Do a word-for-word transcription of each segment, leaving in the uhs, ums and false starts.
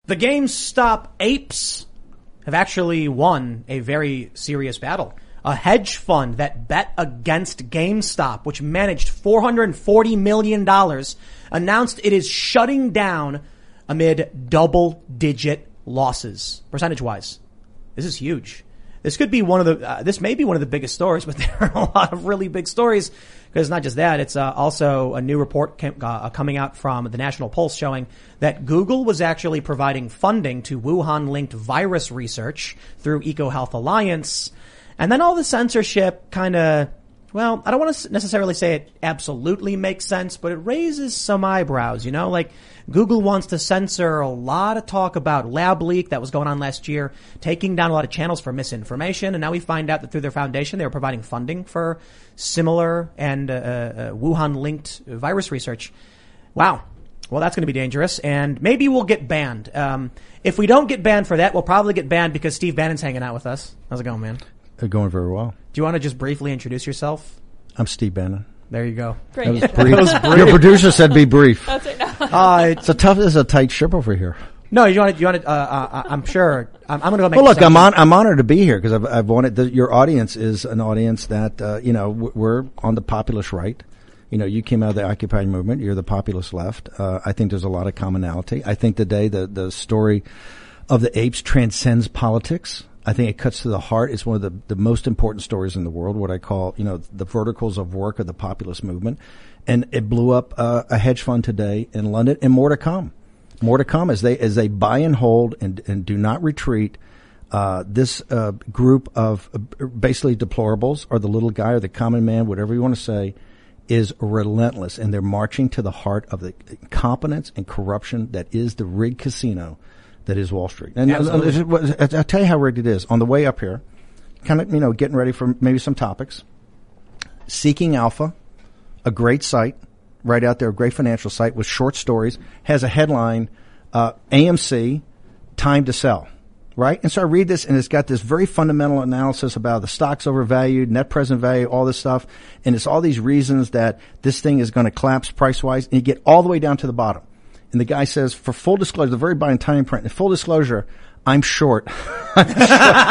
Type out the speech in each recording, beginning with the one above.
The GameStop apes have actually won a very serious battle. A hedge fund that bet against GameStop, which managed four hundred forty million dollars, announced it is shutting down amid double-digit losses, percentage-wise. This is huge. This could be one of the, uh, this may be one of the biggest stories, but there are a lot of really big stories. Because it's not just that, it's uh, also a new report came, uh, coming out from the National Pulse showing that Google was actually providing funding to Wuhan-linked virus research through EcoHealth Alliance. And then all the censorship kind of, well, I don't want to necessarily say it absolutely makes sense, but it raises some eyebrows, you know, like Google wants to censor a lot of talk about lab leak that was going on last year, taking down a lot of channels for misinformation. And now we find out that through their foundation, they were providing funding for similar and uh, uh, Wuhan-linked virus research. Wow. Well, that's going to be dangerous. And maybe we'll get banned. Um, if we don't get banned for that, we'll probably get banned because Steve Bannon's hanging out with us. How's it going, man? They're going very well. Do you want to just briefly introduce yourself? I'm Steve Bannon. There you go. That was brief. That was brief. Your producer said be brief. That's it. No. Uh, it's a tough, it's a tight ship over here. No, you want to, you want to, uh, uh, I'm sure, I'm, I'm going to go make Well, look, I'm on, I'm honored to be here because I've, I've wanted, the, your audience is an audience that, uh, you know, we're on the populist right. You know, you came out of the Occupy movement. You're the populist left. Uh, I think there's a lot of commonality. I think today the, the story of the apes transcends politics. I think it cuts to the heart. It's one of the, the most important stories in the world, what I call, you know, the verticals of work of the populist movement. And it blew up uh, a hedge fund today in London, and more to come. More to come as they as they buy and hold and, and do not retreat. Uh, this uh, group of uh, basically deplorables, or the little guy, or the common man, whatever you want to say, is relentless. And they're marching to the heart of the incompetence and corruption that is the rigged casino that is Wall Street. And Absolutely. I'll tell you how rigged it is. On the way up here, kind of, you know, getting ready for maybe some topics. Seeking Alpha, a great site right out there, a great financial site with short stories, has a headline, uh, A M C, time to sell, right? And so I read this, and it's got this very fundamental analysis about the stock's overvalued, net present value, all this stuff. And it's all these reasons that this thing is going to collapse price-wise. And you get all the way down to the bottom. And the guy says, for full disclosure, the very bottom tiny print, in full disclosure, I'm short. I'm short.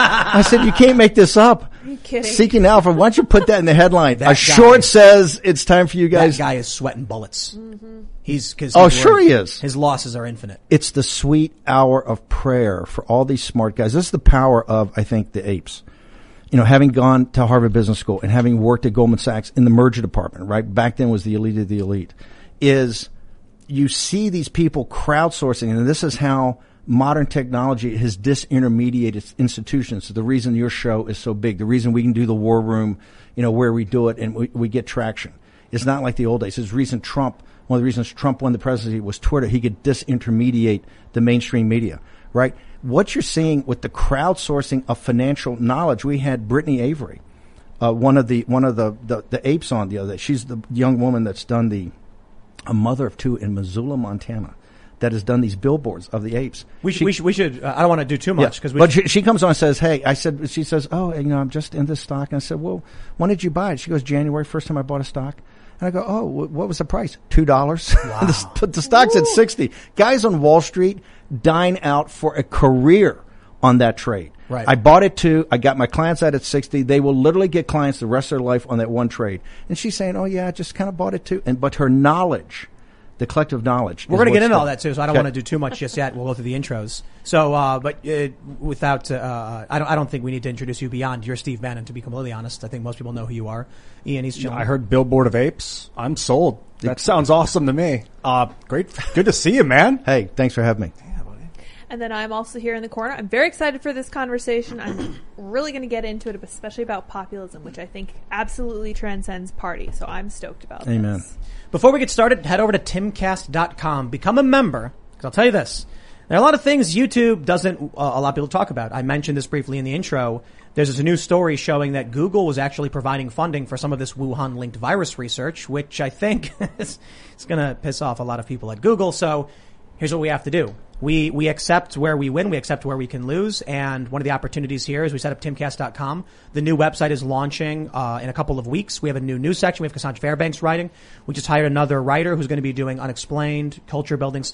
I said, you can't make this up. Are you kidding? Seeking Alpha, why don't you put that in the headline? That a guy, short says it's time for you guys. That guy is sweating bullets. Mm-hmm. He's, cause oh, he's sure worried. he is. His losses are infinite. It's the sweet hour of prayer for all these smart guys. This is the power of, I think, the apes. You know, having gone to Harvard Business School and having worked at Goldman Sachs in the merger department, right? Back then was the elite of the elite, is you see these people crowdsourcing, and this is how modern technology has disintermediated institutions. So the reason your show is so big, the reason we can do the war room, you know, where we do it and we, we get traction. It's not like the old days. It's the reason Trump, one of the reasons Trump won the presidency was Twitter. He could disintermediate the mainstream media, right? What you're seeing with the crowdsourcing of financial knowledge, we had Brittany Avery, uh, one of the, one of the, the, the apes on the other day. She's the young woman that's done the, a mother of two in Missoula, Montana, that has done these billboards of the apes. We should, she, we should, we should, uh, I don't want to do too much. Yeah, cause we but she, she comes on and says, hey, I said, she says, oh, you know, I'm just in this stock. And I said, well, when did you buy it? She goes, January, first time I bought a stock. And I go, oh, what was the price? Two dollars. Wow. the, the stock's Woo. At sixty. Guys on Wall Street dine out for a career on that trade. Right. I bought it too. I got my clients out at sixty. They will literally get clients the rest of their life on that one trade. And she's saying, oh yeah, I just kind of bought it too. And, but her knowledge, the collective knowledge. We're going to get into all that too, so I don't okay. want to do too much just yet. We'll go through the intros. So, uh, but uh, without, uh, I don't, I don't think we need to introduce you beyond. You're Steve Bannon, to be completely honest. I think most people know who you are. Ian, he's chilling. I heard Billboard of Apes. I'm sold. That sounds awesome to me. Uh, great. Good to see you, man. Hey, thanks for having me. And then I'm also here in the corner. I'm very excited for this conversation. I'm really going to get into it, especially about populism, which I think absolutely transcends party. So I'm stoked about Amen. this. Before we get started, head over to timcast dot com. Become a member, because I'll tell you this. There are a lot of things YouTube doesn't uh, a lot of people talk about. I mentioned this briefly in the intro. There's this new story showing that Google was actually providing funding for some of this Wuhan-linked virus research, which I think is, is going to piss off a lot of people at Google. So here's what we have to do. We, we accept where we win. We accept where we can lose. And one of the opportunities here is we set up timcast dot com. The new website is launching, uh, in a couple of weeks. We have a new news section. We have Cassandra Fairbanks writing. We just hired another writer who's going to be doing unexplained, culture building stuff.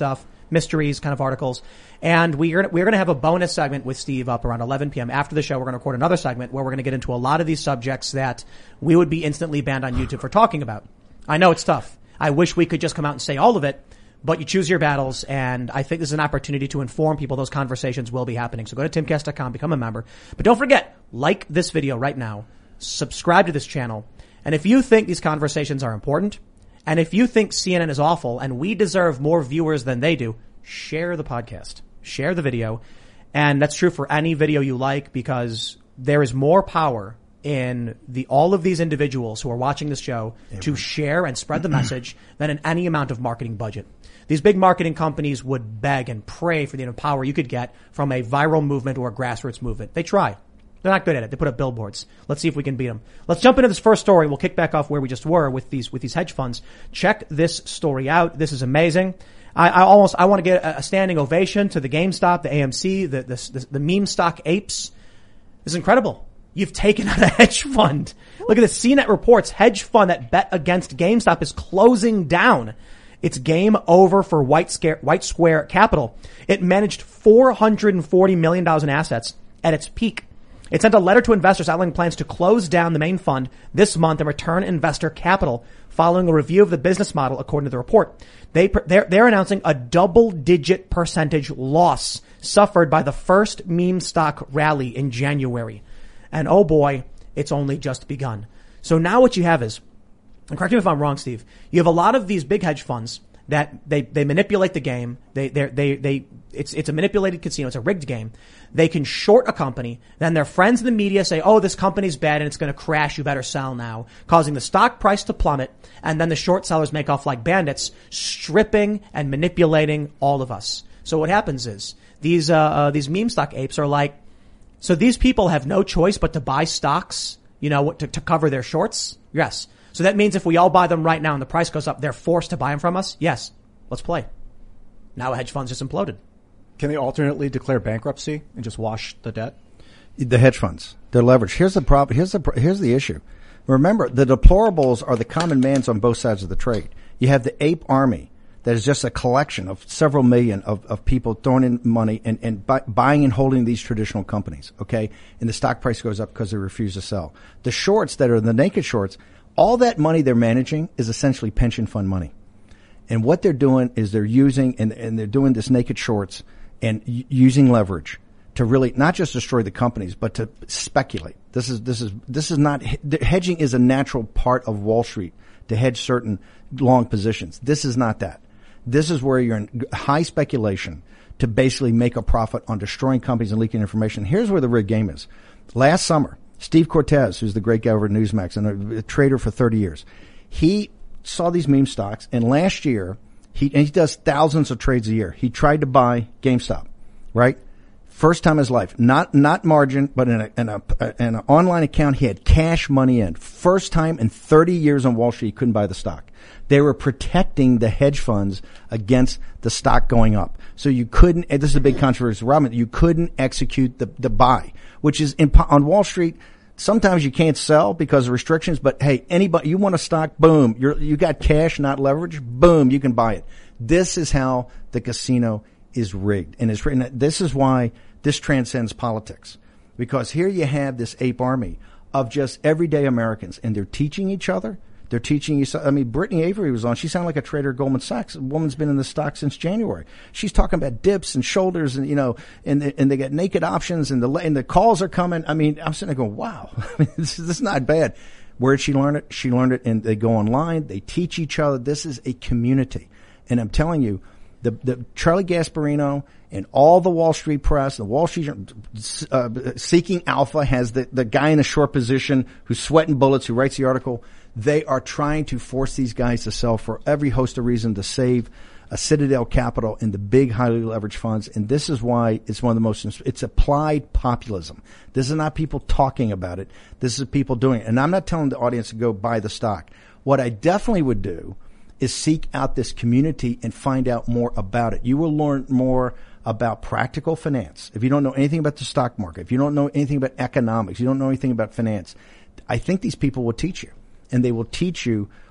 mysteries kind of articles. And we're, we're going to have a bonus segment with Steve up around eleven p.m. After the show, we're going to record another segment where we're going to get into a lot of these subjects that we would be instantly banned on YouTube for talking about. I know it's tough. I wish we could just come out and say all of it, but you choose your battles, and I think this is an opportunity to inform people those conversations will be happening. So go to timcast dot com, become a member. But don't forget, like this video right now, subscribe to this channel, and if you think these conversations are important, and if you think C N N is awful and we deserve more viewers than they do, share the podcast. Share the video. And that's true for any video you like, because there is more power in the all of these individuals who are watching this show yeah, to share and spread the message than in any amount of marketing budget. These big marketing companies would beg and pray for the amount of power you could get from a viral movement or a grassroots movement. They try. They're not good at it. They put up billboards. Let's see if we can beat them. Let's jump into this first story. We'll kick back off where we just were with these with these hedge funds. Check this story out. This is amazing. I, I almost I want to get a, a standing ovation to the GameStop, the A M C, the, the the the meme stock apes. This is incredible. You've taken out a hedge fund. Look at this. C net reports hedge fund that bet against GameStop is closing down. It's game over for White, Scare, White Square Capital. It managed four hundred forty million dollars in assets at its peak. It sent a letter to investors outlining plans to close down the main fund this month and return investor capital following a review of the business model, according to the report. They, they're, they're announcing a double-digit percentage loss suffered by the first meme stock rally in January. And oh boy, it's only just begun. So now what you have is, and correct me if I'm wrong, Steve, you have a lot of these big hedge funds that they, they manipulate the game. They, they, they, they, it's, it's a manipulated casino. It's a rigged game. They can short a company. Then their friends in the media say, oh, this company's bad and it's going to crash. You better sell now, causing the stock price to plummet. And then the short sellers make off like bandits, stripping and manipulating all of us. So what happens is these, uh, uh these meme stock apes are like, so these people have no choice but to buy stocks, you know, to, to cover their shorts. Yes. So that means if we all buy them right now and the price goes up, they're forced to buy them from us? Yes. Let's play. Now a hedge fund's just imploded. Can they alternately declare bankruptcy and just wash the debt? The hedge funds, they're leveraged. Here's the problem. Here's the, here's the issue. Remember, the deplorables are the common mans on both sides of the trade. You have the ape army that is just a collection of several million of, of people throwing in money and, and buy, buying and holding these traditional companies, okay? And the stock price goes up because they refuse to sell. The shorts that are the naked shorts, all that money they're managing is essentially pension fund money. And what they're doing is they're using, and, and they're doing this naked shorts and y- using leverage to really not just destroy the companies, but to speculate. This is, this is, this is not, hedging is a natural part of Wall Street to hedge certain long positions. This is not that. This is where you're in high speculation to basically make a profit on destroying companies and leaking information. Here's where the rigged game is. Last summer, Steve Cortez, who's the great guy over at Newsmax and a, a trader for thirty years, he saw these meme stocks, and last year, he, and he does thousands of trades a year. He tried to buy GameStop, right? First time in his life, not not margin, but in a in a in an online account, he had cash money in. First time in thirty years on Wall Street, he couldn't buy the stock. They were protecting the hedge funds against the stock going up. So you couldn't, and this is a big controversy, Robin, you couldn't execute the, the buy, which is in, on Wall Street. Sometimes you can't sell because of restrictions, but hey, anybody, you want a stock, boom, you're, you got cash, not leverage, boom, you can buy it. This is how the casino is rigged. And it's written, this is why this transcends politics. Because here you have this ape army of just everyday Americans, and they're teaching each other. They're teaching you. I mean, Brittany Avery was on. She sounded like a trader at Goldman Sachs. A woman's been in the stock since January. She's talking about dips and shoulders, and you know, and they, and they got naked options, and the and the calls are coming. I mean, I'm sitting there going, wow, I mean, this, this is not bad. Where did she learn it? She learned it, and they go online. They teach each other. This is a community, and I'm telling you, the the Charlie Gasparino and all the Wall Street press, the Wall Street uh, Seeking Alpha has the the guy in a short position who's sweating bullets, who writes the article. They are trying to force these guys to sell for every host of reason to save a Citadel Capital and the big highly leveraged funds. And this is why it's one of the most, it's applied populism. This is not people talking about it. This is people doing it. And I'm not telling the audience to go buy the stock. What I definitely would do is seek out this community and find out more about it. You will learn more about practical finance. If you don't know anything about the stock market, if you don't know anything about economics, you don't know anything about finance, I think these people will teach you. And they will teach you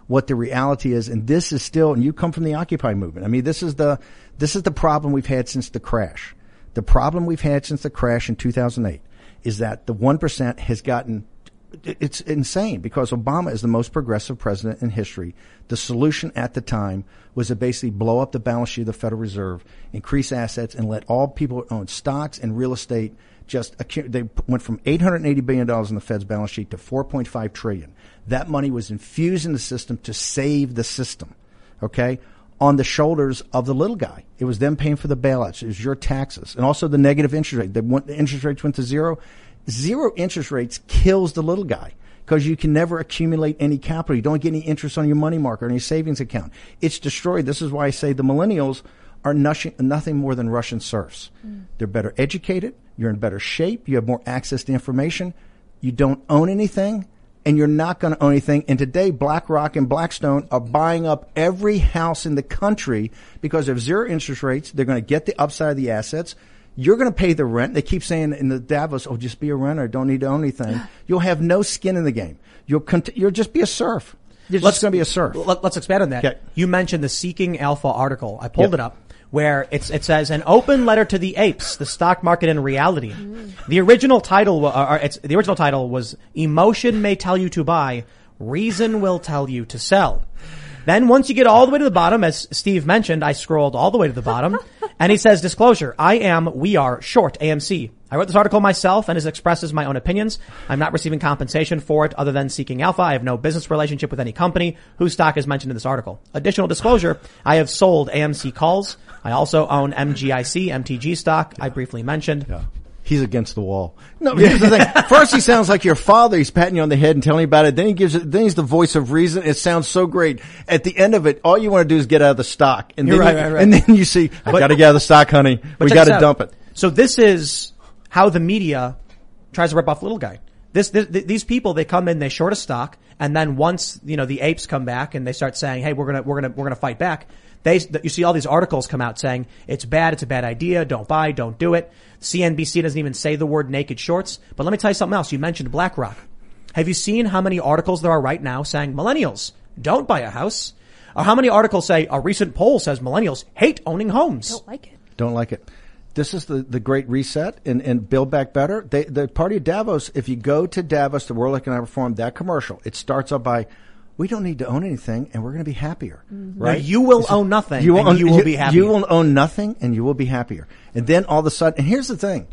what the reality is. And this is still, and you come from the Occupy movement. I mean, this is the, this is the problem we've had since the crash. The problem we've had since the crash in two thousand eight is that the one percent has gotten, it's insane because Obama is the most progressive president in history. The solution at the time was to basically blow up the balance sheet of the Federal Reserve, increase assets, and let all people who own stocks and real estate just, they went from eight hundred eighty billion dollars in the Fed's balance sheet to four point five trillion dollars. That money was infused in the system to save the system, okay, on the shoulders of the little guy. It was them paying for the bailouts. It was your taxes. And also the negative interest rate. They went, the interest rates went to zero. Zero interest rates kills the little guy because you can never accumulate any capital. You don't get any interest on your money market or your savings account. It's destroyed. This is why I say the millennials are nothing, nothing more than Russian serfs. Mm. They're better educated. You're in better shape. You have more access to information. You don't own anything, and you're not going to own anything. And today, BlackRock and Blackstone are buying up every house in the country because of zero interest rates. They're going to get the upside of the assets. You're going to pay the rent. They keep saying in the Davos, oh, just be a renter. Don't need to own anything. You'll have no skin in the game. You'll cont- you'll just be a serf. You're let's, just going to be a serf. Let, let's expand on that. Okay. You mentioned the Seeking Alpha article. I pulled yep. it up. Where it's, it says an open letter to the apes, the stock market in reality. Mm. The original title, uh, it's, the original title was Emotion May Tell You to Buy, Reason Will Tell You to Sell. Then once you get all the way to the bottom, as Steve mentioned, I scrolled all the way to the bottom, and he says, disclosure, I am, we are, short A M C. I wrote this article myself and it expresses my own opinions. I'm not receiving compensation for it other than Seeking Alpha. I have no business relationship with any company whose stock is mentioned in this article. Additional disclosure, I have sold A M C calls. I also own M G I C, M T G stock, yeah. I briefly mentioned. Yeah. He's against the wall. No, here's the thing. First he sounds like your father. He's patting you on the head and telling you about it. Then he gives it, then he's the voice of reason. It sounds so great. At the end of it, all you want to do is get out of the stock. And You're then right, you, right, right. And then you see, I got to get out of the stock, honey. We got to dump it. So this is how the media tries to rip off little guy. This, this, these people, they come in, they short a stock, and then once, you know, the apes come back and they start saying, hey, we're gonna, we're gonna, we're gonna fight back. They, you see all these articles come out saying it's bad, it's a bad idea, don't buy, don't do it. C N B C doesn't even say the word naked shorts. But let me tell you something else. You mentioned BlackRock. Have you seen how many articles there are right now saying millennials don't buy a house? Or how many articles say a recent poll says millennials hate owning homes? Don't like it. Don't like it. This is the, the great reset and, and Build Back Better. They, the party of Davos, if you go to Davos, the World Economic Forum, that commercial, it starts up by, we don't need to own anything and we're going to be happier, mm-hmm. right? No, you will own nothing you will and own, you will you, be happier. You will own nothing and you will be happier. And then all of a sudden, and here's the thing,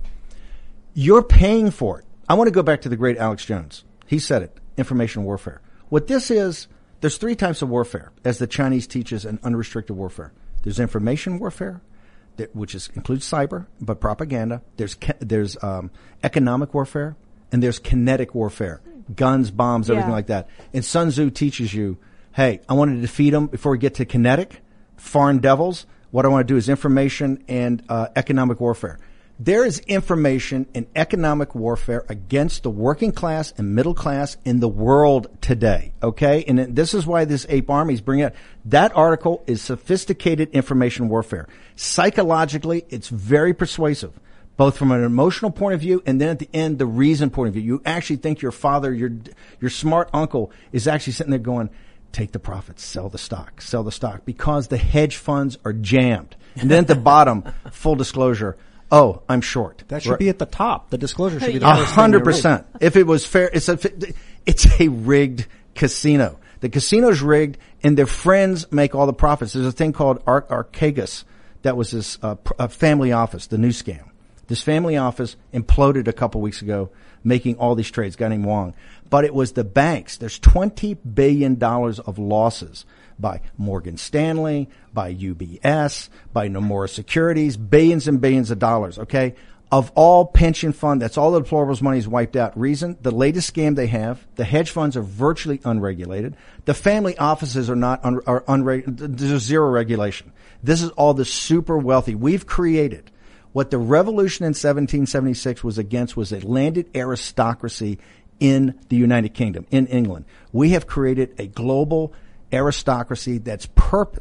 you're paying for it. I want to go back to the great Alex Jones. He said it, information warfare. What this is, there's three types of warfare, as the Chinese teaches in unrestricted warfare. There's information warfare, that, which is, includes cyber, but propaganda. There's there's um, economic warfare, and there's kinetic warfare. Guns, bombs, everything yeah. like that. And Sun Tzu teaches you, hey, I want to defeat them before we get to kinetic, foreign devils. What I want to do is information and uh, economic warfare. There is information and economic warfare against the working class and middle class in the world today, okay? And this is why this ape army is bringing it. That article is sophisticated information warfare. Psychologically, it's very persuasive, both from an emotional point of view and then at the end, the reason point of view. You actually think your father, your your smart uncle is actually sitting there going, take the profits, sell the stock, sell the stock, because the hedge funds are jammed. And then at the bottom, full disclosure, oh, I'm short. That should right. be at the top. The disclosure should be the A first hundred percent. If it was fair, it's a, it's a rigged casino. The casino's rigged and their friends make all the profits. There's a thing called Ar- Archegos that was this uh, pr- family office, the new scam. This family office imploded a couple weeks ago, making all these trades, a guy named Wong. But it was the banks. There's twenty billion dollars of losses by Morgan Stanley, by U B S, by Nomura Securities, billions and billions of dollars, okay? Of all pension fund, that's all the deplorables money is wiped out. Reason, the latest scam they have, the hedge funds are virtually unregulated. The family offices are not, un, are unregulated. There's zero regulation. This is all the super wealthy. We've created what the revolution in seventeen seventy-six was against was a landed aristocracy in the United Kingdom, in England. We have created a global aristocracy that's purpose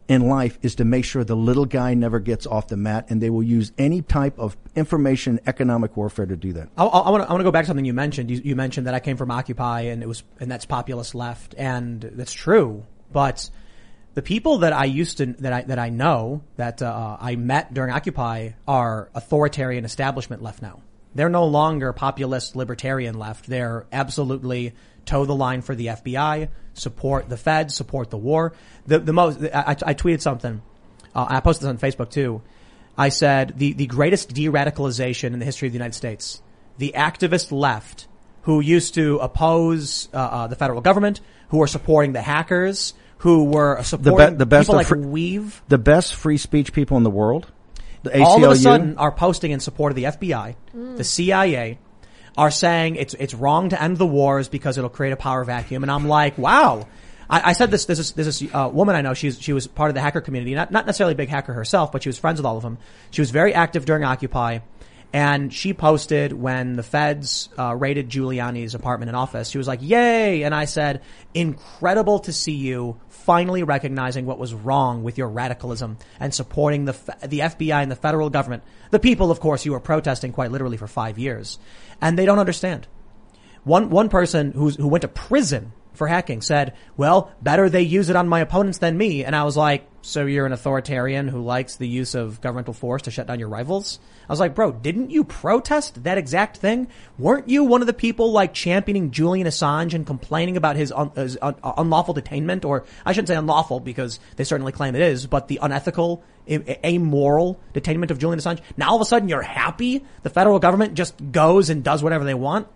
in life is to make sure the little guy never gets off the mat, and they will use any type of information economic warfare to do that. I, I want to I want to go back to something you mentioned. You, you mentioned that I came from Occupy, and it was and that's populist left, and that's true. But the people that I used to that I that I know that uh, I met during Occupy are authoritarian establishment left now. They're no longer populist libertarian left. They're absolutely toe the line for the F B I, support the Fed, support the war. The the most I, I tweeted something. Uh, I posted this on Facebook too. I said the the greatest de-radicalization in the history of the United States. The activist left who used to oppose uh, uh, the federal government, who were supporting the hackers, who were supporting the, be- the best people like free, Weave, the best free speech people in the world. The A C L U, all of a sudden are posting in support of the F B I, mm. the C I A, are saying it's it's wrong to end the wars because it'll create a power vacuum. And I'm like, wow. I, I said this. There's this, there's this uh, woman I know. She's she was part of the hacker community, not not necessarily a big hacker herself, but she was friends with all of them. She was very active during Occupy, and she posted when the feds uh, raided Giuliani's apartment and office. She was like, "Yay!" And I said, "Incredible to see you finally recognizing what was wrong with your radicalism and supporting the the F B I and the federal government, the people, of course, you were protesting quite literally for five years, and they don't understand." One one person who's, who went to prison for hacking said, "Well, better they use it on my opponents than me." And I was like, "So you're an authoritarian who likes the use of governmental force to shut down your rivals?" I was like, "Bro, didn't you protest that exact thing? Weren't you one of the people like championing Julian Assange and complaining about his, un- his un- unlawful detainment?" Or I shouldn't say unlawful because they certainly claim it is, but the unethical, a- amoral detainment of Julian Assange. Now all of a sudden you're happy the federal government just goes and does whatever they want?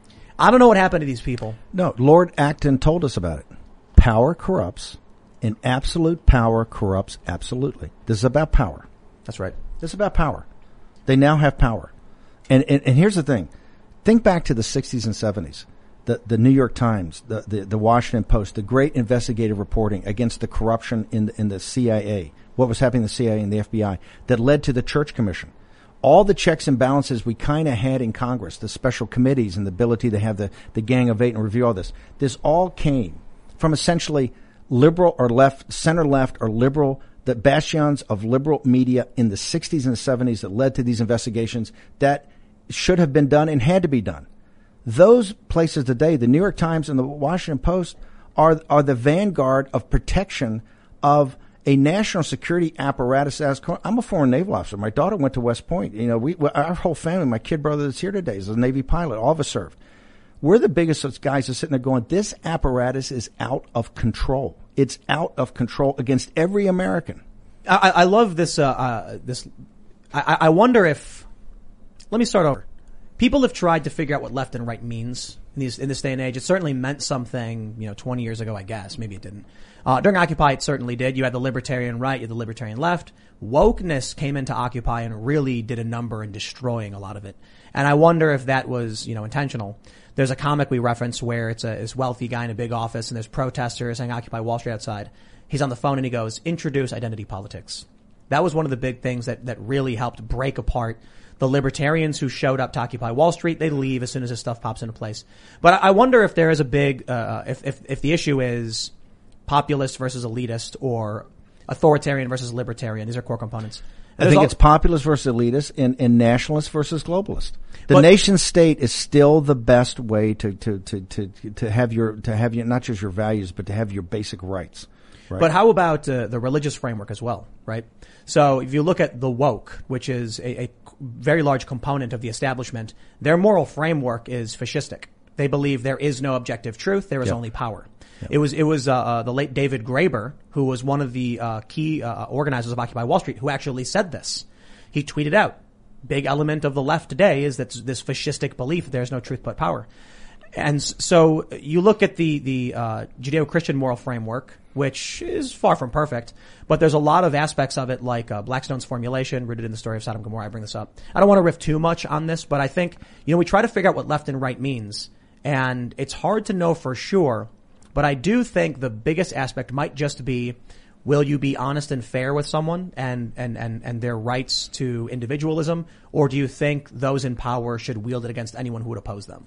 I don't know what happened to these people. No, Lord Acton told us about it. Power corrupts, and absolute power corrupts absolutely. This is about power. That's right. This is about power. They now have power. And, and, and here's the thing. Think back to the sixties and seventies. The, the New York Times, the, the, the Washington Post, the great investigative reporting against the corruption in the, in the C I A, what was happening in the C I A and the F B I, that led to the Church Commission. All the checks and balances we kind of had in Congress, the special committees and the ability to have the, the Gang of Eight and review all this, this all came from essentially liberal or left, center left or liberal, the bastions of liberal media in the sixties and the seventies that led to these investigations that should have been done and had to be done. Those places today, the New York Times and the Washington Post, are are the vanguard of protection of a national security apparatus. As I'm a former naval officer. My daughter went to West Point. You know, we our whole family, my kid brother that's here today is a Navy pilot. All of us served. We're the biggest guys that are sitting there going, this apparatus is out of control. It's out of control against every American. I, I love this. Uh, uh, this. I, I wonder if. Let me start over. People have tried to figure out what left and right means in, these, in this day and age. It certainly meant something, you know, twenty years ago, I guess. Maybe it didn't. Uh, during Occupy, it certainly did. You had the libertarian right, you had the libertarian left. Wokeness came into Occupy and really did a number in destroying a lot of it. And I wonder if that was, you know, intentional. There's a comic we reference where it's a this wealthy guy in a big office and there's protesters saying Occupy Wall Street outside. He's on the phone and he goes, "Introduce identity politics." That was one of the big things that, that really helped break apart the libertarians who showed up to Occupy Wall Street. They leave as soon as this stuff pops into place. But I wonder if there is a big, uh, if, if, if the issue is populist versus elitist or authoritarian versus libertarian. These are core components. I think all, it's populist versus elitist and, and nationalist versus globalist. The but, nation state is still the best way to, to, to, to, to have your, to have your, not just your values, but to have your basic rights. Right. But how about uh, the religious framework as well, right? So if you look at the woke, which is a, a very large component of the establishment, their moral framework is fascistic. They believe there is no objective truth, there is yep. only power. Yep. It was it was uh, uh, the late David Graeber, who was one of the uh, key uh, organizers of Occupy Wall Street, who actually said this. He tweeted out, big element of the left today is that this fascistic belief there is no truth but power. And so you look at the, the, uh, Judeo-Christian moral framework, which is far from perfect, but there's a lot of aspects of it like, uh, Blackstone's formulation rooted in the story of Sodom and Gomorrah. I bring this up. I don't want to riff too much on this, but I think, you know, we try to figure out what left and right means, and it's hard to know for sure, but I do think the biggest aspect might just be, will you be honest and fair with someone and, and, and, and their rights to individualism, or do you think those in power should wield it against anyone who would oppose them?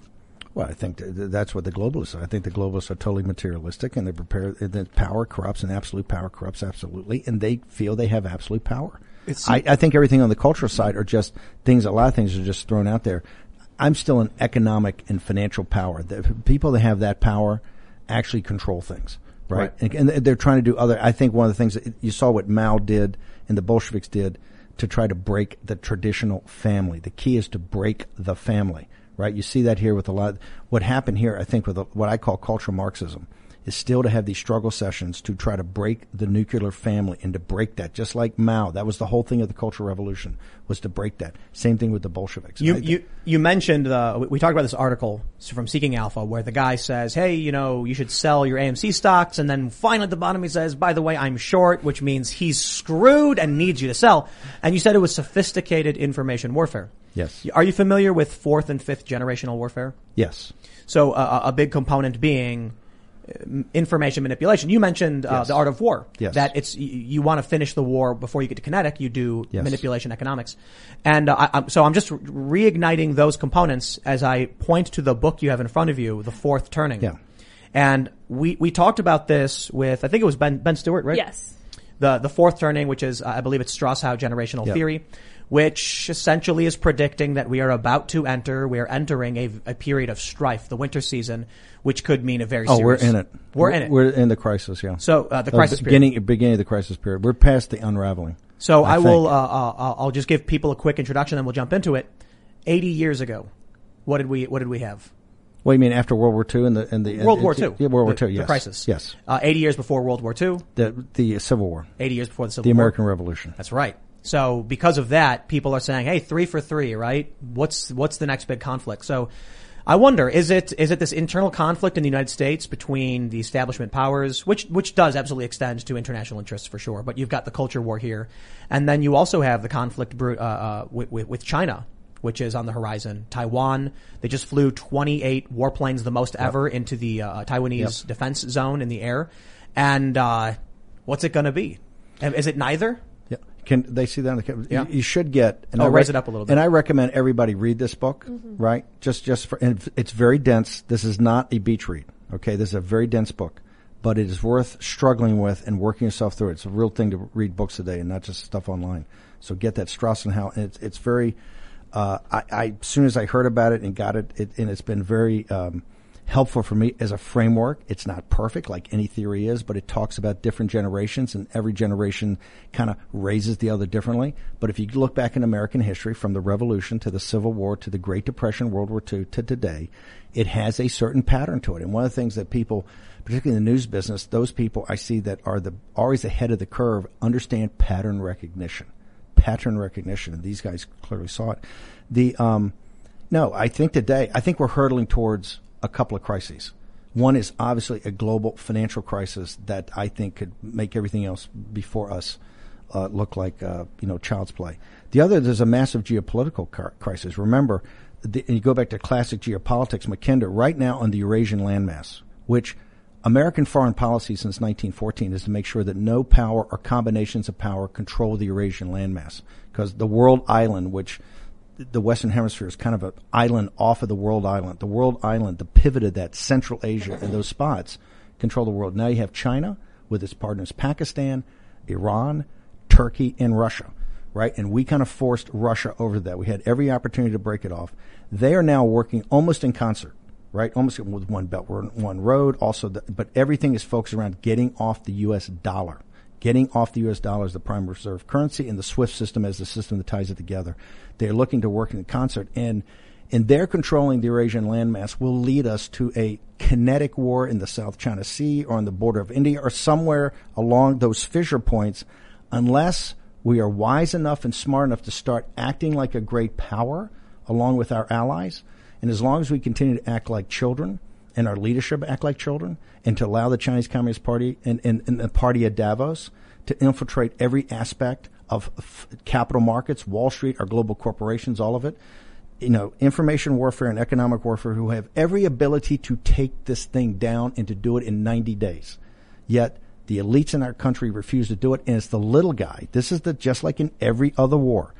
Well, I think th- that's what the globalists are. I think the globalists are totally materialistic, and they prepare that power corrupts, and absolute power corrupts absolutely, and they feel they have absolute power. I, I think everything on the cultural side are just things. A lot of things are just thrown out there. I'm still in economic and financial power. The people that have that power actually control things, right? Right. And, and they're trying to do other. I think one of the things that you saw what Mao did and the Bolsheviks did to try to break the traditional family. The key is to break the family, right? You see that here with a lot. What happened here, I think, with a, what I call cultural Marxism, is still to have these struggle sessions to try to break the nuclear family and to break that, just like Mao. That was the whole thing of the Cultural Revolution, was to break that. Same thing with the Bolsheviks. You you you mentioned uh, we we talked about this article from Seeking Alpha where the guy says, "Hey, you know, you should sell your A M C stocks," and then finally at the bottom he says, "By the way, I'm short," which means he's screwed and needs you to sell. And you said it was sophisticated information warfare. Yes. Are you familiar with fourth and fifth generational warfare? Yes. So uh, a big component being information manipulation. You mentioned uh, Yes. the art of war. Yes. That it's you, you want to finish the war before you get to kinetic. You do Yes. manipulation economics, and uh, I, I'm, so I'm just reigniting those components as I point to the book you have in front of you, The Fourth Turning. Yeah. And we we talked about this with I think it was Ben Ben Stewart, right? Yes. The the Fourth Turning, which is uh, I believe it's Strauss-Howe generational Yep. theory, which essentially is predicting that we are about to enter, we are entering a, a period of strife, the winter season, which could mean a very Oh, serious. we're in it. We're in it. We're in the crisis, yeah. So uh, the Uh, crisis beginning, period. beginning of the crisis period. We're past the unraveling. So I I, will. think. Uh, uh, I'll just give people a quick introduction, then we'll jump into it. Eighty years ago, what did we? What did we have? What do you mean after World War Two and the and the World and, War and, Two. Yeah, World War The- Two. the Yes, crisis. Yes, Uh, Eighty years before World War Two. the the Civil War, Eighty years before the Civil the War. American Revolution. That's right. So because of that, people are saying, "Hey, three for three, right? What's what's the next big conflict?" So I wonder, is it is it this internal conflict in the United States between the establishment powers, which which does absolutely extend to international interests for sure, but you've got the culture war here, and then you also have the conflict bru- uh, uh, with, with, with China, which is on the horizon. Taiwan, they just flew twenty-eight warplanes, the most ever, into the uh, Taiwanese Yep. defense zone in the air, and uh, what's it going to be? Is it neither? Yeah. Can they see that on the camera? Yeah. You, you should get. And Oh, I raise it up a little bit. And I recommend everybody read this book, right? Just, just for, and it's very dense. This is not a beach read. Okay. This is a very dense book, but it is worth struggling with and working yourself through it. It's a real thing to read books today and not just stuff online. So get that Strauss and Howe. And it's, it's very, uh, I, I, as soon as I heard about it and got it, it and it's been very, um, helpful for me as a framework. It's not perfect like any theory is, but it talks about different generations, and every generation kind of raises the other differently. But if you look back in American history from the Revolution to the Civil War to the Great Depression, World War Two to today, it has a certain pattern to it. And one of the things that people, particularly in the news business, those people I see that are the always ahead of the curve understand pattern recognition. Pattern recognition. And these guys clearly saw it. The, um, no, I think today, I think we're hurtling towards a couple of crises. One is obviously a global financial crisis that I think could make everything else before us uh, look like uh, you know child's play. The other, there's a massive geopolitical car- crisis. Remember, the, and you go back to classic geopolitics, Mackinder, right now on the Eurasian landmass, which American foreign policy since nineteen fourteen is to make sure that no power or combinations of power control the Eurasian landmass, because the world island, which the Western Hemisphere is kind of an island off of the world island. The world island, the pivot of that, Central Asia and those spots control the world. Now you have China with its partners Pakistan, Iran, Turkey, and Russia, right? And we kind of forced Russia over that. We had every opportunity to break it off. They are now working almost in concert, right? Almost with one belt, we're on one road. Also, the, but everything is focused around getting off the U S dollar. Getting off the U S dollar as the prime reserve currency and the SWIFT system as the system that ties it together. They're looking to work in concert, and in their controlling the Eurasian landmass will lead us to a kinetic war in the South China Sea or on the border of India or somewhere along those fissure points, unless we are wise enough and smart enough to start acting like a great power along with our allies. And as long as we continue to act like children, and our leadership act like children, and to allow the Chinese Communist Party and, and, and the party at Davos to infiltrate every aspect of f- capital markets, Wall Street, our global corporations, all of it, you know, information warfare and economic warfare, who have every ability to take this thing down and to do it in ninety days. Yet the elites in our country refuse to do it, and it's the little guy. This is the, just like in every other war.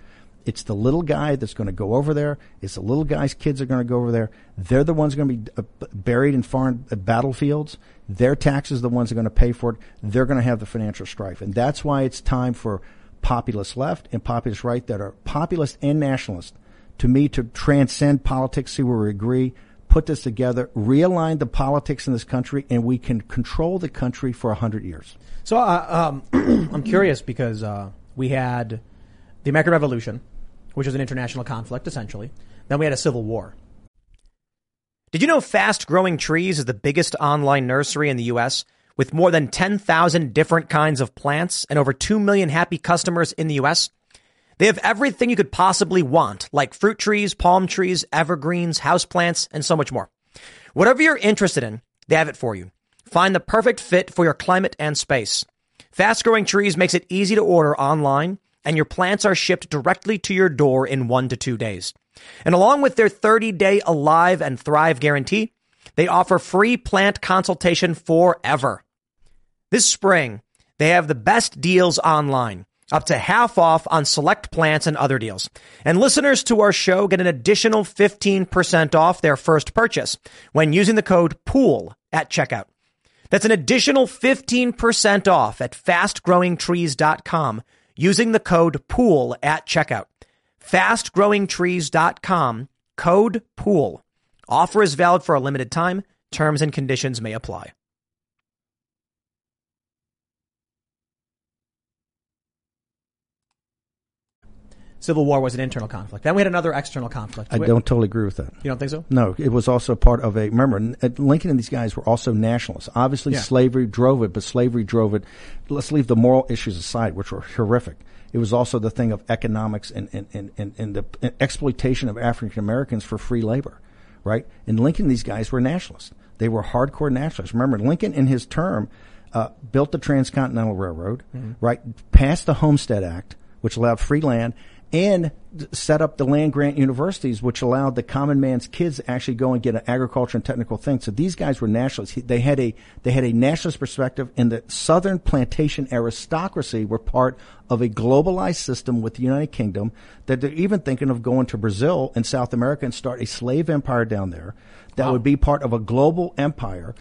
It's the little guy that's going to go over there. It's the little guy's kids are going to go over there. They're the ones going to be uh, buried in foreign uh, battlefields. Their taxes are the ones that are going to pay for it. They're going to have the financial strife. And that's why it's time for populist left and populist right that are populist and nationalist, to me, to transcend politics, see where we agree, put this together, realign the politics in this country, and we can control the country for a hundred years. So uh, um, I'm curious because uh, we had the American Revolution, which was an international conflict, essentially. Then we had a civil war. Did you know Fast Growing Trees is the biggest online nursery in the U S with more than ten thousand different kinds of plants and over two million happy customers in the U S? They have everything you could possibly want, like fruit trees, palm trees, evergreens, houseplants, and so much more. Whatever you're interested in, they have it for you. Find the perfect fit for your climate and space. Fast Growing Trees makes it easy to order online, and your plants are shipped directly to your door in one to two days. And along with their thirty-day Alive and Thrive guarantee, they offer free plant consultation forever. This spring, they have the best deals online, up to half off on select plants and other deals. And listeners to our show get an additional fifteen percent off their first purchase when using the code POOL at checkout. That's an additional fifteen percent off at fast growing trees dot com using the code POOL at checkout. fast growing trees dot com, code POOL. Offer is valid for a limited time. Terms and conditions may apply. Civil War was an internal conflict. Then we had another external conflict. I don't totally agree with that. You don't think so? No, it was also part of a, remember, Lincoln and these guys were also nationalists. Obviously, yeah. slavery drove it, but slavery drove it. Let's leave the moral issues aside, which were horrific. It was also the thing of economics and, and, and, and, and the exploitation of African Americans for free labor, right? And Lincoln and these guys were nationalists. They were hardcore nationalists. Remember, Lincoln in his term uh, built the Transcontinental Railroad, mm-hmm. right? Passed the Homestead Act, which allowed free land, and set up the land grant universities, which allowed the common man's kids to actually go and get an agriculture and technical thing. So these guys were nationalists. They had a they had a nationalist perspective, and the Southern plantation aristocracy were part of a globalized system with the United Kingdom that they're even thinking of going to Brazil and South America and start a slave empire down there that wow. would be part of a global empire.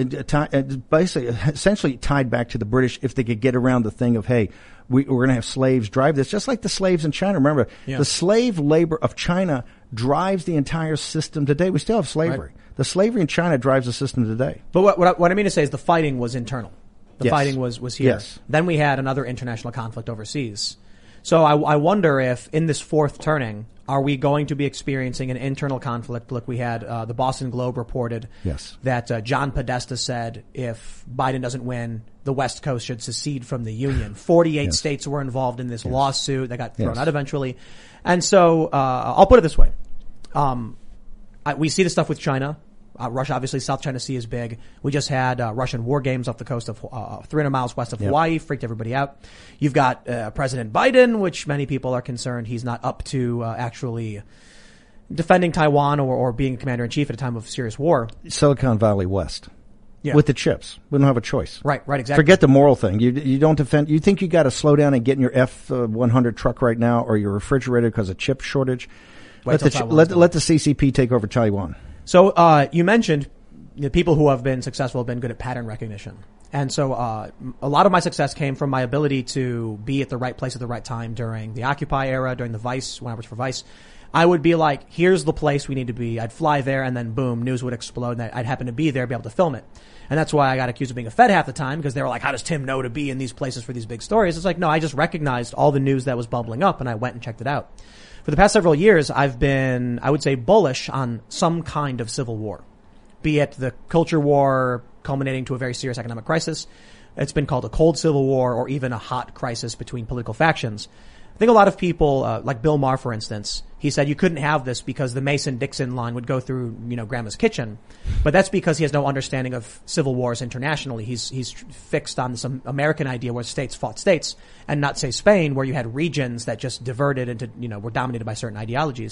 Basically, essentially tied back to the British if they could get around the thing of, hey, we, we're going to have slaves drive this, just like the slaves in China. Remember, yeah. the slave labor of China drives the entire system today. We still have slavery. Right. The slavery in China drives the system today. But what, what, I, what I mean to say is the fighting was internal. The yes. fighting was, was here. Yes. Then we had another international conflict overseas. So I, I wonder if in this fourth turning, are we going to be experiencing an internal conflict? Look, we had uh, the Boston Globe reported yes. that uh, John Podesta said if Biden doesn't win, the West Coast should secede from the Union. forty-eight yes. states were involved in this yes. lawsuit that got thrown yes. out eventually. And so uh, I'll put it this way. Um, I, we see the stuff with China. Uh, Russia, obviously, South China Sea is big. We just had uh, Russian war games off the coast of uh, three hundred miles west of yep. Hawaii, freaked everybody out. You've got uh, President Biden, which many people are concerned he's not up to uh, actually defending Taiwan or, or being commander-in-chief at a time of serious war. Silicon Valley West. Yeah. With the chips. We don't have a choice. Right, right, exactly. Forget the moral thing. You you don't defend. You think you got to slow down and get in your F one hundred truck right now or your refrigerator because of chip shortage? Let the, let, let the C C P take over Taiwan. So uh you mentioned the people who have been successful have been good at pattern recognition. And so uh a lot of my success came from my ability to be at the right place at the right time during the Occupy era, during the Vice, when I worked for Vice. I would be like, here's the place we need to be. I'd fly there and then boom, news would explode and I'd happen to be there, be able to film it. And that's why I got accused of being a Fed half the time because they were like, how does Tim know to be in these places for these big stories? It's like, no, I just recognized all the news that was bubbling up and I went and checked it out. For the past several years, I've been, I would say, bullish on some kind of civil war, be it the culture war culminating to a very serious economic crisis. It's been called a cold civil war or even a hot crisis between political factions. I think a lot of people, uh, like Bill Maher, for instance, he said you couldn't have this because the Mason-Dixon line would go through, you know, Grandma's kitchen. But that's because he has no understanding of civil wars internationally. He's, he's fixed on some American idea where states fought states and not, say, Spain, where you had regions that just diverted into, you know, were dominated by certain ideologies.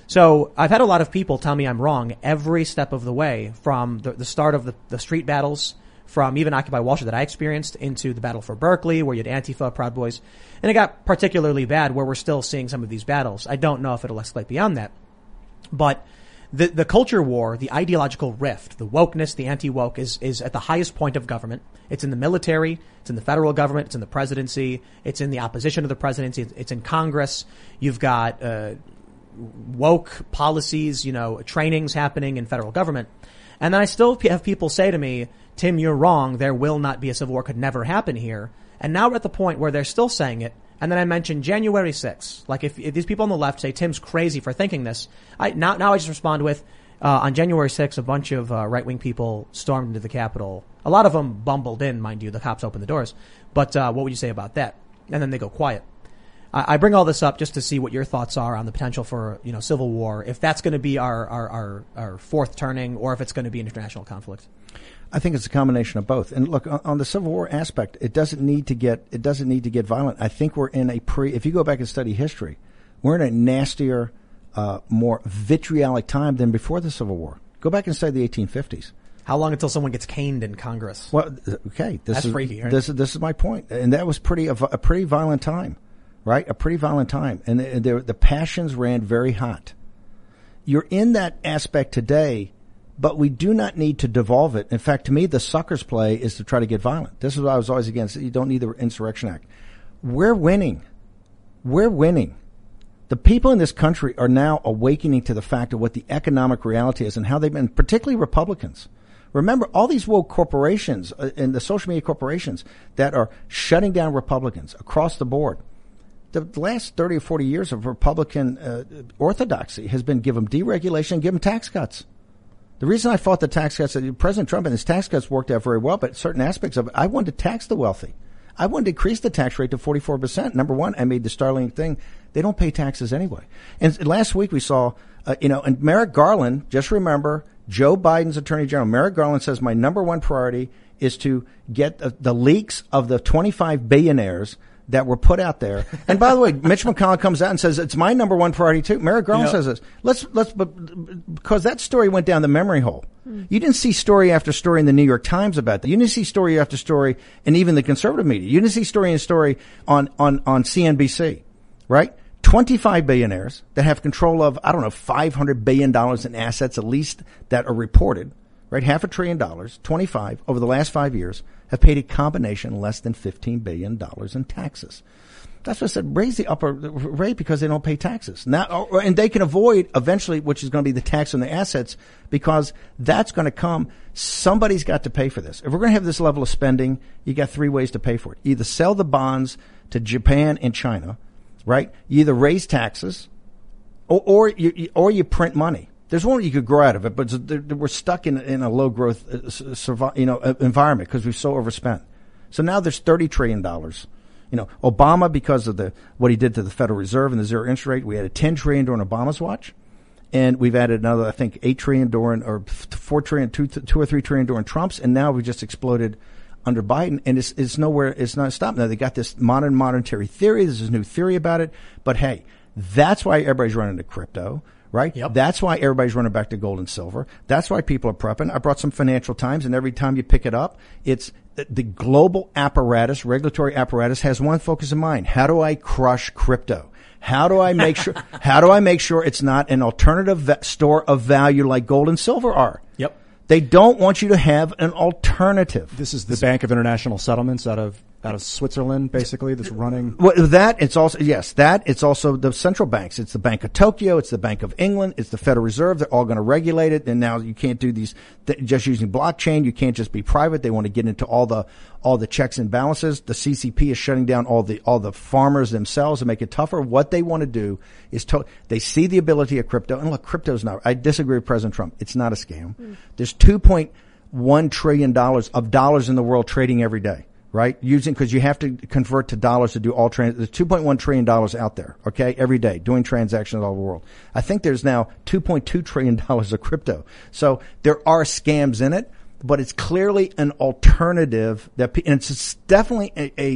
So I've had a lot of people tell me I'm wrong every step of the way, from the, the start of the, the street battles, from even Occupy Wall Street that I experienced into the battle for Berkeley, where you had Antifa, Proud Boys. And it got particularly bad where we're still seeing some of these battles. I don't know if it'll escalate beyond that. But the the culture war, the ideological rift, the wokeness, the anti-woke is, is at the highest point of government. It's in the military. It's in the federal government. It's in the presidency. It's in the opposition to the presidency. It's in Congress. You've got uh, woke policies, you know, trainings happening in federal government. And then I still have people say to me, Tim, you're wrong. There will not be a civil war. Could never happen here. And now we're at the point where they're still saying it. And then I mentioned January sixth. Like if, if these people on the left say Tim's crazy for thinking this, I now now I just respond with uh, on January sixth, a bunch of uh, right wing people stormed into the Capitol. A lot of them bumbled in, mind you. The cops opened the doors. But uh, what would you say about that? And then they go quiet. I, I bring all this up just to see what your thoughts are on the potential for you know civil war. If that's going to be our, our our our fourth turning, or if it's going to be an international conflict. I think it's a combination of both. And look, on the Civil War aspect, it doesn't need to get it doesn't need to get violent. I think we're in a pre. If you go back and study history, we're in a nastier, uh, more vitriolic time than before the Civil War. Go back and study the eighteen fifties. How long until someone gets caned in Congress? Well, okay, this That's is freaky, right? this is this is my point, and that was pretty a, a pretty violent time, right? A pretty violent time, and the, the, the passions ran very hot. You're in that aspect today. But we do not need to devolve it. In fact, to me, the sucker's play is to try to get violent. This is what I was always against. You don't need the Insurrection Act. We're winning. We're winning. The people in this country are now awakening to the fact of what the economic reality is and how they've been, particularly Republicans. Remember, all these woke corporations uh, and the social media corporations that are shutting down Republicans across the board. The, the last thirty or forty years of Republican uh, orthodoxy has been give them deregulation and give them tax cuts. The reason I fought the tax cuts, President Trump and his tax cuts worked out very well, but certain aspects of it, I wanted to tax the wealthy. I wanted to increase the tax rate to forty-four percent. Number one, I made the startling thing. They don't pay taxes anyway. And last week we saw, uh, you know, and Merrick Garland, just remember, Joe Biden's Attorney General, Merrick Garland says my number one priority is to get the, the leaks of the twenty-five billionaires that were put out there. And by the way, Mitch McConnell comes out and says it's my number one priority too. Merrick Garland you know, says this. Let's let's because that story went down the memory hole. Mm. You didn't see story after story in the New York Times about that. You didn't see story after story in even the conservative media. You didn't see story and story on on on C N B C, right? twenty-five billionaires that have control of I don't know five hundred billion dollars in assets at least that are reported, right? Half a trillion dollars, twenty-five over the last five years. Have paid a combination less than fifteen billion dollars in taxes. That's what I said. Raise the upper rate because they don't pay taxes. Now, and they can avoid eventually, which is going to be the tax on the assets, because that's going to come. Somebody's got to pay for this. If we're going to have this level of spending, you got three ways to pay for it. Either sell the bonds to Japan and China, right? You either raise taxes or, or you, or you print money. There's one you could grow out of it, but we're stuck in, in a low growth, uh, you know, environment because we've so overspent. So now there's thirty trillion dollars. You know, Obama, because of the, what he did to the Federal Reserve and the zero interest rate, we added ten trillion during Obama's watch. And we've added another, I think, eight trillion during, or four trillion, two, two or three trillion during Trump's. And now we just exploded under Biden, and it's, it's nowhere, it's not stopped. Now they got this modern monetary theory. There's a new theory about it. But hey, that's why everybody's running to crypto. Right? Yep. That's why everybody's running back to gold and silver. That's why people are prepping. I brought some Financial Times, and every time you pick it up, it's the global apparatus, regulatory apparatus has one focus in mind. How do I crush crypto? How do I make sure, how do I make sure it's not an alternative ve- store of value like gold and silver are? Yep. They don't want you to have an alternative. This is the this Bank of International Settlements out of out of Switzerland, basically, that's running. Well, that it's also yes, that it's also the central banks. It's the Bank of Tokyo, it's the Bank of England, it's the Federal Reserve. They're all going to regulate it, and now you can't do these th- just using blockchain. You can't just be private. They want to get into all the all the checks and balances. The C C P is shutting down all the all the farmers themselves to make it tougher. What they want to do is to, they see the ability of crypto, and look, crypto's not. I disagree with President Trump. It's not a scam. Mm. There's two point one trillion dollars of dollars in the world trading every day. Right? Using, because you have to convert to dollars to do all trans, there's two point one trillion dollars out there, okay? Every day, doing transactions all over the world. I think there's now two point two trillion dollars of crypto. So there are scams in it, but it's clearly an alternative that, and it's definitely a, a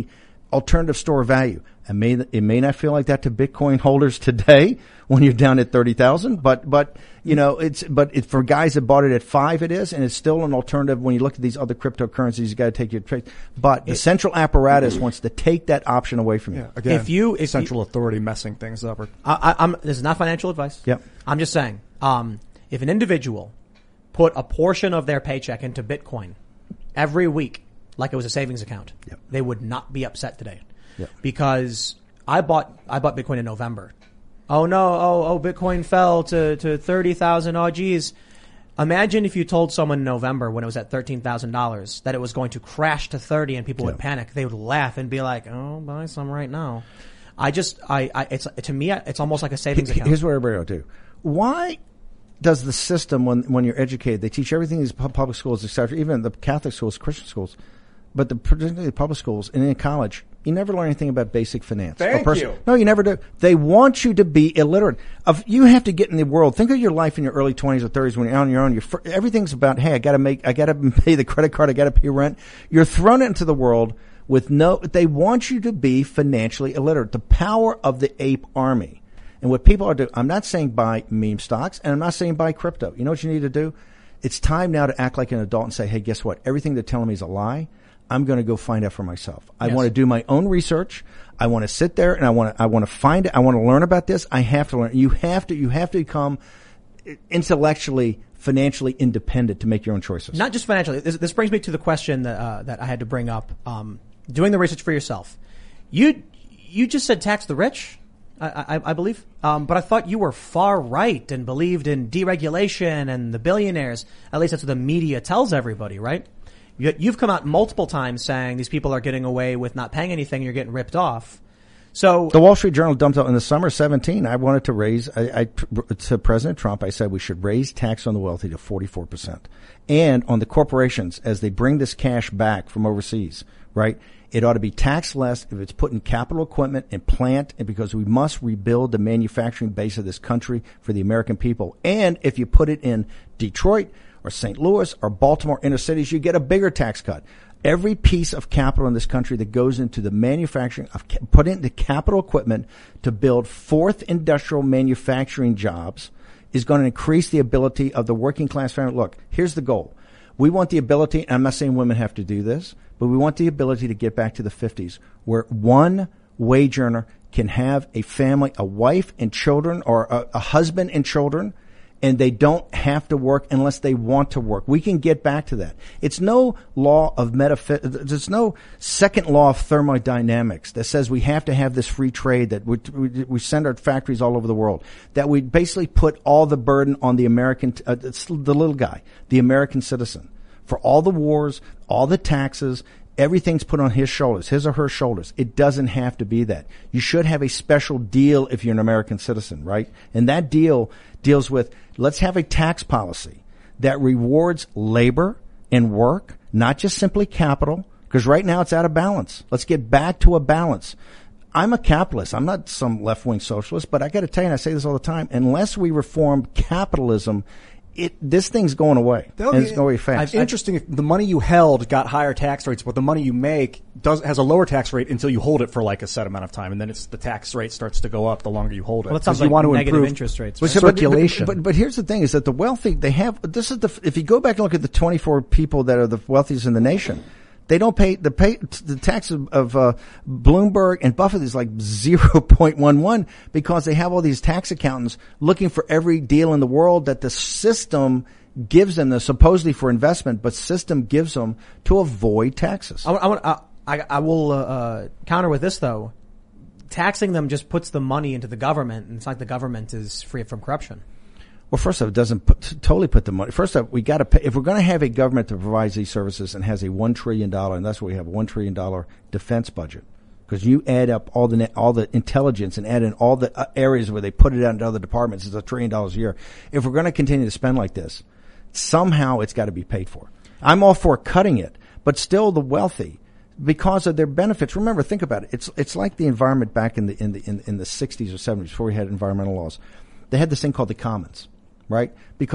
alternative store of value. It may, it may not feel like that to Bitcoin holders today when you're down at thirty thousand, but, but, you know, it's, but it, for guys that bought it at five, it is, and it's still an alternative when you look at these other cryptocurrencies, you got to take your trade. But the it, central apparatus wants to take that option away from you. Yeah, again, if you, if central you, authority messing things up. Or, I, I'm, this is not financial advice. Yep. I'm just saying, um, if an individual put a portion of their paycheck into Bitcoin every week, like it was a savings account, yep. they would not be upset today. Yep. Because I bought, I bought Bitcoin in November. Oh no, oh, oh, Bitcoin fell to, to thirty thousand. Oh geez. Imagine if you told someone in November when it was at thirteen thousand dollars that it was going to crash to thirty and people yeah. would panic. They would laugh and be like, oh, buy some right now. I just, I, I, it's, to me, it's almost like a savings account. Here's what everybody will do. Why does the system, when, when you're educated, they teach everything in these public schools, et cetera, even the Catholic schools, Christian schools, but the, particularly the public schools and in college, you never learn anything about basic finance. Thank person, you. No, you never do. They want you to be illiterate. Of, you have to get in the world. Think of your life in your early twenties or thirties when you're on your own. You're, everything's about, hey, I gotta make, I gotta pay the credit card, I gotta pay rent. You're thrown into the world with no, they want you to be financially illiterate. The power of the ape army. And what people are doing, I'm not saying buy meme stocks, and I'm not saying buy crypto. You know what you need to do? It's time now to act like an adult and say, hey, guess what? Everything they're telling me is a lie. I'm going to go find out for myself. I yes. want to do my own research. I want to sit there and I want to, I want to find it. I want to learn about this. I have to learn. You have to, you have to become intellectually, financially independent to make your own choices. Not just financially. This, this brings me to the question that, uh, that I had to bring up. Um, doing the research for yourself. You, you just said tax the rich. I, I, I believe. Um, but I thought you were far right and believed in deregulation and the billionaires. At least that's what the media tells everybody, right? You, you've come out multiple times saying these people are getting away with not paying anything. You're getting ripped off. So the Wall Street Journal dumped out in the summer of seventeen. I wanted to raise, I, I, to President Trump, I said we should raise tax on the wealthy to forty-four percent. And on the corporations, as they bring this cash back from overseas, right? It ought to be taxed less if it's put in capital equipment and plant, and because we must rebuild the manufacturing base of this country for the American people. And if you put it in Detroit or Saint Louis or Baltimore inner cities, you get a bigger tax cut. Every piece of capital in this country that goes into the manufacturing of, put into capital equipment to build fourth industrial manufacturing jobs is going to increase the ability of the working class family. Look, here's the goal. We want the ability, and I'm not saying women have to do this, but we want the ability to get back to the fifties where one wage earner can have a family, a wife and children, or a, a husband and children, and they don't have to work unless they want to work. We can get back to that. It's no law of metaphysics. There's no second law of thermodynamics that says we have to have this free trade, that we, we, we send our factories all over the world, that we basically put all the burden on the American, uh, the little guy, the American citizen. For all the wars, all the taxes, everything's put on his shoulders, his or her shoulders. It doesn't have to be that. You should have a special deal if you're an American citizen, right? And that deal deals with, let's have a tax policy that rewards labor and work, not just simply capital, because right now it's out of balance. Let's get back to a balance. I'm a capitalist. I'm not some left-wing socialist, but I got to tell you, and I say this all the time, unless we reform capitalism, It, this thing's going away. And it's going away fast. It's interesting if the money you held got higher tax rates, but the money you make does has a lower tax rate until you hold it for like a set amount of time, and then it's the tax rate starts to go up the longer you hold it. Well, that sounds you like want to negative improve interest rates. Right? Circulation. But, but, but, but here's the thing: is that the wealthy they have. This is the. If you go back and look at the twenty-four people that are the wealthiest in the nation, they don't pay the pay the tax of, of uh, Bloomberg and Buffett is like zero point one one because they have all these tax accountants looking for every deal in the world that the system gives them, the supposedly for investment, but system gives them to avoid taxes. I, I, I, I will uh, uh, counter with this though. Taxing them just puts the money into the government, and it's like the government is free from corruption. Well, first off, it doesn't put, totally put the money. First off, we got to pay. If we're going to have a government that provides these services and has a one trillion dollars, and that's what we have, a one trillion dollars defense budget, because you add up all the all the intelligence and add in all the areas where they put it out into other departments, it's a trillion dollars a year. If we're going to continue to spend like this, somehow it's got to be paid for. I'm all for cutting it, but still the wealthy, because of their benefits. Remember, think about it. It's it's like the environment back in the in the in, in the sixties or seventies before we had environmental laws. They had this thing called the commons, right? Because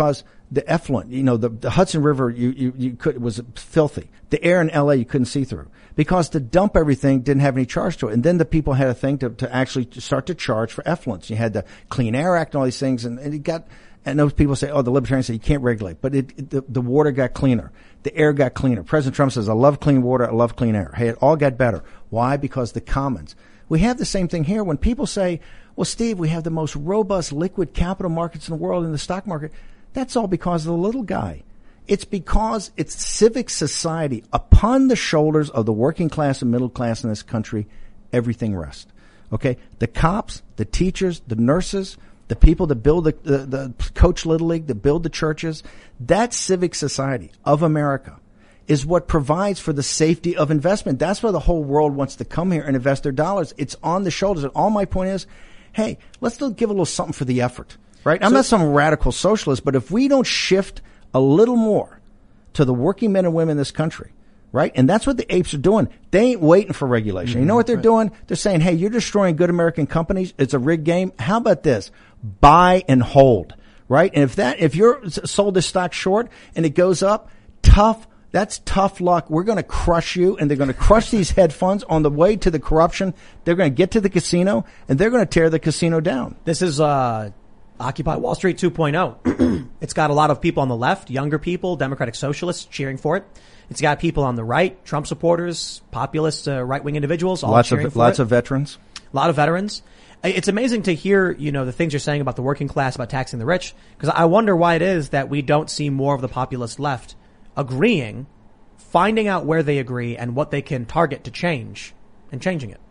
the effluent, you know, the, the Hudson River, you, you, you could, was filthy. The air in L A you couldn't see through because to dump everything didn't have any charge to it. And then the people had a thing to, to actually start to charge for effluents. You had the Clean Air Act and all these things, and, and it got, and those people say, oh, the libertarians say you can't regulate, but it, it the, the water got cleaner. The air got cleaner. President Trump says, I love clean water, I love clean air. Hey, it all got better. Why? Because the commons. We have the same thing here. When people say, well, Steve, we have the most robust liquid capital markets in the world in the stock market, that's all because of the little guy. It's because it's civic society. Upon the shoulders of the working class and middle class in this country, everything rests. Okay? The cops, the teachers, the nurses, the people that build the, the, the coach Little League, that build the churches, that civic society of America is what provides for the safety of investment. That's why the whole world wants to come here and invest their dollars. It's on the shoulders. And all my point is, hey, let's still give a little something for the effort, right? I'm so, not some radical socialist, but if we don't shift a little more to the working men and women in this country, right? And that's what the apes are doing. They ain't waiting for regulation. Mm-hmm. You know what they're right. doing? They're saying, hey, you're destroying good American companies. It's a rigged game. How about this? Buy and hold, right? And if that, if you're sold this stock short and it goes up, tough, that's tough luck. We're going to crush you, and they're going to crush these hedge funds on the way to the corruption. They're going to get to the casino, and they're going to tear the casino down. This is uh, Occupy Wall Street two point oh. It's got a lot of people on the left, younger people, Democratic socialists cheering for it. It's got people on the right, Trump supporters, populist, uh, right-wing individuals, all lots cheering of, for lots it. of veterans. A lot of veterans. It's amazing to hear, you know, the things you're saying about the working class, about taxing the rich, because I wonder why it is that we don't see more of the populist left agreeing, finding out where they agree and what they can target to change, and changing it.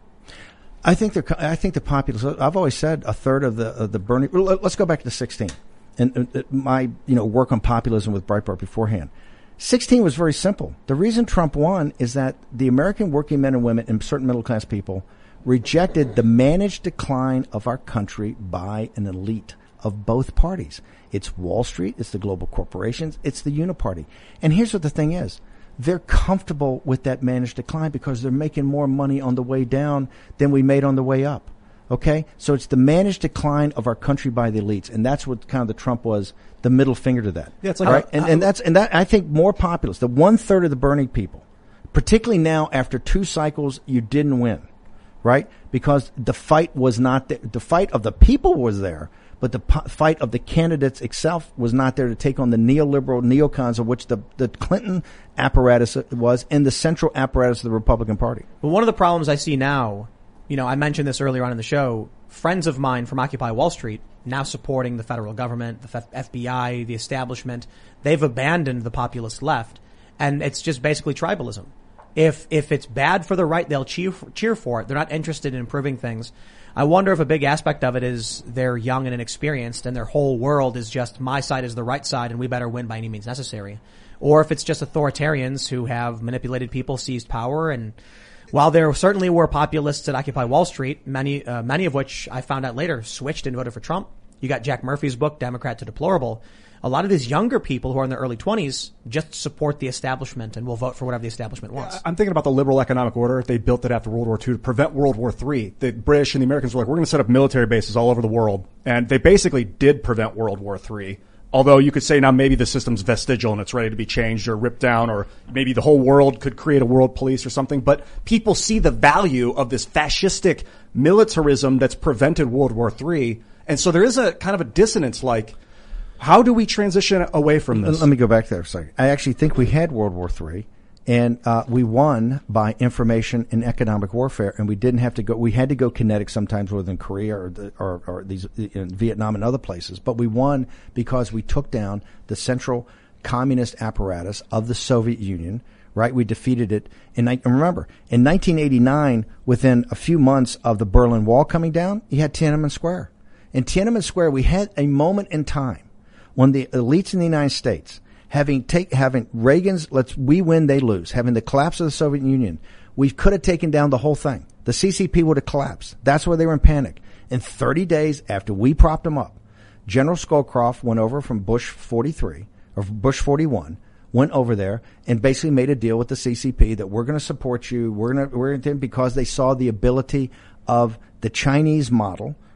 I think they're. I think the populace. I've always said a third of the of the Bernie. Let's go back to sixteen, and uh, my you know work on populism with Breitbart beforehand. sixteen was very simple. The reason Trump won is that the American working men and women and certain middle class people rejected the managed decline of our country by an elite of both parties. It's Wall Street, it's the global corporations, it's the uniparty. And here's what the thing is. They're comfortable with that managed decline because they're making more money on the way down than we made on the way up. Okay? So it's the managed decline of our country by the elites. And that's what kind of the Trump was, the middle finger to that. Yeah, it's like, right? uh, and, and that's, and that, I think more populist, the one third of the Bernie people, particularly now after two cycles, you didn't win. Right? Because the fight was not there. The fight of the people was there, but the po- fight of the candidates itself was not there to take on the neoliberal neocons of which the, the Clinton apparatus was and the central apparatus of the Republican Party. Well, one of the problems I see now, you know, I mentioned this earlier on in the show, friends of mine from Occupy Wall Street now supporting the federal government, the F B I, the establishment. They've abandoned the populist left, and it's just basically tribalism. If if it's bad for the right, they'll cheer cheer for it. They're not interested in improving things. I wonder if a big aspect of it is they're young and inexperienced, and their whole world is just my side is the right side, and we better win by any means necessary. Or if it's just authoritarians who have manipulated people, seized power, and while there certainly were populists at Occupy Wall Street, many uh, many of which I found out later switched and voted for Trump. You got Jack Murphy's book, Democrat to Deplorable. A lot of these younger people who are in their early twenties just support the establishment and will vote for whatever the establishment wants. I'm thinking about the liberal economic order. They built it after World War Two to prevent World War Three. The British and the Americans were like, we're going to set up military bases all over the world. And they basically did prevent World War Three. Although you could say now maybe the system's vestigial and it's ready to be changed or ripped down, or maybe the whole world could create a world police or something. But people see the value of this fascistic militarism that's prevented World War Three. And so there is a kind of a dissonance, like, how do we transition away from this? Let me go back there a second. I actually think we had World War Three, and uh, we won by information and economic warfare, and we didn't have to go. We had to go kinetic sometimes within Korea or, the, or, or these in Vietnam and other places, but we won because we took down the central communist apparatus of the Soviet Union. Right, we defeated it. In, and remember, in nineteen eighty-nine, within a few months of the Berlin Wall coming down, you had Tiananmen Square. In Tiananmen Square, we had a moment in time when the elites in the United States, having take, having Reagan's, let's, we win, they lose, having the collapse of the Soviet Union, we could have taken down the whole thing. The C C P would have collapsed. That's why they were in panic. In thirty days after we propped them up, General Scowcroft went over from Bush forty-three, or Bush forty-one, went over there and basically made a deal with the C C P that we're going to support you, we're going to, we're going to, because they saw the ability of the Chinese model,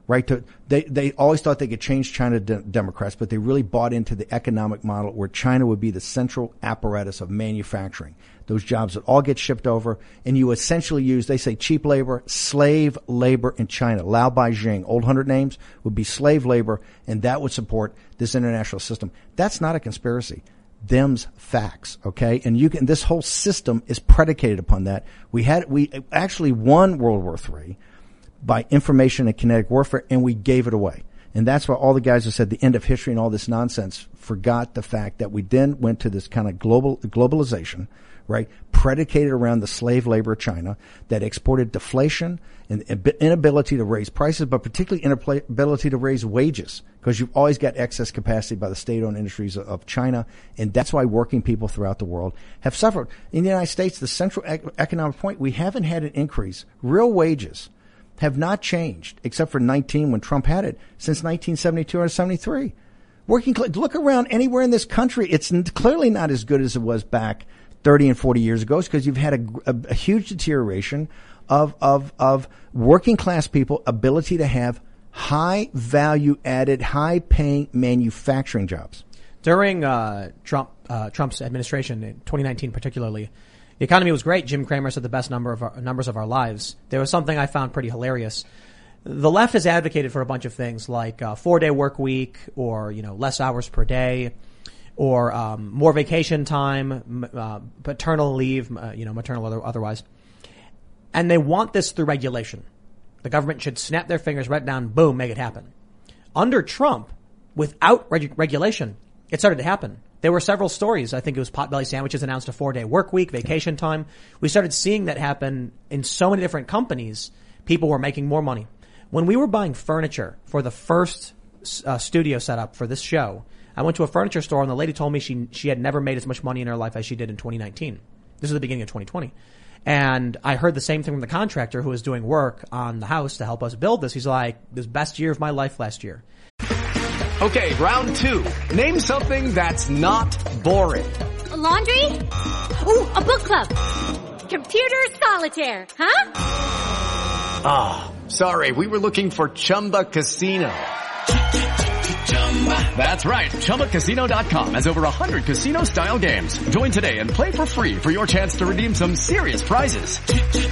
right? To, they, they always thought they could change China de- Democrats, but they really bought into the economic model where China would be the central apparatus of manufacturing. Those jobs would all get shipped over, and you essentially use, they say, cheap labor, slave labor in China. Lao Beijing, old hundred names, would be slave labor, and that would support this international system. That's not a conspiracy. Them's facts, okay? And you can, this whole system is predicated upon that. We had, we actually won World War Three by information and kinetic warfare, and we gave it away. And that's why all the guys who said the end of history and all this nonsense forgot the fact that we then went to this kind of global globalization, right, predicated around the slave labor of China that exported deflation and inability to raise prices, but particularly inability to raise wages, because you've always got excess capacity by the state-owned industries of China, and that's why working people throughout the world have suffered. In the United States, the central economic point, we haven't had an increase. Real wages have not changed, except for nineteen when Trump had it, since nineteen seventy-two or seventy-three. Working, look around anywhere in this country. It's clearly not as good as it was back thirty and forty years ago, because you've had a, a, a huge deterioration of, of, of working class people ability to have high value added, high paying manufacturing jobs. During, uh, Trump, uh, Trump's administration in twenty nineteen particularly, the economy was great. Jim Cramer said the best number of our, numbers of our lives. There was something I found pretty hilarious. The left has advocated for a bunch of things like a four-day work week, or, you know, less hours per day, or um, more vacation time, uh, paternal leave, uh, you know, maternal other, otherwise. And they want this through regulation. The government should snap their fingers, write it down, boom, make it happen. Under Trump, without reg- regulation, it started to happen. There were several stories. I think it was Potbelly Sandwiches announced a four-day work week, vacation time. We started seeing that happen in so many different companies. People were making more money. When we were buying furniture for the first uh, studio setup for this show, I went to a furniture store and the lady told me she she had never made as much money in her life as she did in twenty nineteen. This is the beginning of twenty twenty. And I heard the same thing from the contractor who was doing work on the house to help us build this. He's like, this best year of my life last year. Okay, round two. Name something that's not boring. A laundry? Ooh, a book club. Computer solitaire, huh? Ah, oh, sorry, we were looking for Chumba Casino. That's right, Chumba Casino dot com has over one hundred casino-style games. Join today and play for free for your chance to redeem some serious prizes.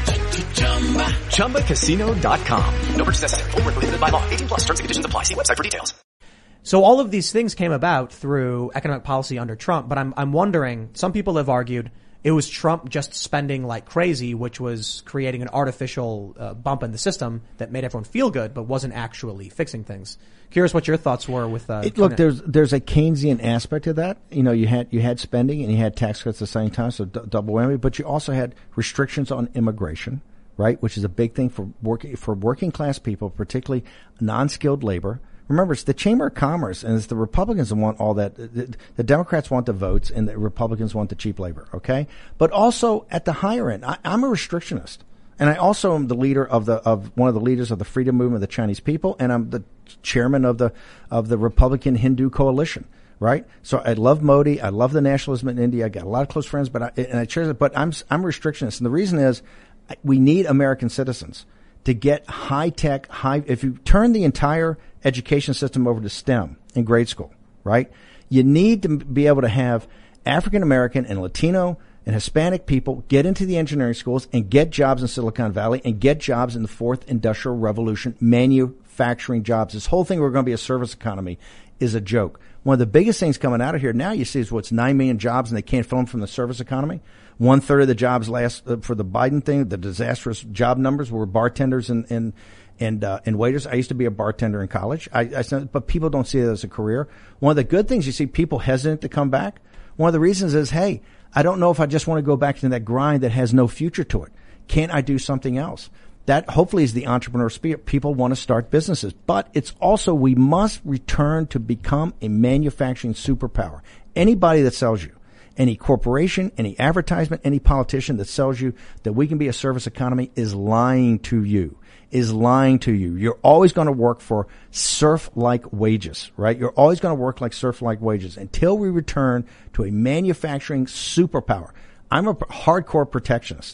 Chumba Casino dot com. No purchase necessary. Void where prohibited by law. eighteen plus. Terms and conditions apply. See website for details. So all of these things came about through economic policy under Trump, but I'm I'm wondering, some people have argued it was Trump just spending like crazy, which was creating an artificial uh, bump in the system that made everyone feel good, but wasn't actually fixing things. Curious what your thoughts were with uh, it, look, there's there's a Keynesian aspect to that. You know, you had you had spending and you had tax cuts at the same time, so d- double whammy. But you also had restrictions on immigration, right, which is a big thing for working for working class people, particularly non-skilled labor. Remember, it's the Chamber of Commerce, and it's the Republicans that want all that. The, the Democrats want the votes, and the Republicans want the cheap labor, okay? But also, at the higher end, I, I'm a restrictionist. And I also am the leader of the of one of the leaders of the freedom movement of the Chinese people, and I'm the chairman of the of the Republican Hindu Coalition, right? So I love Modi, I love the nationalism in India, I got a lot of close friends, but I, and I cherish it. But I'm I'm a restrictionist, and the reason is we need American citizens to get high tech, high. If you turn the entire education system over to STEM in grade school, right? You need to be able to have African American and Latino and Hispanic people get into the engineering schools and get jobs in Silicon Valley and get jobs in the fourth industrial revolution, manufacturing jobs. This whole thing, we're going to be a service economy, is a joke. One of the biggest things coming out of here now, you see, is what's nine million jobs and they can't fill them from the service economy. One third of the jobs last uh, for the Biden thing, the disastrous job numbers were bartenders and, and, and, uh, and waiters. I used to be a bartender in college. I, I, but people don't see it as a career. One of the good things, you see people hesitant to come back. One of the reasons is, hey, I don't know if I just want to go back to that grind that has no future to it. Can't I do something else? That hopefully is the entrepreneur spirit. People want to start businesses, but it's also, we must return to become a manufacturing superpower. Anybody that sells you, any corporation, any advertisement, any politician that sells you that we can be a service economy is lying to you, is lying to you. You're always going to work for serf-like wages, right? You're always going to work like serf-like wages until we return to a manufacturing superpower. I'm a hardcore protectionist.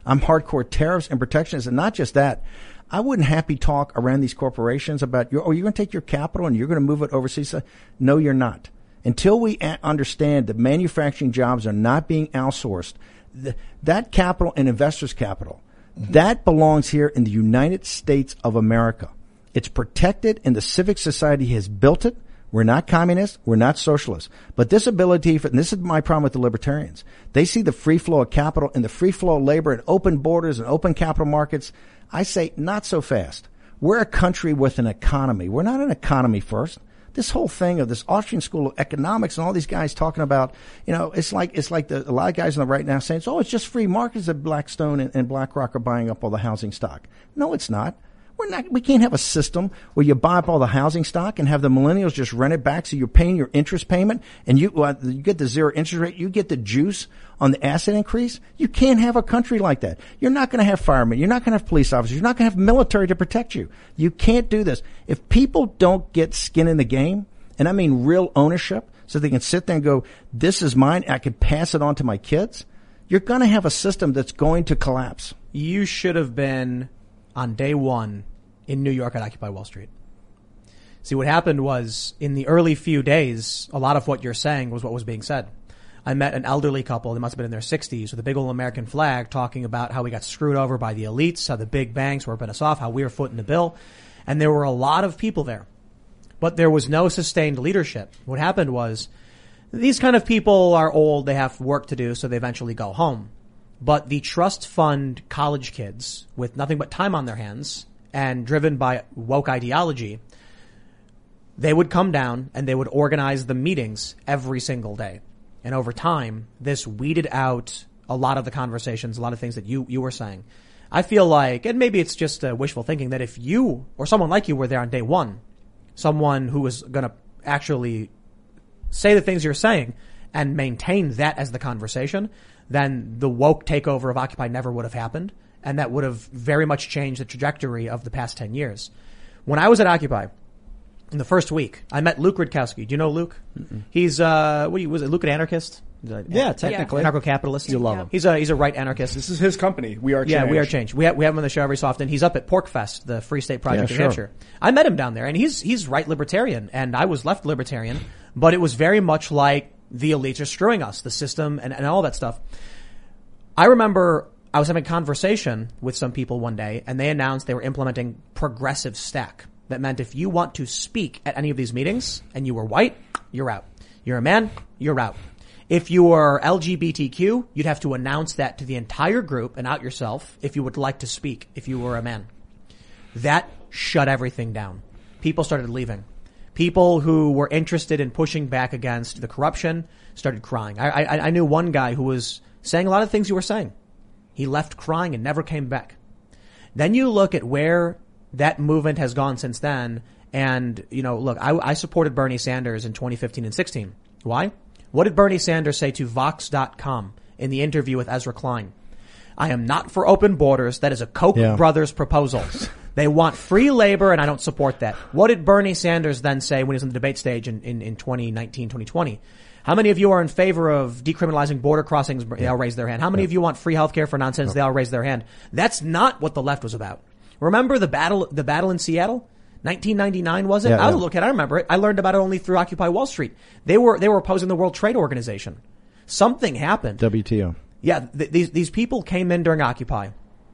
I'm hardcore tariffs and protections. And not just that. I wouldn't happy talk around these corporations about, your, oh, you're going to take your capital and you're going to move it overseas. No, you're not. Until we a- understand that manufacturing jobs are not being outsourced, th- that capital and investors' capital, that belongs here in the United States of America. It's protected and the civic society has built it. We're not communists. We're not socialists. But this ability, for, and this is my problem with the libertarians. They see the free flow of capital and the free flow of labor and open borders and open capital markets. I say not so fast. We're a country with an economy. We're not an economy first. This whole thing of this Austrian School of Economics and all these guys talking about, you know, it's like, it's like the, a lot of guys on the right now saying, oh, it's just free markets that Blackstone and, and BlackRock are buying up all the housing stock. No, it's not. We're not, we can't have a system where you buy up all the housing stock and have the millennials just rent it back so you're paying your interest payment and you, uh, you get the zero interest rate, you get the juice on the asset increase. You can't have a country like that. You're not going to have firemen. You're not going to have police officers. You're not going to have military to protect you. You can't do this. If people don't get skin in the game, and I mean real ownership, so they can sit there and go, this is mine, I can pass it on to my kids, you're going to have a system that's going to collapse. You should have been on day one in New York at Occupy Wall Street. See, what happened was, in the early few days, a lot of what you're saying was what was being said. I met an elderly couple, they must have been in their sixties, with a big old American flag talking about how we got screwed over by the elites, how the big banks were ripping us off, how we were footing the bill. And there were a lot of people there. But there was no sustained leadership. What happened was, these kind of people are old, they have work to do, so they eventually go home. But the trust fund college kids with nothing but time on their hands and driven by woke ideology, they would come down and they would organize the meetings every single day. And over time, this weeded out a lot of the conversations, a lot of things that you, you were saying. I feel like, and maybe it's just uh, wishful thinking, that if you or someone like you were there on day one, someone who was going to actually say the things you're saying and maintain that as the conversation, then the woke takeover of Occupy never would have happened. And that would have very much changed the trajectory of the past ten years. When I was at Occupy, in the first week, I met Luke Rudkowski. Do you know Luke? Mm-mm. He's, uh, what was it, Luke an anarchist? Yeah, technically. Yeah. Anarcho-capitalist. You love him. He's a, he's a right anarchist. This is his company. We Are Change. Yeah, We Are Change. We have, we have him on the show every so often. He's up at PorcFest, the Free State Project yeah, in sure. Hampshire. I met him down there, and he's, he's right libertarian, and I was left libertarian, but it was very much like the elites are screwing us, the system, and, and all that stuff. I remember I was having a conversation with some people one day, and they announced they were implementing progressive stack. That meant if you want to speak at any of these meetings and you were white, you're out. You're a man, you're out. If you were L G B T Q, you'd have to announce that to the entire group and out yourself if you would like to speak, if you were a man. That shut everything down. People started leaving. People who were interested in pushing back against the corruption started crying. I, I, I knew one guy who was saying a lot of things you were saying. He left crying and never came back. Then you look at where that movement has gone since then. And, you know, look, I, I supported Bernie Sanders in twenty fifteen and sixteen. Why? What did Bernie Sanders say to Vox dot com in the interview with Ezra Klein? I am not for open borders. That is a Koch yeah. brothers proposal. They want free labor, and I don't support that. What did Bernie Sanders then say when he was on the debate stage in, in, in twenty nineteen, twenty twenty? How many of you are in favor of decriminalizing border crossings? They all raise their hand. How many yeah. of you want free healthcare for nonsense? They all raise their hand. That's not what the left was about. Remember the battle, the battle in Seattle? nineteen ninety-nine, was it? Yeah, I was yeah. a kid. I remember it. I learned about it only through Occupy Wall Street. They were, they were opposing the World Trade Organization. Something happened. W T O. Yeah. Th- these, these people came in during Occupy,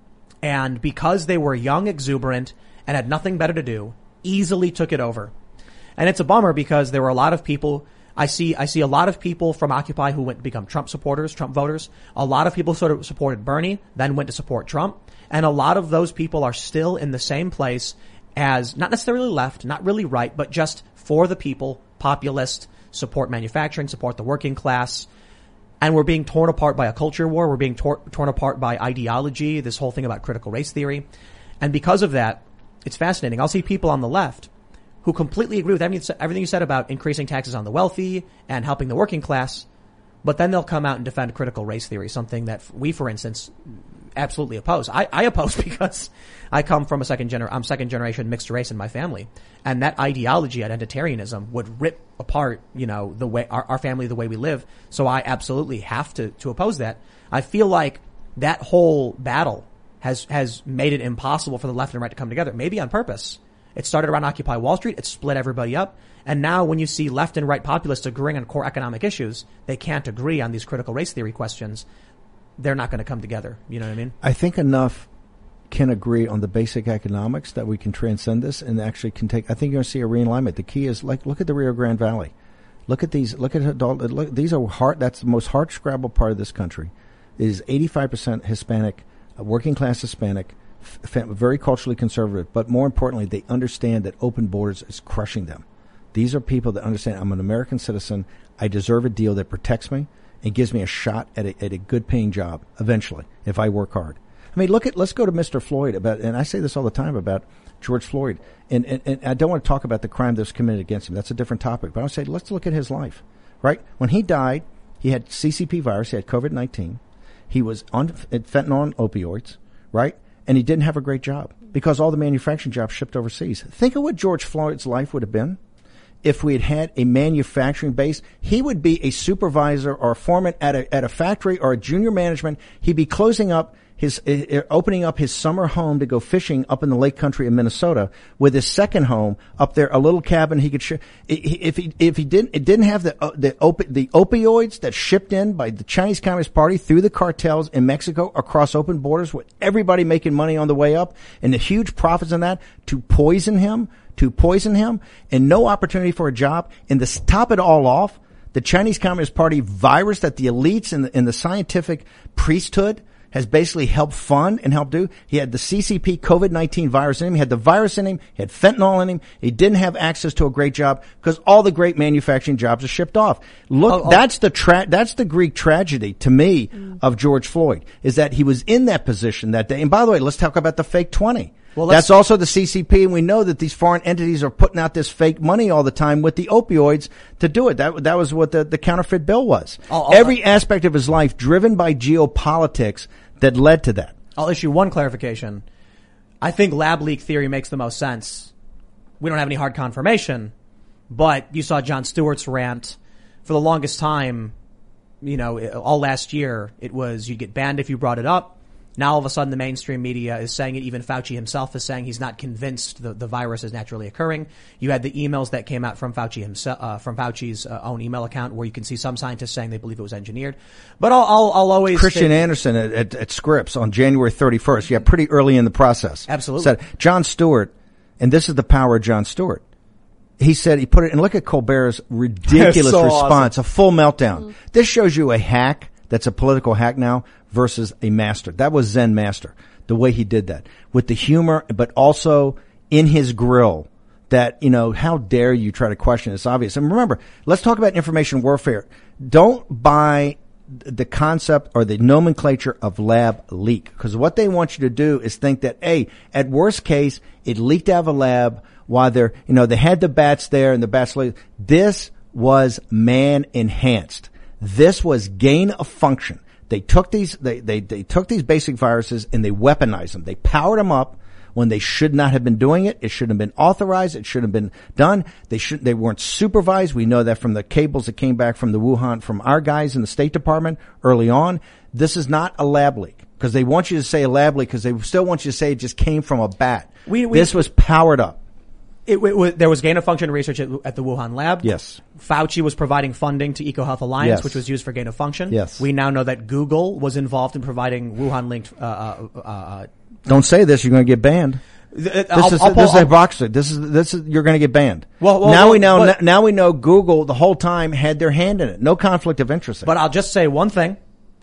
and because they were young, exuberant, and had nothing better to do, easily took it over. And it's a bummer because there were a lot of people, I see, I see a lot of people from Occupy who went to become Trump supporters, Trump voters. A lot of people sort of supported Bernie, then went to support Trump. And a lot of those people are still in the same place as not necessarily left, not really right, but just for the people, populist, support manufacturing, support the working class. And we're being torn apart by a culture war. We're being tor- torn apart by ideology, this whole thing about critical race theory. And because of that, it's fascinating. I'll see people on the left who completely agree with everything you said about increasing taxes on the wealthy and helping the working class, but then they'll come out and defend critical race theory, something that we, for instance, absolutely oppose. I, I oppose because I come from a second gener- I'm second generation mixed race in my family, and that ideology, identitarianism, would rip apart, you know, the way our, our family, the way we live. So I absolutely have to to oppose that. I feel like that whole battle has has made it impossible for the left and right to come together, maybe on purpose. It started around Occupy Wall Street. It split everybody up. And now when you see left and right populists agreeing on core economic issues, they can't agree on these critical race theory questions. They're not going to come together. You know what I mean? I think enough can agree on the basic economics that we can transcend this and actually can take, I think you're going to see a realignment. The key is, like, look at the Rio Grande Valley. Look at these, look at adult, look, these are hard, that's the most hard scrabble part of this country. It is eighty-five percent Hispanic, uh, working class Hispanic, f- very culturally conservative, but more importantly, they understand that open borders is crushing them. These are people that understand I'm an American citizen. I deserve a deal that protects me and gives me a shot at a, at a good paying job eventually if I work hard. I mean, look at, let's go to Mister Floyd about, and I say this all the time about George Floyd, and, and, and I don't want to talk about the crime that was committed against him. That's a different topic. But I would say, let's look at his life, right? When he died, he had C C P virus, he had COVID nineteen. He was on fentanyl and opioids, right? And he didn't have a great job because all the manufacturing jobs shipped overseas. Think of what George Floyd's life would have been if we had had a manufacturing base. He would be a supervisor or a foreman at a, at a factory or a junior management. He'd be closing up his, uh, opening up his summer home to go fishing up in the lake country of Minnesota with his second home up there, a little cabin he could share. If he, if he didn't, it didn't have the, uh, the, opi- the opioids that shipped in by the Chinese Communist Party through the cartels in Mexico across open borders with everybody making money on the way up and the huge profits on that to poison him, to poison him and no opportunity for a job. And to top it all off, the Chinese Communist Party virus that the elites and the, and the scientific priesthood has basically helped fund and helped do. He had the C C P COVID nineteen virus in him. He had the virus in him. He had fentanyl in him. He didn't have access to a great job because all the great manufacturing jobs are shipped off. Look, oh, oh. that's the tra- that's the Greek tragedy to me mm. of George Floyd is that he was in that position that day. And by the way, let's talk about the fake twenty. Well, that's also the C C P, and we know that these foreign entities are putting out this fake money all the time with the opioids to do it. That that was what the, the counterfeit bill was. I'll, I'll, Every aspect of his life driven by geopolitics that led to that. I'll issue one clarification. I think lab leak theory makes the most sense. We don't have any hard confirmation, but you saw Jon Stewart's rant. For the longest time, you know, all last year, it was you'd get banned if you brought it up. Now all of a sudden the mainstream media is saying it. Even Fauci himself is saying he's not convinced the, the virus is naturally occurring. You had the emails that came out from Fauci himself, uh, from Fauci's uh, own email account where you can see some scientists saying they believe it was engineered. But I'll, I'll, I'll always Christian think, Anderson at, at, at Scripps on January thirty-first. Yeah, pretty early in the process. Absolutely. Said Jon Stewart, and this is the power of Jon Stewart. He said, he put it, and look at Colbert's ridiculous so response, awesome. a full meltdown. Mm. This shows you a hack that's a political hack now versus a master. That was Zen master, the way he did that. With the humor, but also in his grill that, you know, how dare you try to question it? It's obvious. And remember, let's talk about information warfare. Don't buy the concept or the nomenclature of lab leak. Because what they want you to do is think that, hey, at worst case, it leaked out of a lab while they're, you know, they had the bats there and the bats. This was man enhanced. This was gain of function. They took these, they, they, they took these basic viruses and they weaponized them. They powered them up when they should not have been doing it. It shouldn't have been authorized. It shouldn't have been done. They should, they weren't supervised. We know that from the cables that came back from the Wuhan, from our guys in the State Department early on. This is not a lab leak because they want you to say a lab leak because they still want you to say it just came from a bat. We, we, this was powered up. It, it, it, there was gain of function research at, at the Wuhan lab. Yes. Fauci was providing funding to EcoHealth Alliance, yes. which was used for gain of function. Yes. We now know that Google was involved in providing Wuhan-linked. Uh, uh, uh, Don't say this; you're going to get banned. Th- this I'll, is I'll, this I'll, is a boxer. This is this is you're going to get banned. Well, well now well, we know. but, now we know Google the whole time had their hand in it. No conflict of interest. But I'll just say one thing: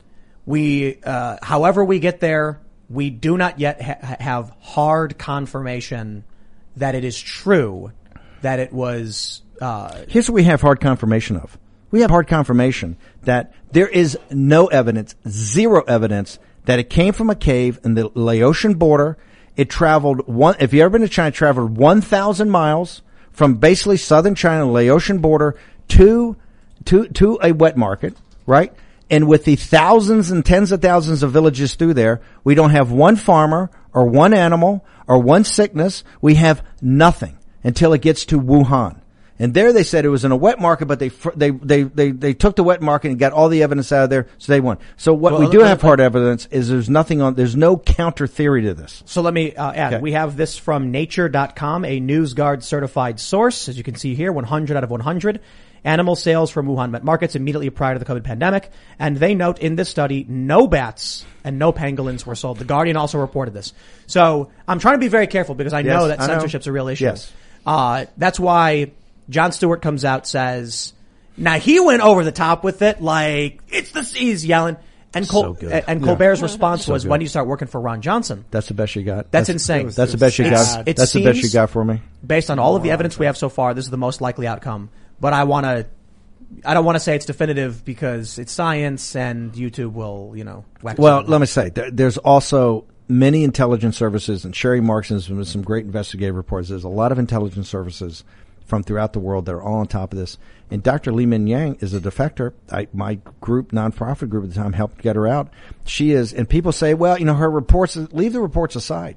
we, uh, however we get there, we do not yet ha- have hard confirmation that it is true. That it was, uh, here's what we have hard confirmation of. We have hard confirmation that there is no evidence, zero evidence that it came from a cave in the Laotian border. It traveled one, if you ever been to China, it traveled one thousand miles from basically southern China, Laotian border to, to, to a wet market, right? And with the thousands and tens of thousands of villages through there, we don't have one farmer or one animal or one sickness. We have nothing. Until it gets to Wuhan. And there they said it was in a wet market, but they they they they, they took the wet market and got all the evidence out of there, so they won. So what Well, we do let- have hard evidence is there's nothing on, there's no counter theory to this. So let me uh, add, Okay. we have this from nature dot com, a NewsGuard certified source. As you can see here, one hundred out of one hundred. Animal sales from Wuhan wet markets immediately prior to the COVID pandemic. And they note in this study, no bats and no pangolins were sold. The Guardian also reported this. So I'm trying to be very careful because I Yes, know that I know. censorship's a real issue. Yes. Uh, that's why Jon Stewart comes out, says, now he went over the top with it, like, it's the seas yelling. And, Col- So good. and Yeah. Colbert's response So was, good. when do you start working for Ron Johnson? That's the best you got. That's insane. That's the best you It's- got. it That's the best you seems- got for me. Based on all of the evidence we have so far, this is the most likely outcome. But I want to, I don't want to say it's definitive because it's science and YouTube will, you know, wax Well, on. let me say, there, there's also many intelligence services, and Sherry Marks has been some great investigative reports. There's a lot of intelligence services from throughout the world that are all on top of this. And Doctor Li Min Yang is a defector. I, my group, nonprofit group at the time, helped get her out. She is, and people say, well, you know, her reports, leave the reports aside.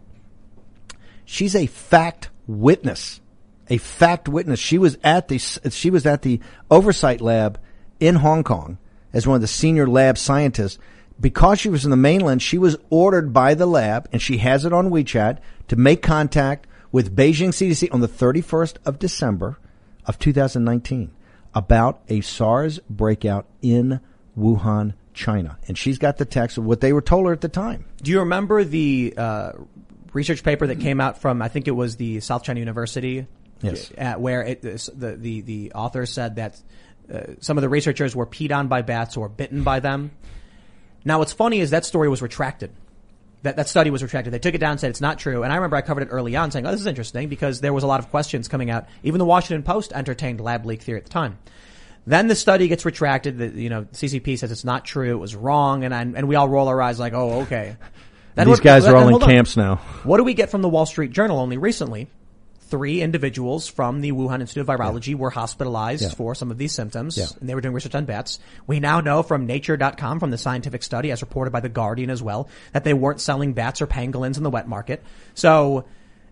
She's a fact witness. A fact witness. She was at the she was at the oversight lab in Hong Kong as one of the senior lab scientists. Because she was in the mainland, she was ordered by the lab, and she has it on WeChat, to make contact with Beijing C D C on the thirty-first of December of two thousand nineteen about a SARS breakout in Wuhan, China. And she's got the text of what they were told her at the time. Do you remember the uh, research paper that came out from, I think it was the South China University? Yes. Uh, where it, the, the, the author said that uh, some of the researchers were peed on by bats or bitten by them. Now, what's funny is that story was retracted. That, that study was retracted. They took it down and said it's not true. And I remember I covered it early on saying, oh, this is interesting because there was a lot of questions coming out. Even the Washington Post entertained lab leak theory at the time. Then the study gets retracted. The, you know, C C P says it's not true. It was wrong. And I, and we all roll our eyes like, oh, okay. Then These what- guys are then all in hold on. camps now. What do we get from the Wall Street Journal? Only recently, three individuals from the Wuhan Institute of Virology yeah. were hospitalized yeah. for some of these symptoms, yeah. and they were doing research on bats. We now know from nature dot com, from the scientific study, as reported by The Guardian as well, that they weren't selling bats or pangolins in the wet market. So,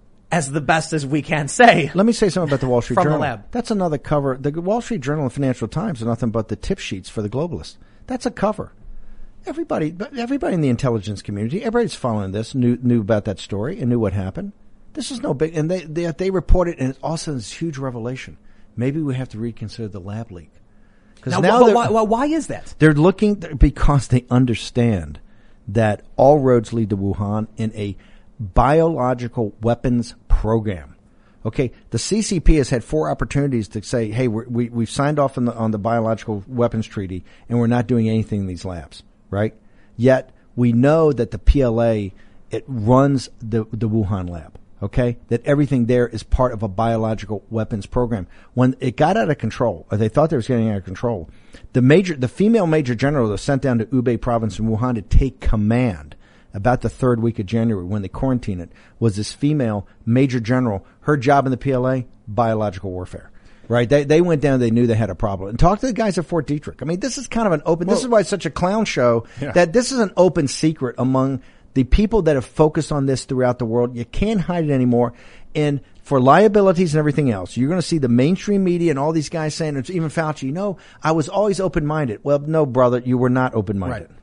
as the best as we can say. Let me say something about the Wall Street from Journal. the lab. That's another cover. The Wall Street Journal and Financial Times are nothing but the tip sheets for the globalists. That's a cover. Everybody, everybody in the intelligence community, everybody's following this, knew knew about that story and knew what happened. This is no big, and they they, they report it, and it's also this huge revelation. Maybe we have to reconsider the lab leak. Because Now, now, wh- they're, why, why, why is that? they're looking because they understand that all roads lead to Wuhan in a biological weapons program. Okay, the C C P has had four opportunities to say, "Hey, we're, we we've signed off on the on the biological weapons treaty, and we're not doing anything in these labs." Right? Yet we know that the P L A it runs the the Wuhan lab. Okay, that everything there is part of a biological weapons program. When it got out of control, or they thought they was getting out of control, the major, the female major general was sent down to Hubei province in Wuhan to take command. About the third week of January, when they quarantined it, was this female major general. Her job in the P L A, biological warfare. Right? They they went down. They knew they had a problem. And talk to the guys at Fort Detrick. I mean, this is kind of an open. Well, this is why it's such a clown show. Yeah. That this is an open secret among the people that have focused on this throughout the world. You can't hide it anymore. And for liabilities and everything else, you're going to see the mainstream media and all these guys saying, it's even Fauci, you know, I was always open-minded. Well, no, brother, you were not open-minded. Right.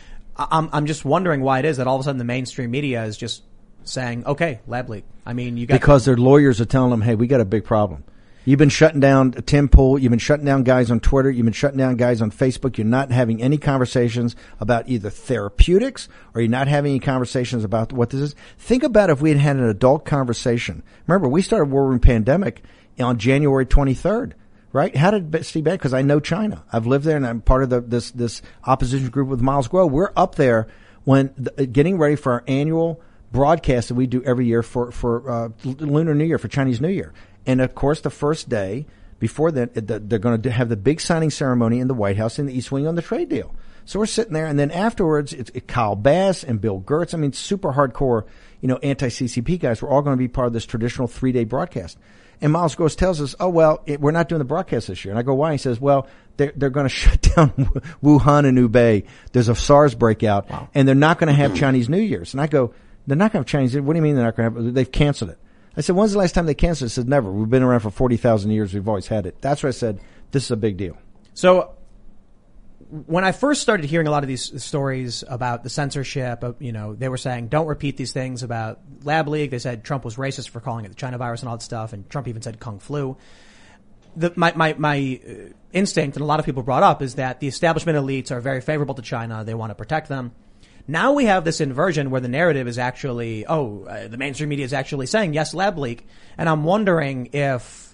I'm I'm just wondering why it is that all of a sudden the mainstream media is just saying, okay, lab leak. I mean, you got because their lawyers are telling them, hey, we got a big problem. You've been shutting down Tim Pool. You've been shutting down guys on Twitter. You've been shutting down guys on Facebook. You're not having any conversations about either therapeutics or you're not having any conversations about what this is. Think about if we had had an adult conversation. Remember, we started War Room Pandemic on January twenty-third. Right? How did Steve Bannon? Because I know China. I've lived there, and I'm part of the, this this opposition group with Miles Grove. We're up there when the, getting ready for our annual broadcast that we do every year for for uh, Lunar New Year, for Chinese New Year. And of course, the first day before that, they're going to have the big signing ceremony in the White House in the East Wing on the trade deal. So we're sitting there, and then afterwards, it's it, Kyle Bass and Bill Gertz. I mean, super hardcore, you know, anti-C C P guys. We're all going to be part of this traditional three-day broadcast. And Miles Gross tells us, oh, well, it, we're not doing the broadcast this year. And I go, why? He says, well, they're, they're going to shut down Wuhan and Hubei. There's a SARS breakout, wow. and they're not going to have Chinese New Year's. And I go, they're not going to have Chinese. What do you mean they're not going to have? They've canceled it. I said, when's the last time they canceled? I said, never. We've been around for forty thousand years. We've always had it. That's why I said, this is a big deal. So when I first started hearing a lot of these stories about the censorship, of, you know, they were saying, don't repeat these things about Lab Leak. They said Trump was racist for calling it the China virus and all that stuff. And Trump even said Kung Flu. The, my, my, my instinct, and a lot of people brought up, is that the establishment elites are very favorable to China. They want to protect them. Now we have this inversion where the narrative is actually, oh, uh, the mainstream media is actually saying, yes, Lab Leak. And I'm wondering if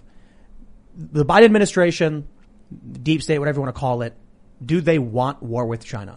the Biden administration, deep state, whatever you want to call it, do they want war with China?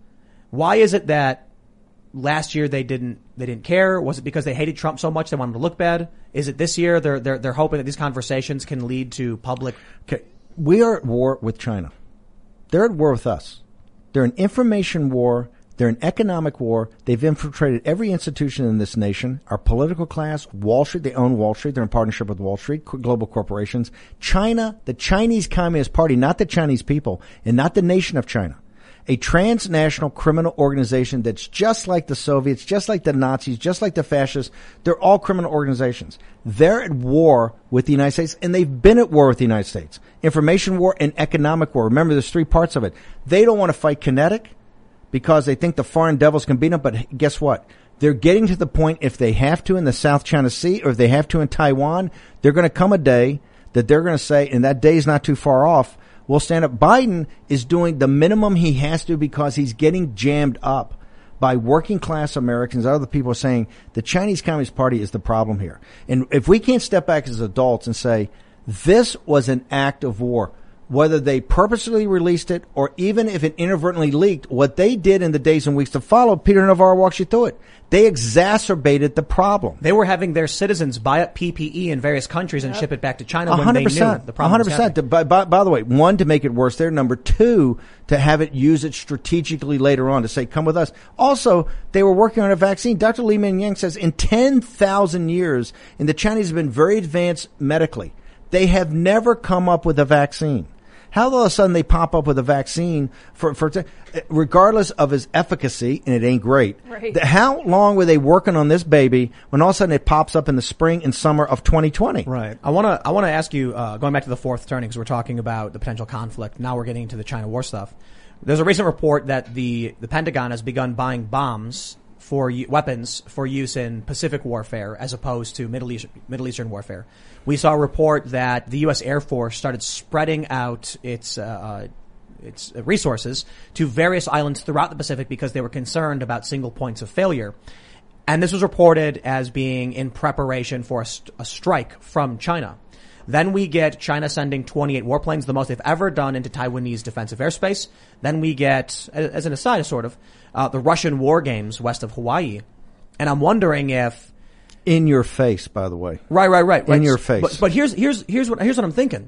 Why is it that last year they didn't they didn't care? Was it because they hated Trump so much they wanted him to look bad? Is it this year they're they're they're hoping that these conversations can lead to public? Okay, we are at war with China. They're at war with us. They're an information war. They're an economic war. They've infiltrated every institution in this nation. Our political class, Wall Street, they own Wall Street. They're in partnership with Wall Street, global corporations. China, the Chinese Communist Party, not the Chinese people, and not the nation of China. A transnational criminal organization that's just like the Soviets, just like the Nazis, just like the fascists. They're all criminal organizations. They're at war with the United States, and they've been at war with the United States. Information war and economic war. Remember, there's three parts of it. They don't want to fight kinetic, because they think the foreign devils can beat them. But guess what? They're getting to the point, if they have to in the South China Sea or if they have to in Taiwan, they're going to come a day that they're going to say, and that day is not too far off, we'll stand up. Biden is doing the minimum he has to because he's getting jammed up by working class Americans. Other people are saying the Chinese Communist Party is the problem here. And if we can't step back as adults and say, this was an act of war, whether they purposely released it or even if it inadvertently leaked, what they did in the days and weeks to follow, Peter Navarro walks you through it. They exacerbated the problem. They were having their citizens buy up P P E in various countries and yep. ship it back to China when one hundred percent. They knew the problem one hundred percent. was happening. By, by, by the way, one, to make it worse there. Number two, to have it use it strategically later on to say, come with us. Also, they were working on a vaccine. Doctor Li Mingyang says in ten thousand years, and the Chinese have been very advanced medically, they have never come up with a vaccine. How all of a sudden they pop up with a vaccine for, for regardless of its efficacy, and it ain't great. Right. How long were they working on this baby when all of a sudden it pops up in the spring and summer of twenty twenty? Right. I want to I want to ask you, uh, going back to the fourth turning, because we're talking about the potential conflict. Now we're getting into the China war stuff. There's a recent report that the the Pentagon has begun buying bombs for weapons for use in Pacific warfare as opposed to Middle East, Middle Eastern warfare. We saw a report that the U S Air Force started spreading out its uh, its resources to various islands throughout the Pacific because they were concerned about single points of failure. And this was reported as being in preparation for a, st- a strike from China. Then we get China sending twenty-eight warplanes, the most they've ever done, into Taiwanese defensive airspace. Then we get, as an aside, sort of, uh, the Russian war games west of Hawaii. And I'm wondering if... In your face, by the way. Right, right, right. right. In your face. But, but here's, here's, here's what, here's what I'm thinking.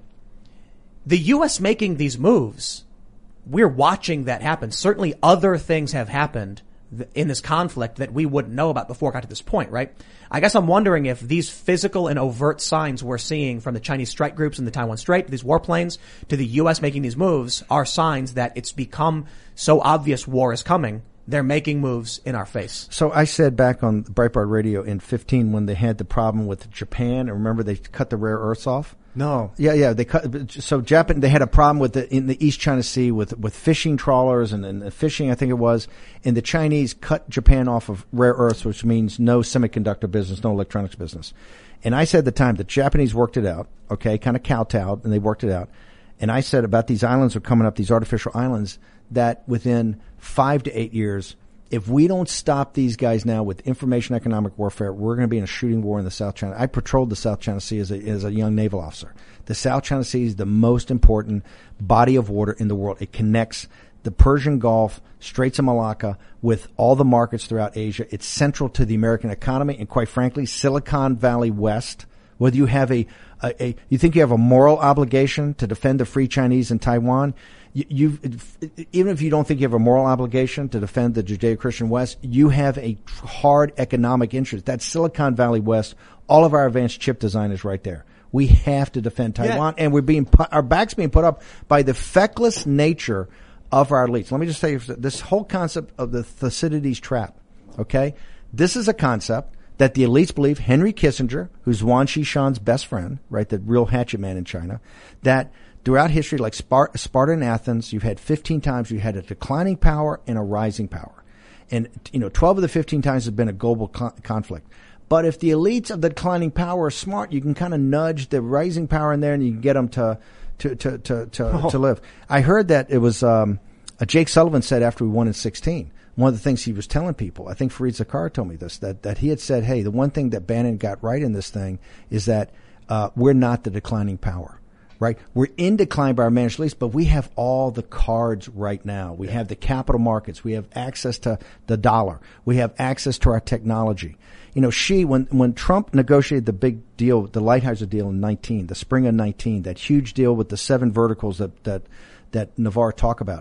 The U S making these moves, we're watching that happen. Certainly other things have happened in this conflict that we wouldn't know about before it got to this point, right? I guess I'm wondering if these physical and overt signs we're seeing from the Chinese strike groups in the Taiwan Strait, these warplanes, to the U S making these moves are signs that it's become so obvious war is coming. They're making moves in our face. So I said back on Breitbart Radio in fifteen when they had the problem with Japan, and remember they cut the rare earths off? No. Yeah, yeah. They cut. So Japan, they had a problem with the in the East China Sea with with fishing trawlers and, and fishing, I think it was. And the Chinese cut Japan off of rare earths, which means no semiconductor business, no electronics business. And I said at the time the Japanese worked it out, okay, kind of kowtowed, and they worked it out. And I said about these islands are coming up, these artificial islands, that within five to eight years, if we don't stop these guys now with information economic warfare, we're going to be in a shooting war in the South China. I patrolled the South China Sea as a, as a young naval officer. The South China Sea is the most important body of water in the world. It connects the Persian Gulf, Straits of Malacca, with all the markets throughout Asia. It's central to the American economy, and quite frankly, Silicon Valley West. Whether you have a, a, a you think you have a moral obligation to defend the free Chinese in Taiwan, you, you've, even if you don't think you have a moral obligation to defend the Judeo-Christian West, you have a hard economic interest. That's Silicon Valley West. All of our advanced chip design is right there. We have to defend Taiwan, yeah. and we're being put, our backs being put up by the feckless nature of our elites. Let me just say this whole concept of the Thucydides trap. Okay, this is a concept that the elites believe, Henry Kissinger, who's Yuan Shishan's best friend, right, the real hatchet man in China, that throughout history, like Spart- Sparta and Athens, you've had fifteen times you had a declining power and a rising power. And, you know, twelve of the fifteen times has been a global co- conflict. But if the elites of the declining power are smart, you can kind of nudge the rising power in there and you can get them to, to, to, to, to, oh. to live. I heard that it was, um, uh, Jake Sullivan said after we won in sixteen, one of the things he was telling people, I think Fareed Zakaria told me this, that, that he had said, hey, the one thing that Bannon got right in this thing is that, uh, we're not the declining power. Right? We're in decline by our managed lease, but we have all the cards right now. We yeah. have the capital markets. We have access to the dollar. We have access to our technology. You know, she, when, when Trump negotiated the big deal, the Lighthizer deal in nineteen, the spring of nineteen, that huge deal with the seven verticals that, that, that Navarre talked about.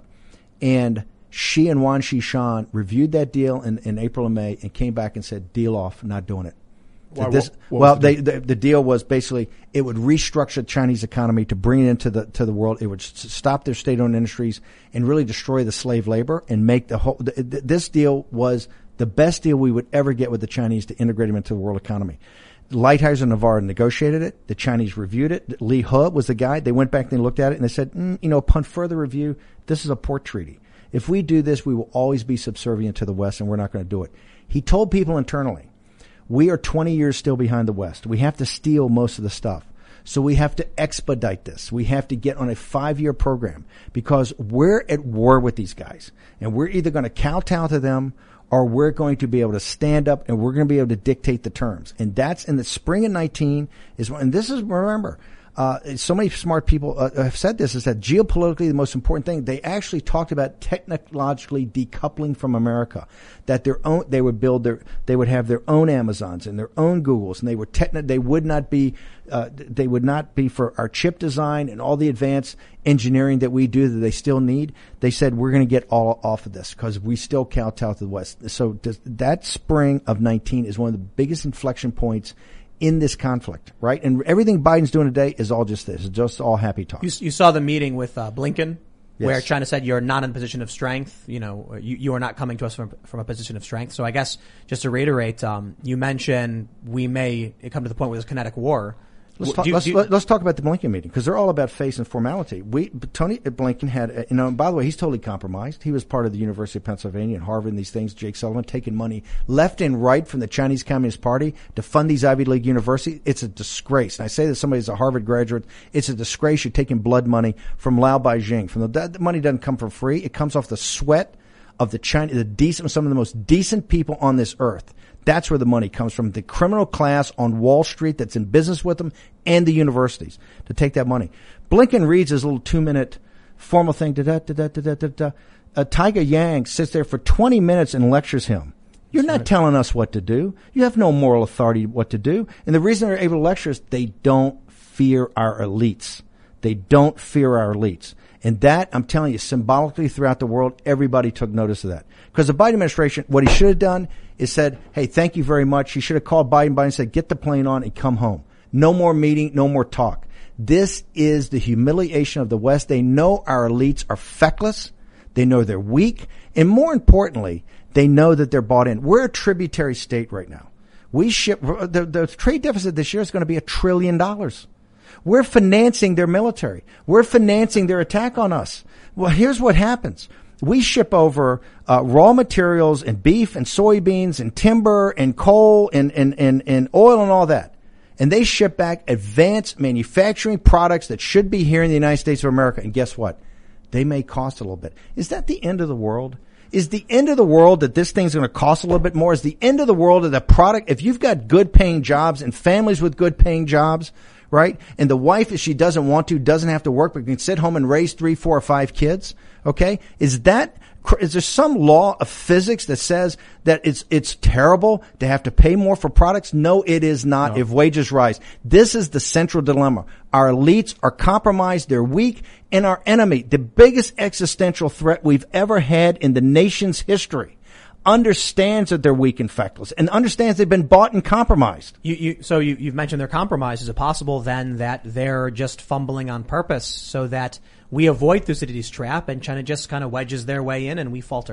And she and Yuan Shishan reviewed that deal in, in April and May and came back and said, deal off, not doing it. Why, This, what, what well, the they, deal? the, the deal was basically it would restructure the Chinese economy to bring it into the to the world. It would s- stop their state-owned industries and really destroy the slave labor and make the whole. Th- th- this deal was the best deal we would ever get with the Chinese to integrate them into the world economy. Lighthizer and Navarre negotiated it. The Chinese reviewed it. Lee He was the guy. They went back and they looked at it and they said, mm, you know, upon further review, this is a port treaty. If we do this, we will always be subservient to the West, and we're not going to do it. He told people internally, we are twenty years still behind the West. We have to steal most of the stuff. So we have to expedite this. We have to get on a five-year program because we're at war with these guys. And we're either going to kowtow to them or we're going to be able to stand up and we're going to be able to dictate the terms. And that's in the spring of nineteen is when, and this is, remember, Uh, so many smart people uh, have said this, is that geopolitically the most important thing, they actually talked about technologically decoupling from America, that their own, they would build their, they would have their own Amazons and their own Googles, and they were techni- they would not be, uh, they would not be for our chip design and all the advanced engineering that we do that they still need. They said, we're going to get all off of this because we still kowtow to the West. So does, that spring of nineteen is one of the biggest inflection points in this conflict, right? And everything Biden's doing today is all just this. It's just all happy talk. You, you saw the meeting with uh, Blinken, yes. where China said you're not in a position of strength. You know, you, you are not coming to us from, from a position of strength. So I guess just to reiterate, um, you mentioned we may come to the point where there's kinetic war. Let's Do talk, you- let's, do you- let's talk about the Blinken meeting because they're all about face and formality. We Tony Blinken had, uh, you know, and by the way, he's totally compromised. He was part of the University of Pennsylvania and Harvard and these things. Jake Sullivan taking money left and right from the Chinese Communist Party to fund these Ivy League universities. It's a disgrace. And I say that somebody's a Harvard graduate. It's a disgrace. You're taking blood money from Lao Beijing. From the, that money doesn't come for free. It comes off the sweat of the China, the decent, some of the most decent people on this earth. That's where the money comes from, the criminal class on Wall Street that's in business with them and the universities to take that money. Blinken reads his little two-minute formal thing. Da da da da da da da. Uh, Tiger Yang sits there for twenty minutes and lectures him. You're That's not right. telling us what to do. You have no moral authority what to do. And the reason they're able to lecture is they don't fear our elites. They don't fear our elites. And that, I'm telling you, symbolically throughout the world, everybody took notice of that. Because the Biden administration, what he should have done is said, hey, thank you very much. He should have called Biden, Biden and said, get the plane on and come home. No more meeting, no more talk. This is the humiliation of the West. They know our elites are feckless. They know they're weak. And more importantly, they know that they're bought in. We're a tributary state right now. We ship, the, the trade deficit this year is going to be a trillion dollars. We're financing their military. We're financing their attack on us. Well, here's what happens. We ship over uh, raw materials and beef and soybeans and timber and coal and, and, and, and oil and all that. And they ship back advanced manufacturing products that should be here in the United States of America. And guess what? They may cost a little bit. Is that the end of the world? Is the end of the world that this thing's going to cost a little bit more? Is the end of the world that the product, if you've got good paying jobs and families with good paying jobs, right? And the wife, if she doesn't want to, doesn't have to work, but can sit home and raise three, four, or five kids. Okay. Is that, is there some law of physics that says that it's, it's terrible to have to pay more for products? No, it is not. No. If wages rise, this is the central dilemma. Our elites are compromised. They're weak, and our enemy, the biggest existential threat we've ever had in the nation's history, understands that they're weak and feckless and understands they've been bought and compromised. You, you, so you, you've mentioned their compromise. Is it possible then that they're just fumbling on purpose so that we avoid Thucydides' trap and China just kind of wedges their way in and we falter?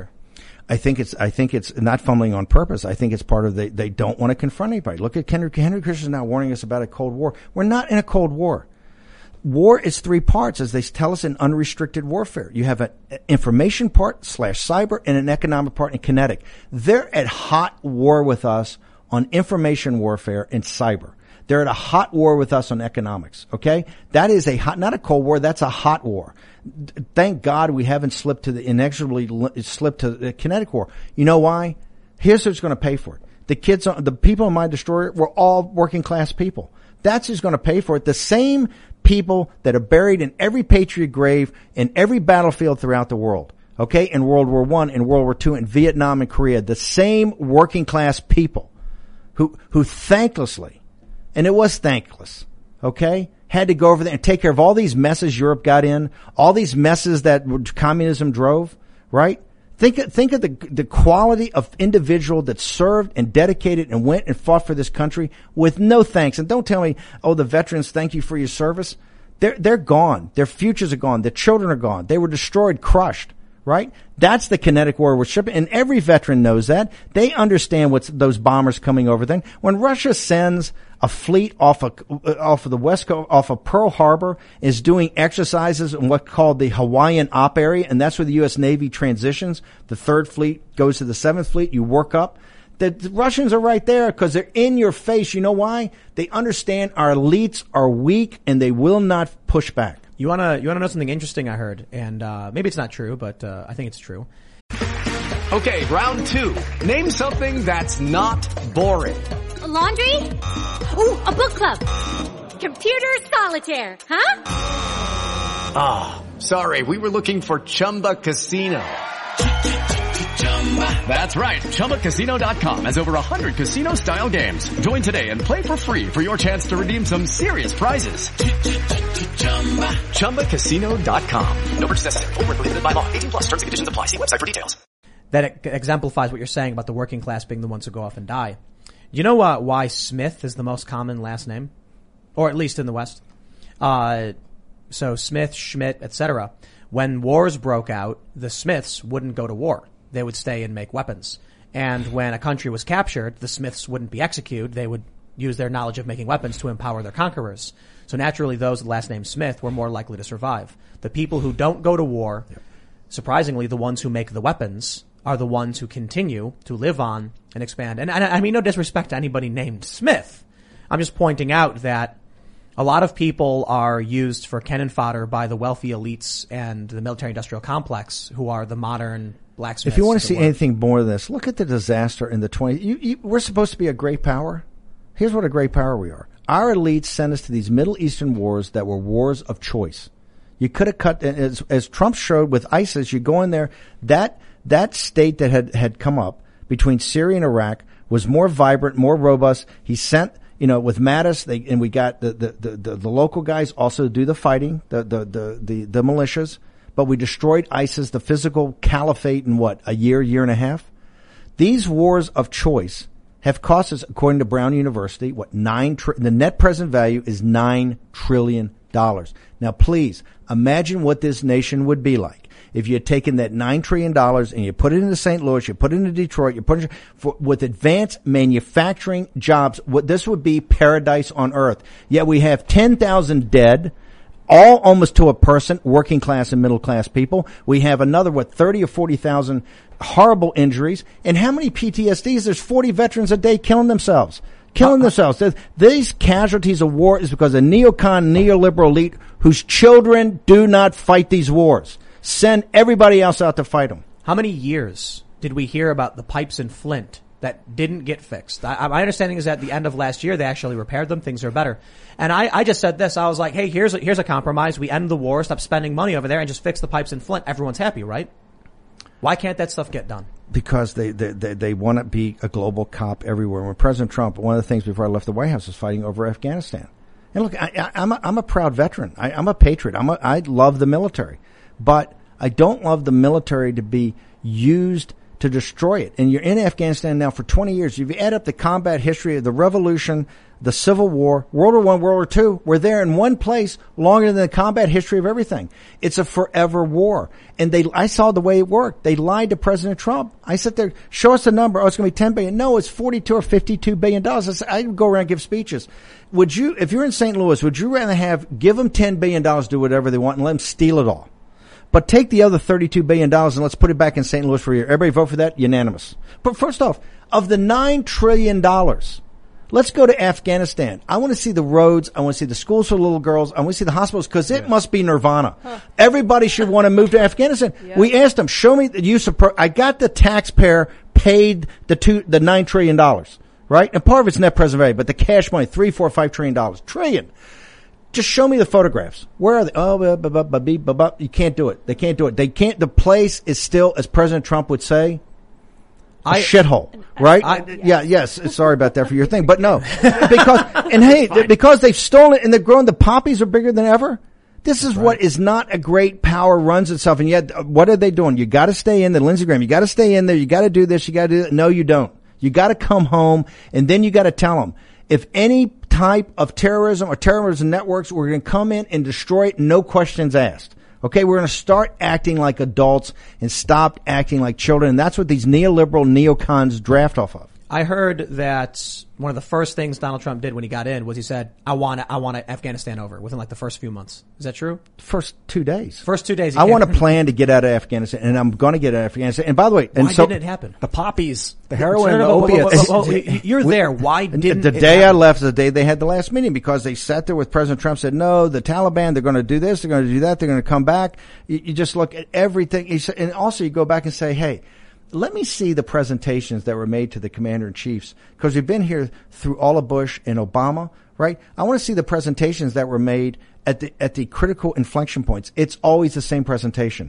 I think it's, I think it's not fumbling on purpose. I think it's part of the, they don't want to confront anybody. Look at Henry, Henry Kissinger now warning us about a Cold War. We're not in a Cold War. War is three parts, as they tell us in unrestricted warfare. You have an information part slash cyber and an economic part and kinetic. They're at hot war with us on information warfare and cyber. They're at a hot war with us on economics. Okay. That is a hot, not a Cold War. That's a hot war. Thank God we haven't slipped to the inexorably slipped to the kinetic war. You know why? Here's who's going to pay for it. The kids, the people in my destroyer were all working class people. That's who's going to pay for it. The same people that are buried in every patriot grave in every battlefield throughout the world. Okay. In World War One, in World War Two, in Vietnam and Korea, the same working class people who, who thanklessly, and it was thankless, okay, had to go over there and take care of all these messes Europe got in, all these messes that communism drove, right? Think, think of the, the quality of individual that served and dedicated and went and fought for this country with no thanks. And don't tell me, oh, the veterans, thank you for your service. They're, they're gone. Their futures are gone. Their children are gone. They were destroyed, crushed. Right? That's the kinetic war we're shipping. And every veteran knows that. They understand what's those bombers coming over then. When Russia sends a fleet off of, off of the west coast, off of Pearl Harbor, is doing exercises in what's called the Hawaiian Op area, and that's where the U S Navy transitions. The third fleet goes to the seventh fleet. You work up. The, the Russians are right there because they're in your face. You know why? They understand our elites are weak and they will not push back. You wanna you wanna know something interesting I heard, and uh maybe it's not true, but uh I think it's true. Okay, round two. Name something that's not boring. A laundry? Ooh, a book club. Computer solitaire, huh? Ah, oh, sorry, we were looking for Chumba Casino. That's right. Chumba Casino dot com has over one hundred casino-style games. Join today and play for free for your chance to redeem some serious prizes. Chumba Casino dot com. No purchase necessary. Void where prohibited by law. eighteen plus. Terms and conditions apply. See website for details. That exemplifies what you're saying about the working class being the ones who go off and die. Do you know uh, why Smith is the most common last name? Or at least in the West. Uh, so Smith, Schmidt, et cetera. When wars broke out, the Smiths wouldn't go to war. They would stay and make weapons. And when a country was captured, the Smiths wouldn't be executed. They would use their knowledge of making weapons to empower their conquerors. So naturally, those with the last name Smith were more likely to survive. The people who don't go to war, yep. surprisingly, the ones who make the weapons are the ones who continue to live on and expand. And, and I mean no disrespect to anybody named Smith. I'm just pointing out that a lot of people are used for cannon fodder by the wealthy elites and the military-industrial complex, who are the modern blacksmiths. If you want to see anything more than this, look at the disaster in the twenties. You, you, we're supposed to be a great power. Here's what a great power we are. Our elites sent us to these Middle Eastern wars that were wars of choice. You could have cut, as, as Trump showed with ISIS, you go in there, that that state that had, had come up between Syria and Iraq was more vibrant, more robust. He sent, you know, with Mattis, they, and we got the, the, the, the, the local guys also do the fighting, the, the, the, the, the militias, but we destroyed ISIS, the physical caliphate, in what, a year, year and a half? These wars of choice have cost us, according to Brown University, what, nine, tri- the net present value is nine trillion dollars. Now please, imagine what this nation would be like if you had taken that nine trillion dollars and you put it into Saint Louis, you put it into Detroit, you put it for, with advanced manufacturing jobs. What this would be paradise on earth. Yet we have ten thousand dead, all almost to a person, working class and middle class people. We have another, what, thirty or forty thousand horrible injuries. And how many P T S Ds? There's forty veterans a day killing themselves. Killing uh, themselves. These casualties of war is because of neocon, neoliberal elite whose children do not fight these wars. Send everybody else out to fight them. How many years did we hear about the pipes in Flint that didn't get fixed? I, my understanding is at the end of last year, they actually repaired them. Things are better. And I, I just said this. I was like, hey, here's a, here's a compromise. We end the war, stop spending money over there, and just fix the pipes in Flint. Everyone's happy, right? Why can't that stuff get done? Because they, they, they, they want to be a global cop everywhere. When President Trump, one of the things before I left the White House was fighting over Afghanistan. And look, I, I, I'm, a, I'm a proud veteran. I, I'm a patriot. I'm a, I love the military. But I don't love the military to be used to destroy it. And you're in Afghanistan now for twenty years. If you add up the combat history of the revolution, the Civil War, World War One, World War Two, we're there in one place longer than the combat history of everything. It's a forever war. And they, I saw the way it worked. They lied to President Trump. I said there, show us the number. Oh, it's going to be ten billion. No, it's forty-two or fifty-two billion dollars. I said, I go around and give speeches. Would you, if you're in Saint Louis, would you rather have, give them ten billion dollars, do whatever they want and let them steal it all? But take the other thirty-two billion dollars and let's put it back in Saint Louis for a year. Everybody vote for that? Unanimous. But first off, of the nine trillion dollars, let's go to Afghanistan. I want to see the roads. I want to see the schools for little girls. I want to see the hospitals because it yeah. must be nirvana. Huh. Everybody should want to move to Afghanistan. Yep. We asked them, show me the use of, pro- I got the taxpayer paid the two, the nine trillion dollars, right? And part of it's net present value, but the cash money, three, four, five trillion dollars, trillion. Just show me the photographs. Where are they? Oh, blah, blah, blah, blah, blah, blah. You can't do it. They can't do it. They can't. The place is still, as President Trump would say, a I, shithole, right? I, yeah, yes. Sorry about that for your thing, but no, because and hey, because they've stolen it and they've grown. The poppies are bigger than ever. This is right. What is not a great power runs itself, and yet what are they doing? You got to stay in there, Lindsey Graham. You got to stay in there. You got to do this. You got to do that. No, you don't. You got to come home, and then you got to tell them if any type of terrorism or terrorism networks, we're going to come in and destroy it, no questions asked. Okay, we're going to start acting like adults and stop acting like children. And that's what these neoliberal neocons draft off of. I heard that one of the first things Donald Trump did when he got in was he said, I want I want Afghanistan over within like the first few months. Is that true? First two days. First two days. I want a plan to get out of Afghanistan, and I'm going to get out of Afghanistan. And by the way, and why so, didn't it happen? The poppies, the heroin, the opiates. You're there. Why didn't the it day happen? I left, the day they had the last meeting, because they sat there with President Trump, said, no, the Taliban, they're going to do this, they're going to do that, they're going to come back. You, you just look at everything. You say, and also you go back and say, hey, let me see the presentations that were made to the commander-in-chiefs, because we've been here through all of Bush and Obama, right? I want to see the presentations that were made at the at the critical inflection points. It's always the same presentation.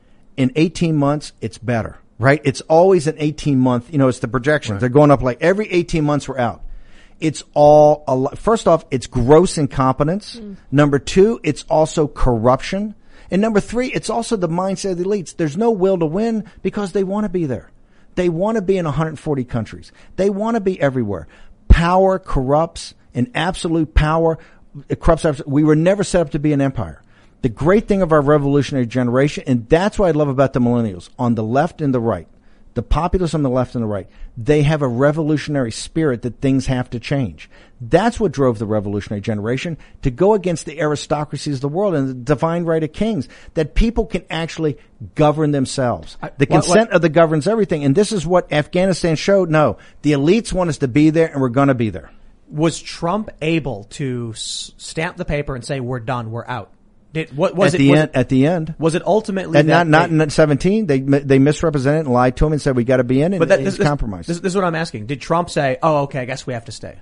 In eighteen months, it's better, right? It's always an eighteen-month, you know, it's the projections. Right. They're going up like every eighteen months we're out. It's all, a lot. First off, it's gross incompetence. Mm. Number two, it's also corruption. And number three, it's also the mindset of the elites. There's no will to win because they want to be there. They want to be in one hundred forty countries. They want to be everywhere. Power corrupts, and absolute power it corrupts. We were never set up to be an empire. The great thing of our revolutionary generation, and that's what I love about the millennials, on the left and the right, the populists on the left and the right, they have a revolutionary spirit that things have to change. That's what drove the revolutionary generation, to go against the aristocracies of the world and the divine right of kings, that people can actually govern themselves. The consent what, what, of the governs everything. And this is what Afghanistan showed. No, the elites want us to be there, and we're going to be there. Was Trump able to s- stamp the paper and say, we're done, we're out? Did, what was at it? The Was end, it, at the end, was it ultimately and that not they, not in seventeen? They they misrepresented and lied to him and said we got to be in, and but that, it's this, compromised. This, this is what I'm asking. Did Trump say, "Oh, okay, I guess we have to stay"?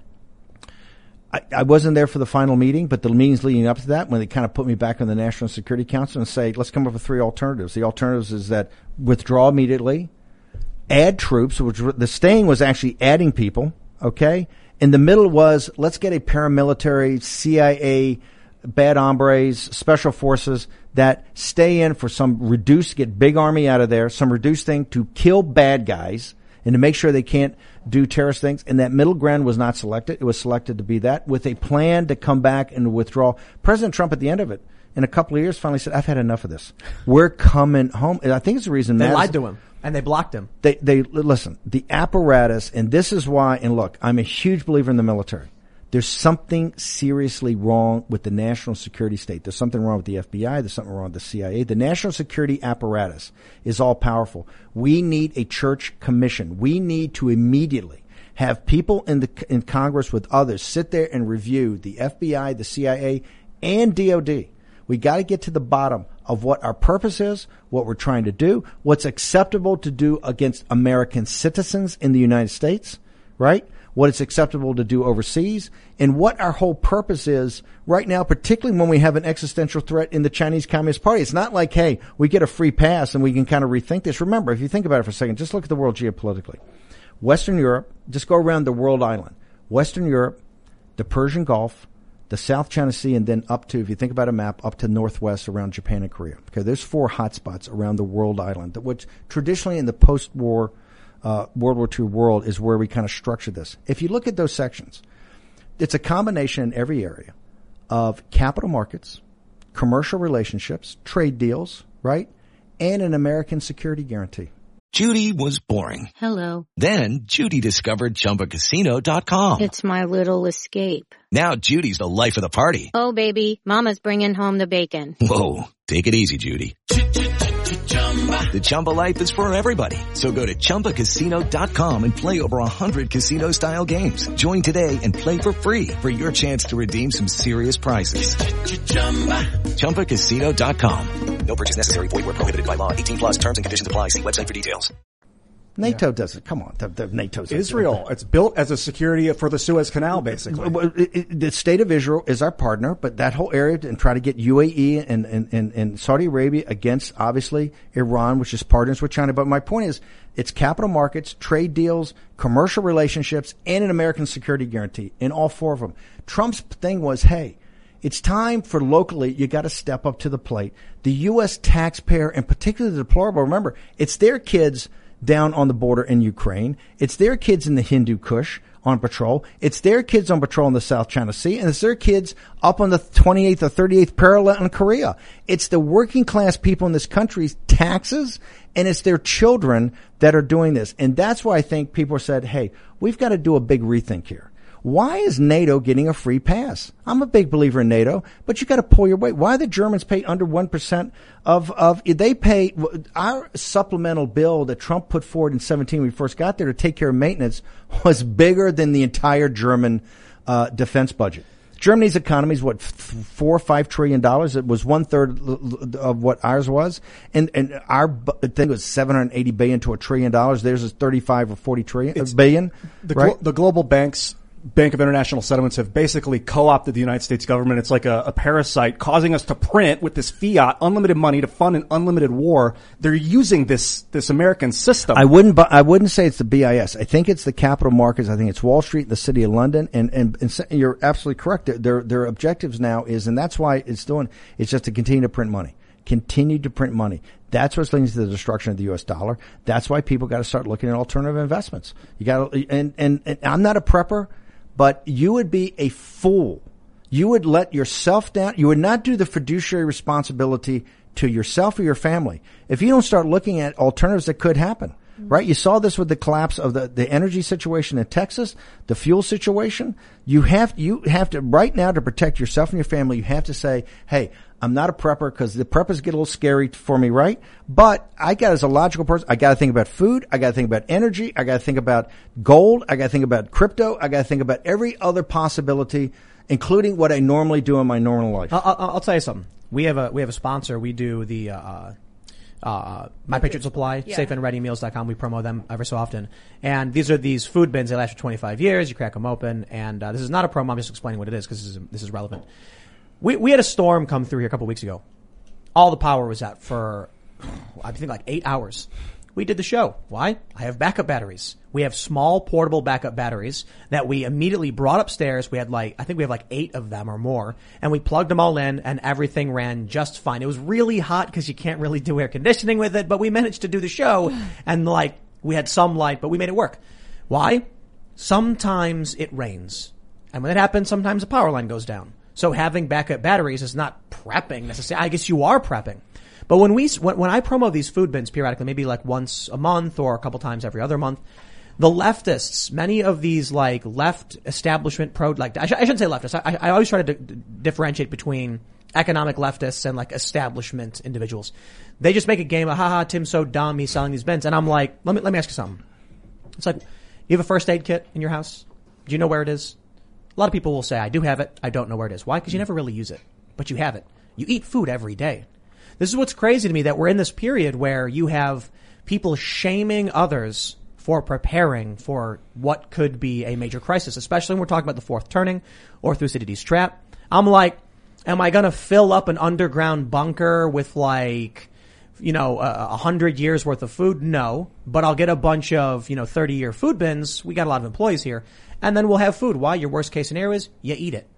I, I wasn't there for the final meeting, but the meetings leading up to that, when they kind of put me back on the National Security Council and say, "Let's come up with three alternatives." The alternatives is that withdraw immediately, add troops, which the staying was actually adding people. Okay, in the middle was let's get a paramilitary C I A. Bad hombres, special forces that stay in for some reduced, get big army out of there, some reduced thing to kill bad guys and to make sure they can't do terrorist things. And that middle ground was not selected. It was selected to be that with a plan to come back and withdraw. President Trump at the end of it, in a couple of years, finally said, I've had enough of this. We're coming home. And I think it's the reason they Madison, lied to him and they blocked him. They, they, listen, the apparatus, and this is why, and look, I'm a huge believer in the military. There's something seriously wrong with the national security state. There's something wrong with the F B I. There's something wrong with the C I A. The national security apparatus is all powerful. We need a church commission. We need to immediately have people in the in Congress with others sit there and review the F B I, the C I A, and D O D. We got to get to the bottom of what our purpose is, what we're trying to do, what's acceptable to do against American citizens in the United States, right? What it's acceptable to do overseas, and what our whole purpose is right now, particularly when we have an existential threat in the Chinese Communist Party. It's not like, hey, we get a free pass and we can kind of rethink this. Remember, if you think about it for a second, just look at the world geopolitically. Western Europe, just go around the world island. Western Europe, the Persian Gulf, the South China Sea, and then up to, if you think about a map, up to northwest around Japan and Korea. Okay, there's four hotspots around the world island, which traditionally in the post-war uh, World War Two world is where we kind of structure this. If you look at those sections, it's a combination in every area of capital markets, commercial relationships, trade deals, right, and an American security guarantee. Judy was boring. Hello. Then Judy discovered Chumba Casino dot com. It's my little escape. Now Judy's the life of the party. Oh, baby, mama's bringing home the bacon. Whoa, take it easy, Judy. The Chumba life is for everybody. So go to Chumba Casino dot com and play over one hundred casino-style games. Join today and play for free for your chance to redeem some serious prizes. Chumba Casino dot com. No purchase necessary. Void where prohibited by law. eighteen plus terms and conditions apply. See website for details. NATO yeah. does it. Come on. The, the NATO's Israel. It's built as a security for the Suez Canal, basically. It, it, the state of Israel is our partner, but that whole area, and try to get U A E and, and, and, and Saudi Arabia against, obviously, Iran, which is partners with China. But my point is, it's capital markets, trade deals, commercial relationships, and an American security guarantee in all four of them. Trump's thing was, hey, it's time for locally, you got to step up to the plate. The U S taxpayer, and particularly the deplorable, remember, it's their kids down on the border in Ukraine. It's their kids in the Hindu Kush on patrol. It's their kids on patrol in the South China Sea. And it's their kids up on the twenty-eighth or thirty-eighth parallel in Korea. It's the working class people in this country's taxes, and it's their children that are doing this. And that's why I think people said, hey, we've got to do a big rethink here. Why is NATO getting a free pass? I'm a big believer in NATO, but you got to pull your weight. Why the Germans pay under one percent of, of, they pay, our supplemental bill that Trump put forward in seventeen when we first got there to take care of maintenance was bigger than the entire German, uh, defense budget. Germany's economy is what, four or five trillion dollars. It was one third of what ours was. And, and our thing was seven hundred eighty billion to a trillion dollars. Theirs is thirty-five or forty trillion, it's, billion. The, right? glo- the global banks, Bank of International Settlements, have basically co-opted the United States government. It's like a, a parasite causing us to print with this fiat unlimited money to fund an unlimited war. They're using this this American system. I wouldn't. I wouldn't say it's the B I S. I think it's the capital markets. I think it's Wall Street, the City of London, and and, and you're absolutely correct. Their, their their objectives now is, and that's why it's doing. It's just to continue to print money. Continue to print money. That's what's leading to the destruction of the U S dollar. That's why people got to start looking at alternative investments. You got to, and, and and I'm not a prepper. But you would be a fool. You would let yourself down. You would not do the fiduciary responsibility to yourself or your family if you don't start looking at alternatives that could happen. Right? You saw this with the collapse of the, the energy situation in Texas, the fuel situation. You have, you have to, right now, to protect yourself and your family, you have to say, hey, I'm not a prepper because the preppers get a little scary for me, right? But I got, as a logical person, I got to think about food. I got to think about energy. I got to think about gold. I got to think about crypto. I got to think about every other possibility, including what I normally do in my normal life. I'll, I'll, I'll tell you something. We have a, we have a sponsor. We do the, uh, Uh, My Patriot Supply, yeah. safe and ready meals dot com. We promo them every so often. And these are these food bins. They last for twenty-five years. You crack them open. And, uh, this is not a promo. I'm just explaining what it is because this is, this is relevant. We, we had a storm come through here a couple weeks ago. All the power was out for, I think like eight hours. We did the show. Why? I have backup batteries. We have small portable backup batteries that we immediately brought upstairs. We had like, I think we have like eight of them or more, and we plugged them all in and everything ran just fine. It was really hot because you can't really do air conditioning with it, but we managed to do the show and like we had some light, but we made it work. Why? Sometimes it rains. And when it happens, sometimes the power line goes down. So having backup batteries is not prepping necessarily. I guess you are prepping. But when we, when, when I promo these food bins periodically, maybe like once a month or a couple times every other month, the leftists, many of these like left establishment pro, like, I, sh- I shouldn't say leftists. I, I always try to d- differentiate between economic leftists and like establishment individuals. They just make a game of, haha, Tim's so dumb, he's selling these bins. And I'm like, let me, let me ask you something. It's like, you have a first aid kit in your house? Do you know where it is? A lot of people will say, I do have it. I don't know where it is. Why? Because you never really use it, but you have it. You eat food every day. This is what's crazy to me, that we're in this period where you have people shaming others for preparing for what could be a major crisis, especially when we're talking about the fourth turning or Thucydides' trap. I'm like, am I going to fill up an underground bunker with like, you know, a uh, hundred years worth of food? No, but I'll get a bunch of, you know, thirty year food bins. We got a lot of employees here, and then we'll have food. Why? Your worst case scenario is you eat it.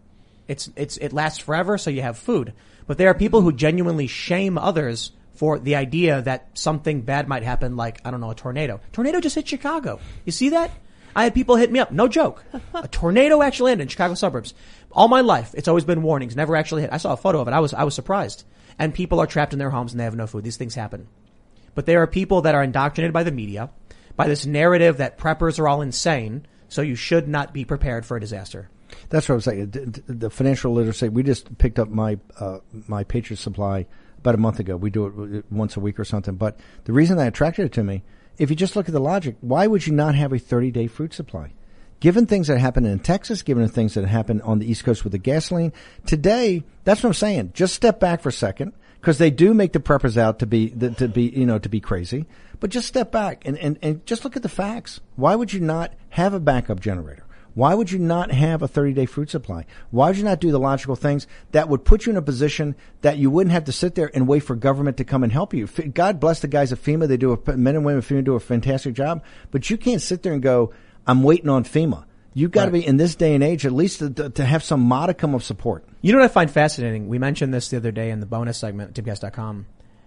It's, it's, it lasts forever, so you have food. But there are people who genuinely shame others for the idea that something bad might happen, like, I don't know, a tornado. Tornado just hit Chicago. You see that? I had people hit me up. No joke. A tornado actually landed in Chicago suburbs. All my life, it's always been warnings, never actually hit. I saw a photo of it. I was, I was surprised. And people are trapped in their homes and they have no food. These things happen. But there are people that are indoctrinated by the media, by this narrative that preppers are all insane, so you should not be prepared for a disaster. That's what I was saying. The, the financial literacy, we just picked up my, uh, my Patriot Supply about a month ago. We do it once a week or something. But the reason that attracted it to me, if you just look at the logic, why would you not have a thirty-day food supply? Given things that happen in Texas, given the things that happen on the East Coast with the gasoline, today, that's what I'm saying. Just step back for a second, because they do make the preppers out to be, to be, you know, to be crazy. But just step back and, and, and just look at the facts. Why would you not have a backup generator? Why would you not have a thirty-day food supply? Why would you not do the logical things that would put you in a position that you wouldn't have to sit there and wait for government to come and help you? God bless the guys at FEMA. They do a, men and women at FEMA do a fantastic job. But you can't sit there and go, I'm waiting on FEMA. You've got right. to be, in this day and age, at least to, to have some modicum of support. You know what I find fascinating? We mentioned this the other day in the bonus segment at timcast dot com.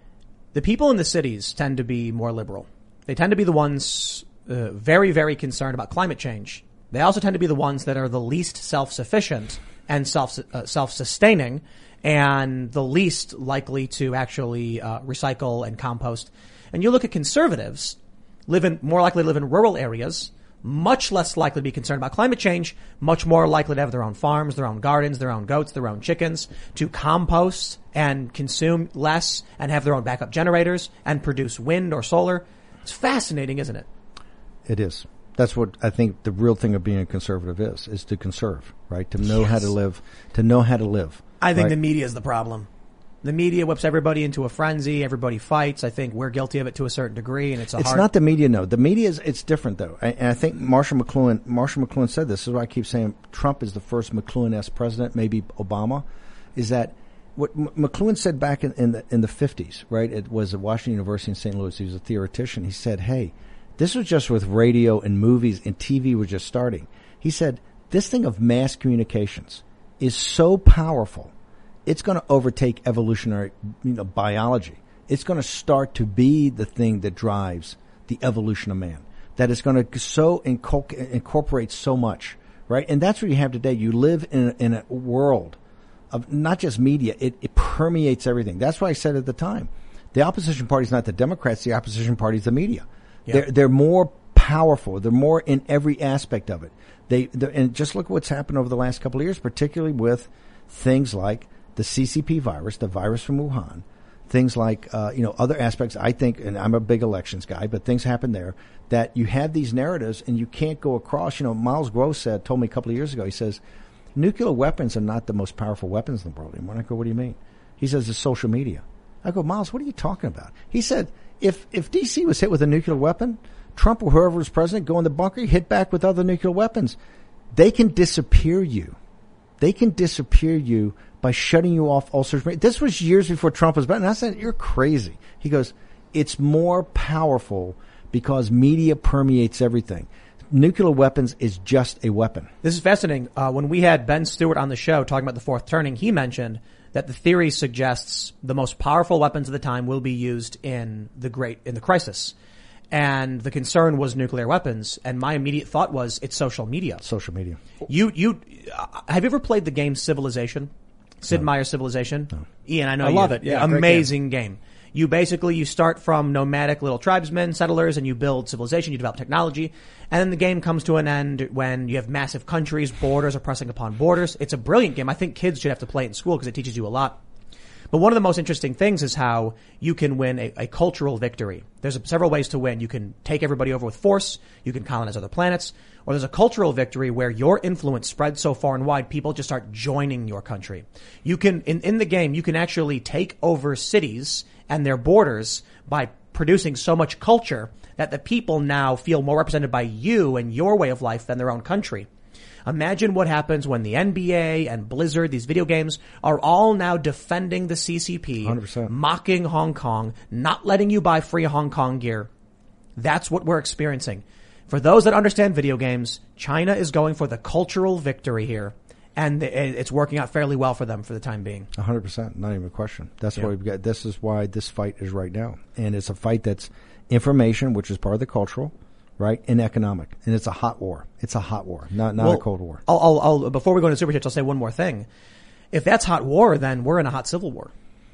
The people in the cities tend to be more liberal. They tend to be the ones uh, very, very concerned about climate change. They also tend to be the ones that are the least self-sufficient and self, uh, self-sustaining and the least likely to actually uh, recycle and compost. And you look at conservatives, live in, more likely to live in rural areas, much less likely to be concerned about climate change, much more likely to have their own farms, their own gardens, their own goats, their own chickens, to compost and consume less and have their own backup generators and produce wind or solar. It's fascinating, isn't it? It is. That's what I think the real thing of being a conservative is, is to conserve, right? To know yes. how to live, to know how to live. I think right? the media is the problem. The media whips everybody into a frenzy. Everybody fights. I think we're guilty of it to a certain degree, and it's a It's hard... not the media, no. The media is, it's different, though. I, and I think Marshall McLuhan, Marshall McLuhan said this. This is why I keep saying Trump is the first McLuhan-esque president, maybe Obama, is that what M- McLuhan said back in, in the, in the fifties, right? It was at Washington University in Saint Louis. He was a theoretician. He said, hey, this was just with radio and movies and T V was just starting. He said, this thing of mass communications is so powerful, it's going to overtake evolutionary, you know, biology. It's going to start to be the thing that drives the evolution of man. That is going to so inculc- incorporate so much, right? And that's what you have today. You live in a, in a world of not just media. It, it permeates everything. That's why I said at the time, the opposition party is not the Democrats. The opposition party is the media. Yeah. They're, they're more powerful. They're more in every aspect of it. They, and just look at what's happened over the last couple of years, particularly with things like the C C P virus, the virus from Wuhan, things like, uh, you know, other aspects. I think, and I'm a big elections guy, but things happen there that you have these narratives and you can't go across. You know, Miles Gross said, told me a couple of years ago, he says, nuclear weapons are not the most powerful weapons in the world anymore. I go, what do you mean? He says, it's social media. I go, Miles, what are you talking about? He said, if, if D C was hit with a nuclear weapon, Trump or whoever was president, go in the bunker, hit back with other nuclear weapons. They can disappear you. They can disappear you by shutting you off all social media. This was years before Trump was president. And I said, you're crazy. He goes, it's more powerful because media permeates everything. Nuclear weapons is just a weapon. This is fascinating. Uh, when we had Ben Stewart on the show talking about the fourth turning, he mentioned that the theory suggests the most powerful weapons of the time will be used in the great, in the crisis. And the concern was nuclear weapons. And my immediate thought was it's social media. Social media. You, you, uh, have you ever played the game Civilization? Sid no. Meier's Civilization? No. Ian, I know I you. love it. Yeah. Amazing game. game. You basically, you start from nomadic little tribesmen, settlers, and you build civilization, you develop technology. And then the game comes to an end when you have massive countries, borders are pressing upon borders. It's a brilliant game. I think kids should have to play it in school because it teaches you a lot. But one of the most interesting things is how you can win a, a cultural victory. There's a, several ways to win. You can take everybody over with force. You can colonize other planets. Or there's a cultural victory where your influence spreads so far and wide, people just start joining your country. You can, in, in the game, you can actually take over cities and their borders by producing so much culture that the people now feel more represented by you and your way of life than their own country. Imagine what happens when the N B A and Blizzard, these video games, are all now defending the C C P, one hundred percent. Mocking Hong Kong, not letting you buy free Hong Kong gear. That's what we're experiencing. For those that understand video games, China is going for the cultural victory here. and it's working out fairly well for them for the time being. A hundred percent, not even a question. That's Yeah. why we've got. This is why this fight is right now, and it's a fight that's information, which is part of the cultural, right, and economic, and it's a hot war. It's a hot war, not not Well, a cold war. I'll, I'll, I'll, before we go into super chats, I'll say one more thing. If that's hot war, then we're in a hot civil war.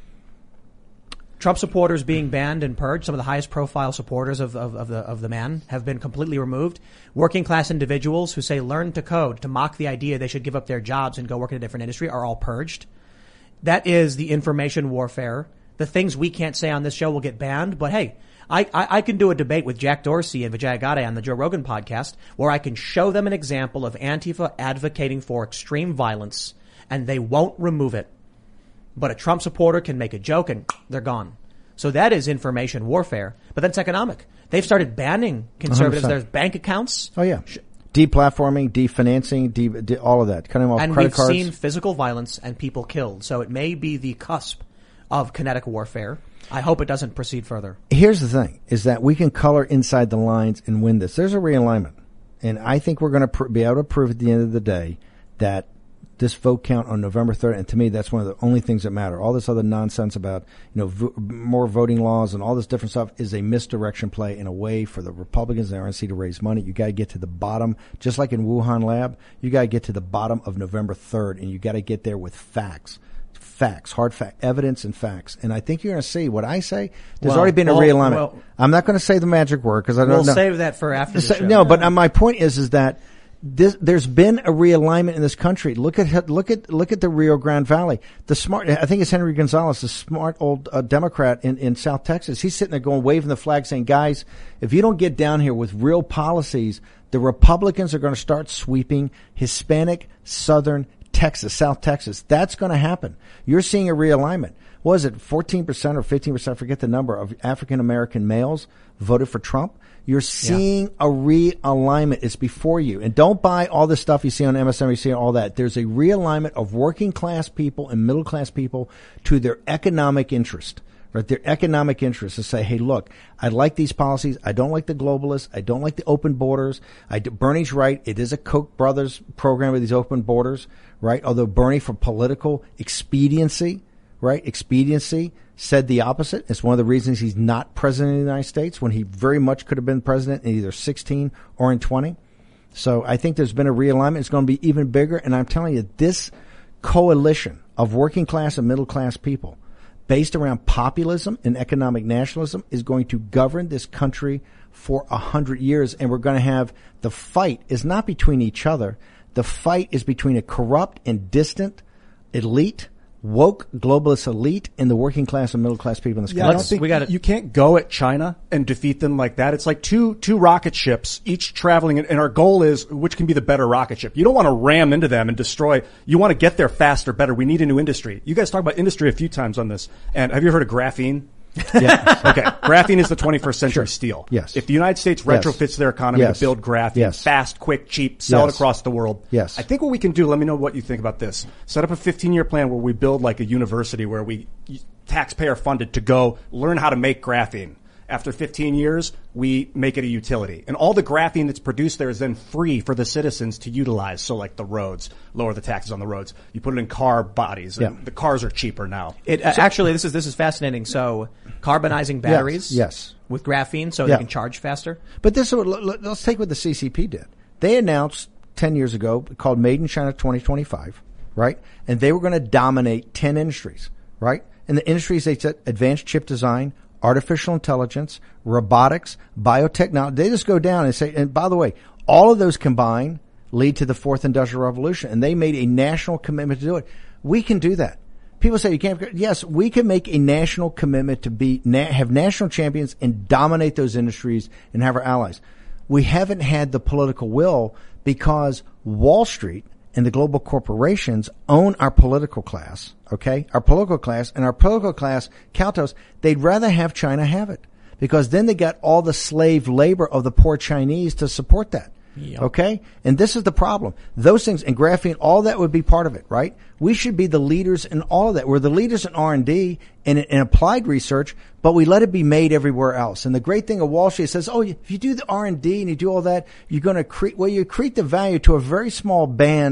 Trump supporters being banned and purged, some of the highest profile supporters of, of, of the of the man have been completely removed. Working class individuals who say learn to code, to mock the idea they should give up their jobs and go work in a different industry, are all purged. That is the information warfare. The things we can't say on this show will get banned, but hey, I, I, I can do a debate with Jack Dorsey and Vijay Gadde on the Joe Rogan podcast where I can show them an example of Antifa advocating for extreme violence, and they won't remove it. But a Trump supporter can make a joke and they're gone. So that is information warfare. But then it's economic. They've started banning conservatives. one hundred percent. There's bank accounts. Oh yeah, deplatforming, definancing, de, de, all of that, cutting off And credit we've cards. seen physical violence and people killed. So it may be the cusp of kinetic warfare. I hope it doesn't proceed further. Here's the thing, is that we can color inside the lines and win this. There's a realignment. And I think we're going to pr- be able to prove at the end of the day that this vote count on November third, and to me, that's one of the only things that matter. All this other nonsense about, you know, vo- more voting laws and all this different stuff is a misdirection play in a way for the Republicans and the R N C to raise money. You got to get to the bottom, just like in Wuhan lab, you got to get to the bottom of November third, and you got to get there with facts. Facts, hard fact, evidence and facts. And I think you're going to see what I say. There's Well, already been well, a realignment. well- I'm not going to say the magic word because I don't We'll know. save that for after the So- show. No, but uh, my point is, is that this, there's been a realignment in this country. Look at look at look at the Rio Grande Valley. The smart, I think it's Henry Gonzalez, the smart old uh, Democrat in, in South Texas. He's sitting there going, waving the flag, saying, "Guys, if you don't get down here with real policies, the Republicans are going to start sweeping Hispanic, Southern Texas, South Texas. That's going to happen. You're seeing a realignment. What is it, fourteen percent or fifteen percent, I forget the number, of African American males voted for Trump? You're seeing a realignment. It's before you. And don't buy all this stuff you see on M S N B C and all that. There's a realignment of working class people and middle class people to their economic interest. Right, their economic interest to say, hey, look, I like these policies. I don't like the globalists. I don't like the open borders. I do, Bernie's right. It is a Koch brothers program with these open borders, right? Although Bernie, for political expediency, right, expediency, said the opposite. It's one of the reasons he's not president of the United States when he very much could have been president in either sixteen or in twenty. So I think there's been a realignment. It's going to be even bigger. And I'm telling you, this coalition of working class and middle class people based around populism and economic nationalism is going to govern this country for a hundred years. And we're going to have, the fight is not between each other. The fight is between a corrupt and distant elite, woke globalist elite, and the working class and middle class people in this Yeah, I country. don't think we gotta- you can't go at China and defeat them like that. It's like two two rocket ships, each traveling, and our goal is which can be the better rocket ship. You don't want to ram into them and destroy. You want to get there faster, better. We need a new industry. You guys talk about industry a few times on this. And have you heard of graphene? Yeah. Okay, graphene is the twenty-first century steel. Yes. If the United States Yes. retrofits their economy Yes. to build graphene, Yes. fast, quick, cheap, sell it Yes. across the world. Yes. I think what we can do, let me know what you think about this. Set up a fifteen-year plan where we build like a university where we taxpayer funded to go learn how to make graphene. After fifteen years, we make it a utility. And all the graphene that's produced there is then free for the citizens to utilize. So like the roads, lower the taxes on the roads. You put it in car bodies. And Yeah. the cars are cheaper now. It uh, actually, this is this is fascinating. So, carbonizing batteries, yes. with graphene, so Yeah. they can charge faster. But this is what, let- let's take what the C C P did. They announced ten years ago, called Made in China twenty twenty-five, right? And they were going to dominate ten industries, right? And the industries, they said advanced chip design, artificial intelligence, robotics, biotechnology. They just go down and say, and by the way, all of those combined lead to the fourth industrial revolution. And they made a national commitment to do it. We can do that. People say you can't. Yes, we can make a national commitment to be, na- have national champions and dominate those industries and have our allies. We haven't had the political will because Wall Street and the global corporations own our political class, okay? Our political class, and our political class, Kautos, they'd rather have China have it because then they got all the slave labor of the poor Chinese to support that. Yep. Okay? And this is the problem. Those things, and graphene, all that would be part of it, right? We should be the leaders in all of that. We're the leaders in R and D and in applied research, but we let it be made everywhere else. And the great thing of Wall Street says, oh, if you do the R and D and you do all that, you're going to create, well, you create the value to a very small band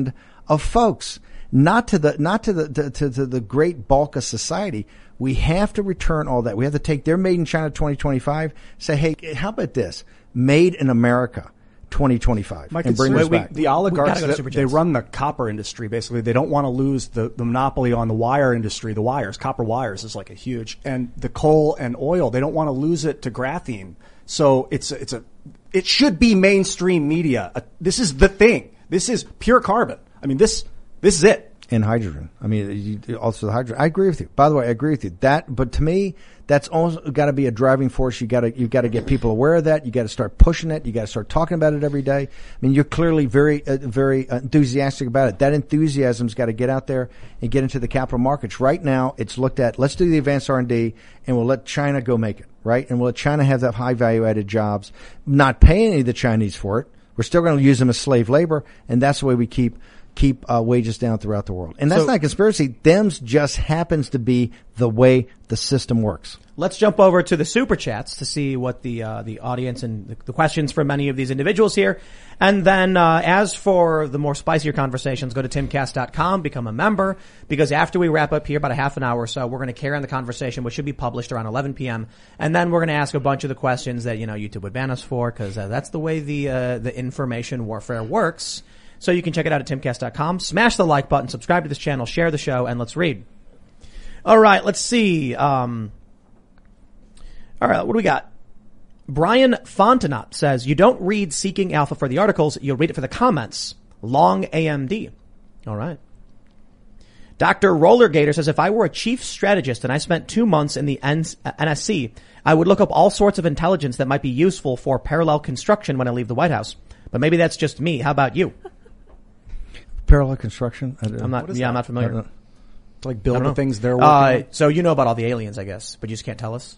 of folks, not to the not to the to, to, to the great bulk of society. We have to return all that. We have to take their Made in China twenty twenty-five, say, hey, how about this? Made in America twenty twenty-five. My and bring concern, this we, back. the oligarchs, go to that- Super they Chats. run the copper industry, basically. They don't want to lose the, the monopoly on the wire industry, the wires. Copper wires is like a huge, and the coal and oil, they don't want to lose it to graphene. So it's, a- it's a, it should be mainstream media. Uh, this is the thing. This is pure carbon. I mean, this, this is it. And hydrogen. I mean, you, also the hydrogen. I agree with you. By the way, I agree with you. That, but to me, that's also got to be a driving force. You got to, you got to get people aware of that. You got to start pushing it. You got to start talking about it every day. I mean, you're clearly very, uh, very enthusiastic about it. That enthusiasm's got to get out there and get into the capital markets. Right now, it's looked at. Let's do the advanced R and D, and we'll let China go make it. Right, and we'll let China have that high value added jobs. Not pay any of the Chinese for it. We're still going to use them as slave labor, and that's the way we keep. keep uh, wages down throughout the world. And that's So- not a conspiracy. Them's just happens to be the way the system works. Let's jump over to the super chats to see what the uh, the audience and the, the questions from many of these individuals here. And then uh, as for the more spicier conversations, go to timcast dot com, become a member, because after we wrap up here, about a half an hour or so, we're going to carry on the conversation, which should be published around eleven p.m. And then we're going to ask a bunch of the questions that, you know, YouTube would ban us for, because uh, that's the way the uh, the information warfare works. So you can check it out at timcast dot com. Smash the like button, subscribe to this channel, share the show, and let's read. All right, let's see. Um, all right, what do we got? Brian Fontenot says, you don't read Seeking Alpha for the articles, you'll read it for the comments. Long A M D. All right. Doctor Rollergator says, if I were a chief strategist and I spent two months in the N S C, I would look up all sorts of intelligence that might be useful for parallel construction when I leave the White House. But maybe that's just me. How about you? Parallel construction? I don't- I'm not, What is yeah, I'm that? not familiar. I don't- To like I build don't the know. things they're working Uh, on. so you know about all the aliens, I guess, but you just can't tell us?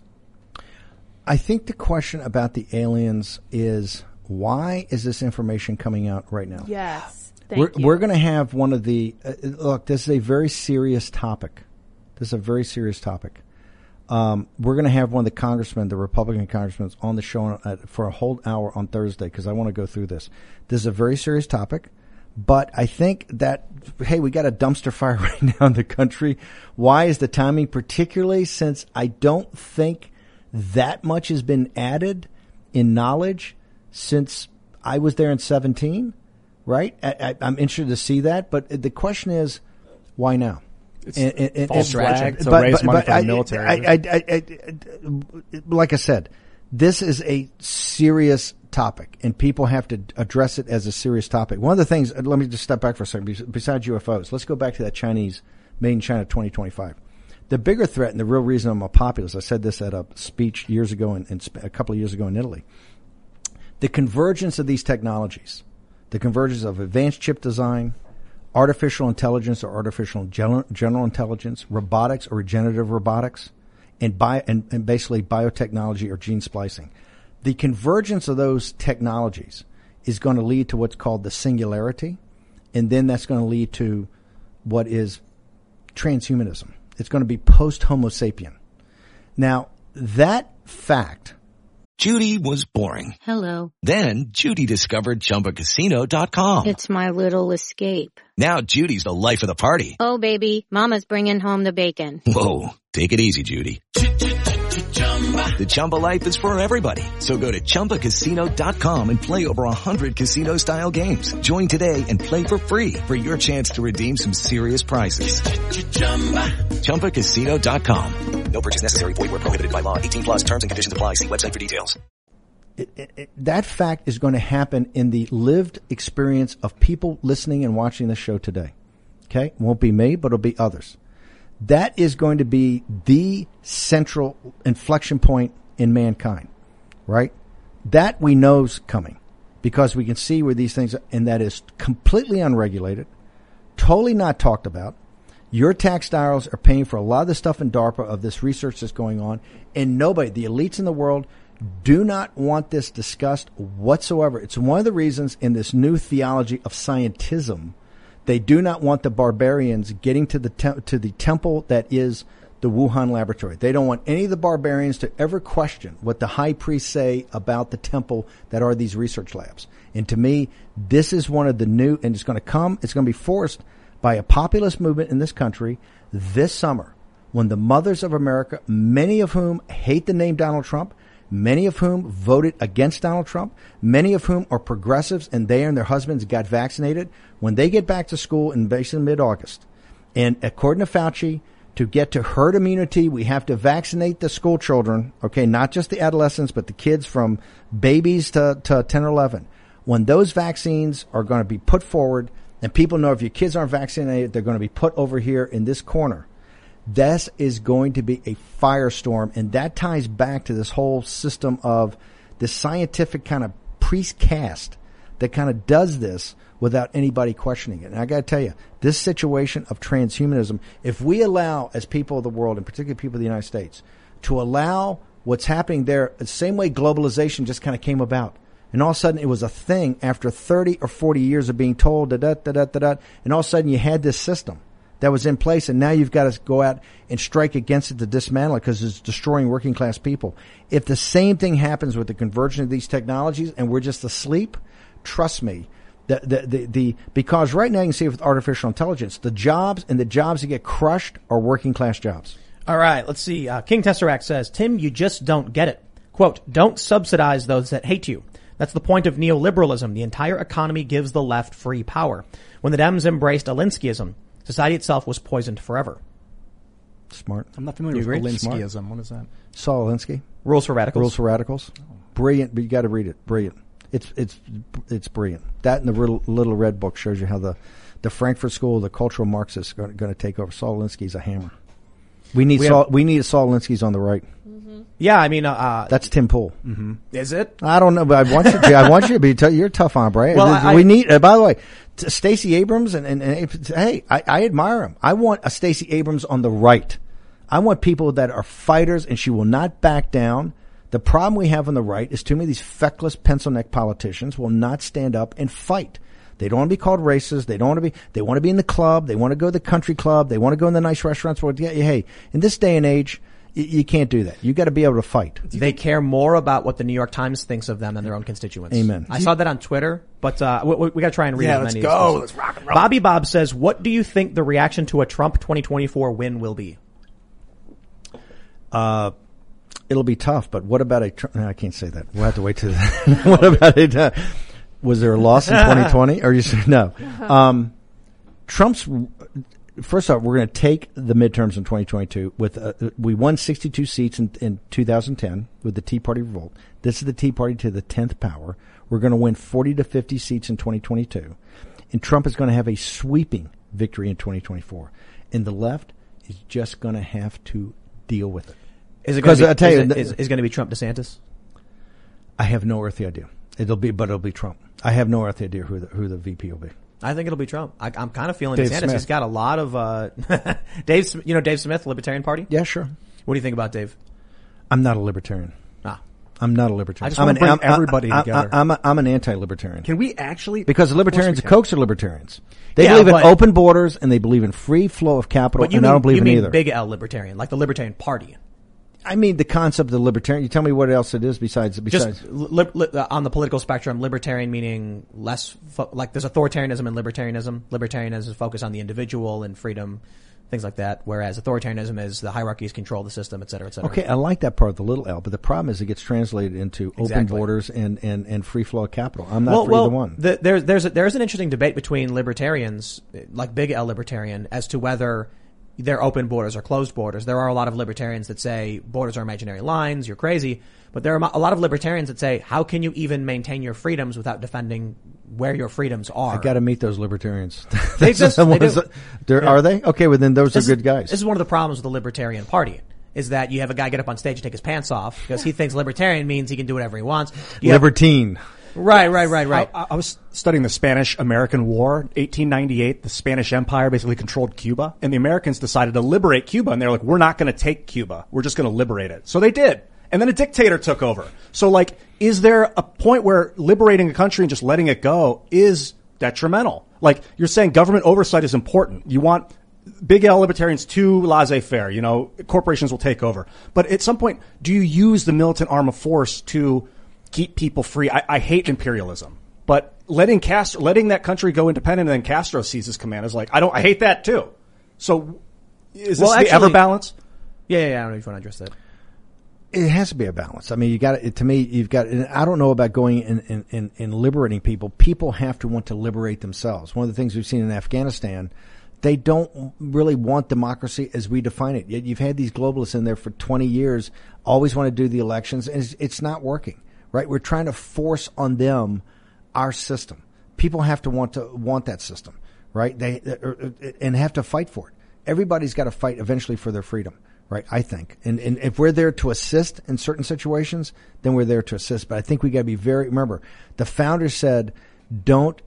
I think the question about the aliens is, why is this information coming out right now? Yes. Thank We're, you. we're going to have one of the, uh, look, this is a very serious topic. This is a very serious topic. Um, we're going to have one of the congressmen, the Republican congressmen, on the show uh, for a whole hour on Thursday, because I want to go through this. This is a very serious topic, but I think that, hey, we got a dumpster fire right now in the country. Why is the timing, particularly since I don't think that much has been added in knowledge since I was there in seventeen, right? I, I, I'm interested to see that, but the question is, why now? It's And- and- and- false and- flag to but- raise but- money but for the I- military. I, I, I, I, I- like I said, this is a serious topic, and people have to address it as a serious topic. One of the things, let me just step back for a second. Besides U F Os, let's go back to that Chinese Made in China twenty twenty-five. The bigger threat, and the real reason I'm a populist, I said this at a speech years ago, in, in a couple of years ago in Italy. The convergence of these technologies, the convergence of advanced chip design, artificial intelligence or artificial general, general intelligence, robotics or regenerative robotics, and, bio, and, and basically biotechnology or gene splicing. The convergence of those technologies is going to lead to what's called the singularity, and then that's going to lead to what is transhumanism. It's going to be post-Homo sapien. Now, that fact... Judy was boring. Hello. Then Judy discovered Chumba Casino dot com. It's my little escape. Now Judy's the life of the party. Oh, baby, mama's bringing home the bacon. Whoa, take it easy, Judy. The Chumba life is for everybody. So go to Chumba Casino dot com and play over one hundred casino-style games. Join today and play for free for your chance to redeem some serious prizes. Chumba Casino dot com. No purchase necessary. Void where prohibited by law. eighteen plus terms and conditions apply. See website for details. It, it, it, that fact is going to happen in the lived experience of people listening and watching this show today. Okay? It won't be me, but it'll be others. That is going to be the central inflection point in mankind, right? That we know's coming because we can see where these things are, and that is completely unregulated, totally not talked about. Your tax dollars are paying for a lot of the stuff in DARPA of this research that's going on, and nobody, the elites in the world, do not want this discussed whatsoever. It's one of the reasons in this new theology of scientism, they do not want the barbarians getting to the te- to the temple that is the the Wuhan laboratory. They don't want any of the barbarians to ever question what the high priests say about the temple that are these research labs. And to me, this is one of the new, and it's going to come, it's going to be forced by a populist movement in this country this summer, when the mothers of America, many of whom hate the name Donald Trump, many of whom voted against Donald Trump, many of whom are progressives and they and their husbands got vaccinated, when they get back to school in basically mid-August, and according to Fauci, to get to herd immunity, we have to vaccinate the school children, okay, not just the adolescents, but the kids from babies to, to ten or eleven. When those vaccines are going to be put forward, and people know if your kids aren't vaccinated, they're going to be put over here in this corner. This is going to be a firestorm, and that ties back to this whole system of this scientific kind of priest caste that kind of does this without anybody questioning it. And I got to tell you, this situation of transhumanism, if we allow, as people of the world, and particularly people of the United States, to allow what's happening there, the same way globalization just kind of came about. And all of a sudden it was a thing after thirty or forty years of being told, da da da da da da, and all of a sudden you had this system that was in place, and now you've got to go out and strike against it to dismantle it because it's destroying working class people. If the same thing happens with the conversion of these technologies and we're just asleep, trust me, the, the, the, the, because right now you can see with artificial intelligence, the jobs and the jobs that get crushed are working class jobs. All right, let's see. Uh, King Tesseract says, Tim, you just don't get it. Quote, don't subsidize those that hate you. That's the point of neoliberalism. The entire economy gives the left free power. When the Dems embraced Alinskyism, society itself was poisoned forever. Smart. I'm not familiar You with agree? Alinskyism. Smart. What is that? Saul Alinsky. Rules for Radicals. Rules for Radicals. Brilliant, but you got to read it. Brilliant. It's it's it's brilliant. That and the little, little red book shows you how the, the Frankfurt School, the cultural Marxists, are going to take over. Saul Alinsky's a hammer. We need We Saul. have- we need Saul Alinsky's on the right. Yeah, I mean, uh, uh, That's Tim Pool. mm-hmm. Is it? I don't know, but I want you to. I want you to be. T- you're a tough hombre. Well, I- we need. Uh, by the way, t- Stacey Abrams and, and, and hey, I, I admire him. I want a Stacey Abrams on the right. I want people that are fighters, and she will not back down. The problem we have on the right is too many of these feckless pencil neck politicians will not stand up and fight. They don't want to be called racist. They don't want to be. They want to be in the club. They want to go to the country club. They want to go in the nice restaurants. Well, yeah, hey, in this day and age, y- you can't do that. You got to be able to fight. They care more about what the New York Times thinks of them than their own constituents. Amen. I saw that on Twitter, but uh, we, we got to try and read Yeah, as let's many go. as Let's rock and roll. Bobby Bob says, what do you think the reaction to a Trump twenty twenty-four win will be? Uh, it'll be tough, but what about a, tr- no, I can't say that. We'll have to wait till, what about it? Uh, was there a loss in twenty twenty? Or you said no? Um, Trump's, first off, we're going to take the midterms in twenty twenty-two with, uh, we won sixty-two seats in, in two thousand ten with the Tea Party revolt. This is the Tea Party to the tenth power. We're going to win forty to fifty seats in twenty twenty-two. And Trump is going to have a sweeping victory in twenty twenty-four. And the left is just going to have to deal with it. Is it going to be, I tell is you, it, th- is, is going to be Trump DeSantis? I have no earthly idea. It'll be, but it'll be Trump. I have no earthly idea who the, who the V P will be. I think it'll be Trump. I, I'm kind of feeling Dave DeSantis. Smith. He's got a lot of uh, Dave. You know Dave Smith, Libertarian Party. Yeah, sure. What do you think about Dave? I'm not a libertarian. Ah, I'm not a libertarian. I just I'm wanna an, bring I'm, everybody I, I, together. I, I'm, a, I'm an anti-libertarian. Can we actually? Because libertarians, Of the course we Kochs are libertarians. They Yeah, believe in but- open borders and they believe in free flow of capital, but you and mean I don't believe you in mean either. big L Libertarian, like the Libertarian Party? I mean the concept of the libertarian. You tell me what else it is besides besides. Just li- li- uh, on the political spectrum, libertarian meaning less fo- like there's authoritarianism and libertarianism. Libertarianism is focused on the individual and freedom, things like that. Whereas authoritarianism is the hierarchies control the system, et cetera, et cetera. Okay, I like that part of the little L, but the problem is it gets translated into open Exactly. borders and, and, and free flow of capital. I'm not well, for well, either one. The, there's there's a, there's an interesting debate between libertarians, like big L libertarian, as to whether they're open borders or closed borders. There are a lot of libertarians that say borders are imaginary lines. You're crazy. But there are a lot of libertarians that say, how can you even maintain your freedoms without defending where your freedoms are? I got to meet those libertarians. They That's just- the they ones do. that- they're- Yeah. Are they? Okay, well then those This are is- good guys. This is one of the problems with the Libertarian Party, is that you have a guy get up on stage and take his pants off because he thinks libertarian means he can do whatever he wants. You have- Libertine. right, right, right, right. I, I was studying the Spanish-American War, eighteen ninety-eight. The Spanish Empire basically controlled Cuba, and the Americans decided to liberate Cuba. And they're like, "We're not going to take Cuba. We're just going to liberate it." So they did, and then a dictator took over. So, like, is there a point where liberating a country and just letting it go is detrimental? Like you're saying, government oversight is important. You want big L libertarians too laissez-faire. You know, corporations will take over. But at some point, do you use the militant arm of force to keep people free? I, I hate imperialism, but letting Castro, letting that country go independent and then Castro seizes command is like, I don't, I hate that too. So is this Well, the actually- ever balance? Yeah, yeah, yeah. I don't know if you want to address that. It has to be a balance. I mean, you got to me, you've got, and I don't know about going and, and, and, and liberating people. People have to want to liberate themselves. One of the things we've seen in Afghanistan, they don't really want democracy as we define it. Yet you've had these globalists in there for twenty years, always want to do the elections, and it's, it's not working, right? We're trying to force on them our system. People have to want to want that system, right? They, and have to fight for it. Everybody's got to fight eventually for their freedom. Right, I think. And, and if we're there to assist in certain situations, then we're there to assist. But I think we got to be very, remember, the founders said, don't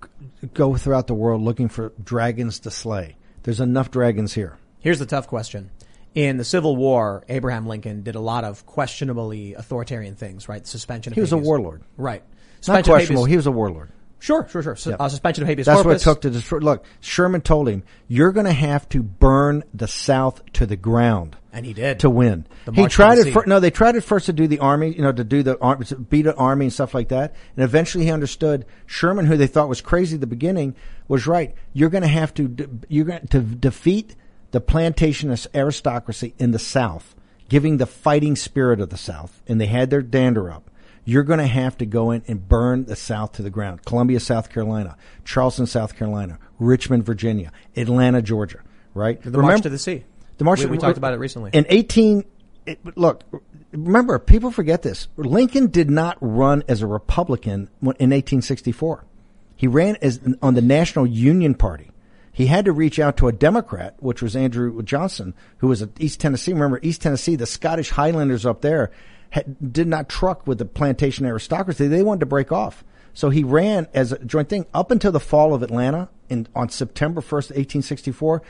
go throughout the world looking for dragons to slay. There's enough dragons here. Here's the tough question. In the Civil War, Abraham Lincoln did a lot of questionably authoritarian things, right? Suspension of He was a habeas- warlord. Right. Not Suspension of questionable. habeas- He was a warlord. Sure, sure, sure. Su- Yeah. uh, suspension of habeas That's corpus. what it took to destroy. Look, Sherman told him, you're going to have to burn the South to the ground. And he did. To win. The He March tried to it the first. Sea. No, they tried it first to do the army, you know, to do the army, to beat an army and stuff like that. And eventually he understood Sherman, who they thought was crazy at the beginning, was right. You're going to have to, de- you're going to defeat the plantationist aristocracy in the South, giving the fighting spirit of the South. And they had their dander up. You're going to have to go in and burn the South to the ground. Columbia, South Carolina, Charleston, South Carolina, Richmond, Virginia, Atlanta, Georgia, right? The March to the Sea. The March we, to- we talked about it recently. In eighteen, it, look, remember, people forget this. Lincoln did not run as a Republican when- in eighteen sixty-four. He ran as on the National Union Party. He had to reach out to a Democrat, which was Andrew Johnson, who was at East Tennessee. Remember, East Tennessee, the Scottish Highlanders up there had, did not truck with the plantation aristocracy. They wanted to break off. So he ran as a joint thing up until the fall of Atlanta in, on September first, eighteen sixty-four.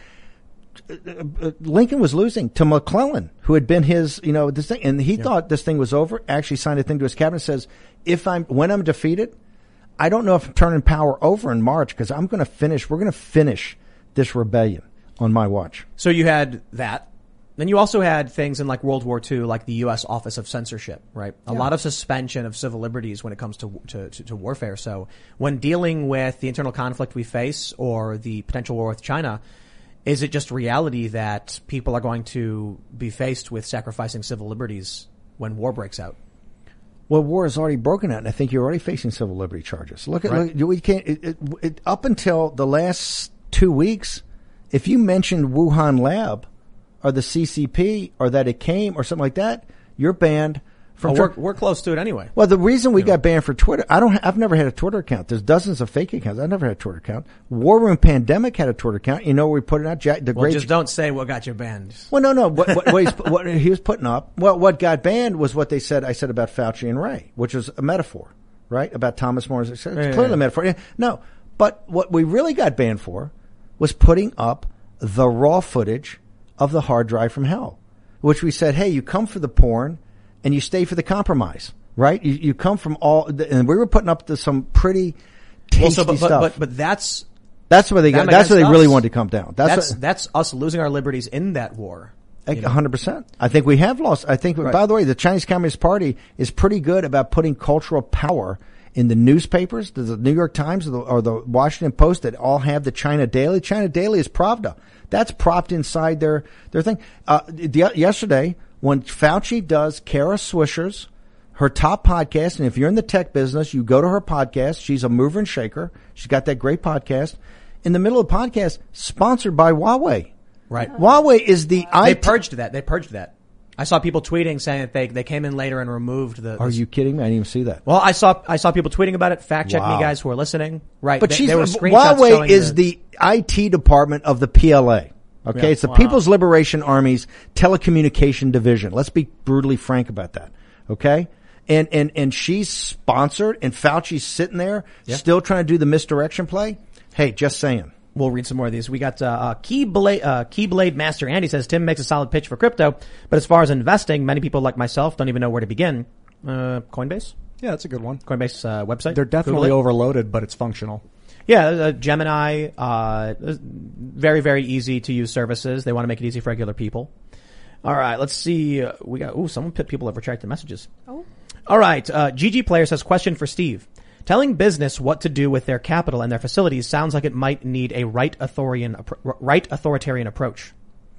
Lincoln was losing to McClellan, who had been his, you know, this thing, and he yeah. thought this thing was over. Actually signed a thing to his cabinet that says, if I'm, when I'm defeated, I don't know if I'm turning power over in March because I'm going to finish, we're going to finish this rebellion on my watch. So you had that. Then you also had things in like World War Two, like the U S Office of Censorship, right? A yeah. lot of suspension of civil liberties when it comes to, to, to, to warfare. So when dealing with the internal conflict we face or the potential war with China, is it just reality that people are going to be faced with sacrificing civil liberties when war breaks out? Well, war has already broken out, and I think you're already facing civil liberty charges. Look at, right. look, we can't, it, it, it, up until the last two weeks, if you mentioned Wuhan Lab or the C C P or that it came or something like that, you're banned from. Oh, we're, we're close to it anyway. Well, the reason we you got know. banned for Twitter, I don't, I've never had a Twitter account. There's dozens of fake accounts. I've never had a Twitter account. War Room Pandemic had a Twitter account. You know where we put it out? Jack, the well, great. just don't say what got you banned. Well, no, no. What, what, what, he's, what he was putting up, well, what got banned was what they said. I said about Fauci and Ray, which was a metaphor, right? About Thomas More. It's yeah, clearly yeah. a metaphor. No, but what we really got banned for was putting up the raw footage of the hard drive from hell, which we said, hey, you come for the porn and you stay for the compromise, right? You, you come from all, and we were putting up the, some pretty tasty well, so, but, stuff. But, but, but that's, that's where they got, that's where they us. really wanted to come down. That's, that's, what, that's us losing our liberties in that war. A hundred percent. I think we have lost. I think, right. By the way, the Chinese Communist Party is pretty good about putting cultural power in the newspapers, the New York Times or the, or the Washington Post that all have the China Daily. China Daily is Pravda. That's propped inside their, their thing. Uh, the, yesterday, when Fauci does Kara Swisher's, her top podcast, and if you're in the tech business, you go to her podcast. She's a mover and shaker. She's got that great podcast. In the middle of the podcast, sponsored by Huawei. Right. Huawei is the... They I T- purged that. They purged that. I saw people tweeting saying that they, they came in later and removed the... Are the, you kidding me? I didn't even see that. Well, I saw I saw people tweeting about it. Fact check Wow. me, guys who are listening. Right. But they, she's, there were screenshots Huawei showing is the, the I T department of the P L A. Okay, Yeah. it's the Wow. People's Liberation Army's telecommunication division. Let's be brutally frank about that. Okay? And and and she's sponsored and Fauci's sitting there Yeah. still trying to do the misdirection play. Hey, just saying. We'll read some more of these. We got uh, uh, Keyblade, uh, Keyblade Master Andy says, Tim makes a solid pitch for crypto, but as far as investing, many people like myself don't even know where to begin. Uh, Coinbase? Yeah, that's a good one. Coinbase uh, website? They're definitely Google it. overloaded, but it's functional. Yeah, uh, Gemini, uh, very, very easy to use services. They want to make it easy for regular people. All right, let's see. Uh, we got, ooh, someone put people have retracted messages. Oh. All right, uh, G G Player says, question for Steve. Telling business what to do with their capital and their facilities sounds like it might need a right authoritarian, right authoritarian approach.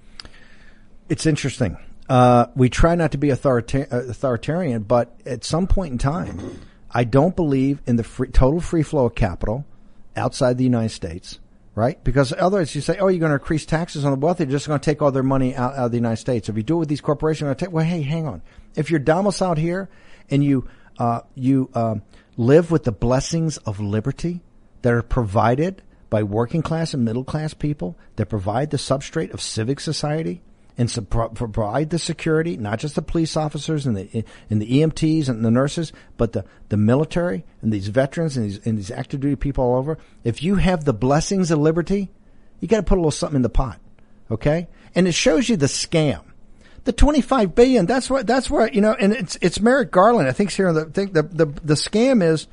It's interesting. Uh, we try not to be authorita- authoritarian, but at some point in time, I don't believe in the free, total free flow of capital outside the United States, right? Because otherwise you say, oh, you're going to increase taxes on the wealthy, you're just going to take all their money out, out of the United States. If you do it with these corporations, you're going to take, well, hey, hang on. If you're domiciled here and you, uh, you, um, live with the blessings of liberty that are provided by working class and middle class people, that provide the substrate of civic society, and so provide the security, not just the police officers and the and the E M Ts and the nurses, but the, the military and these veterans and these and these active duty people all over. If you have the blessings of liberty, you got to put a little something in the pot, okay? And it shows you the scam. The twenty-five billion. That's what. That's where you know. And it's it's Merrick Garland. I think here. The thing. The the the scam is.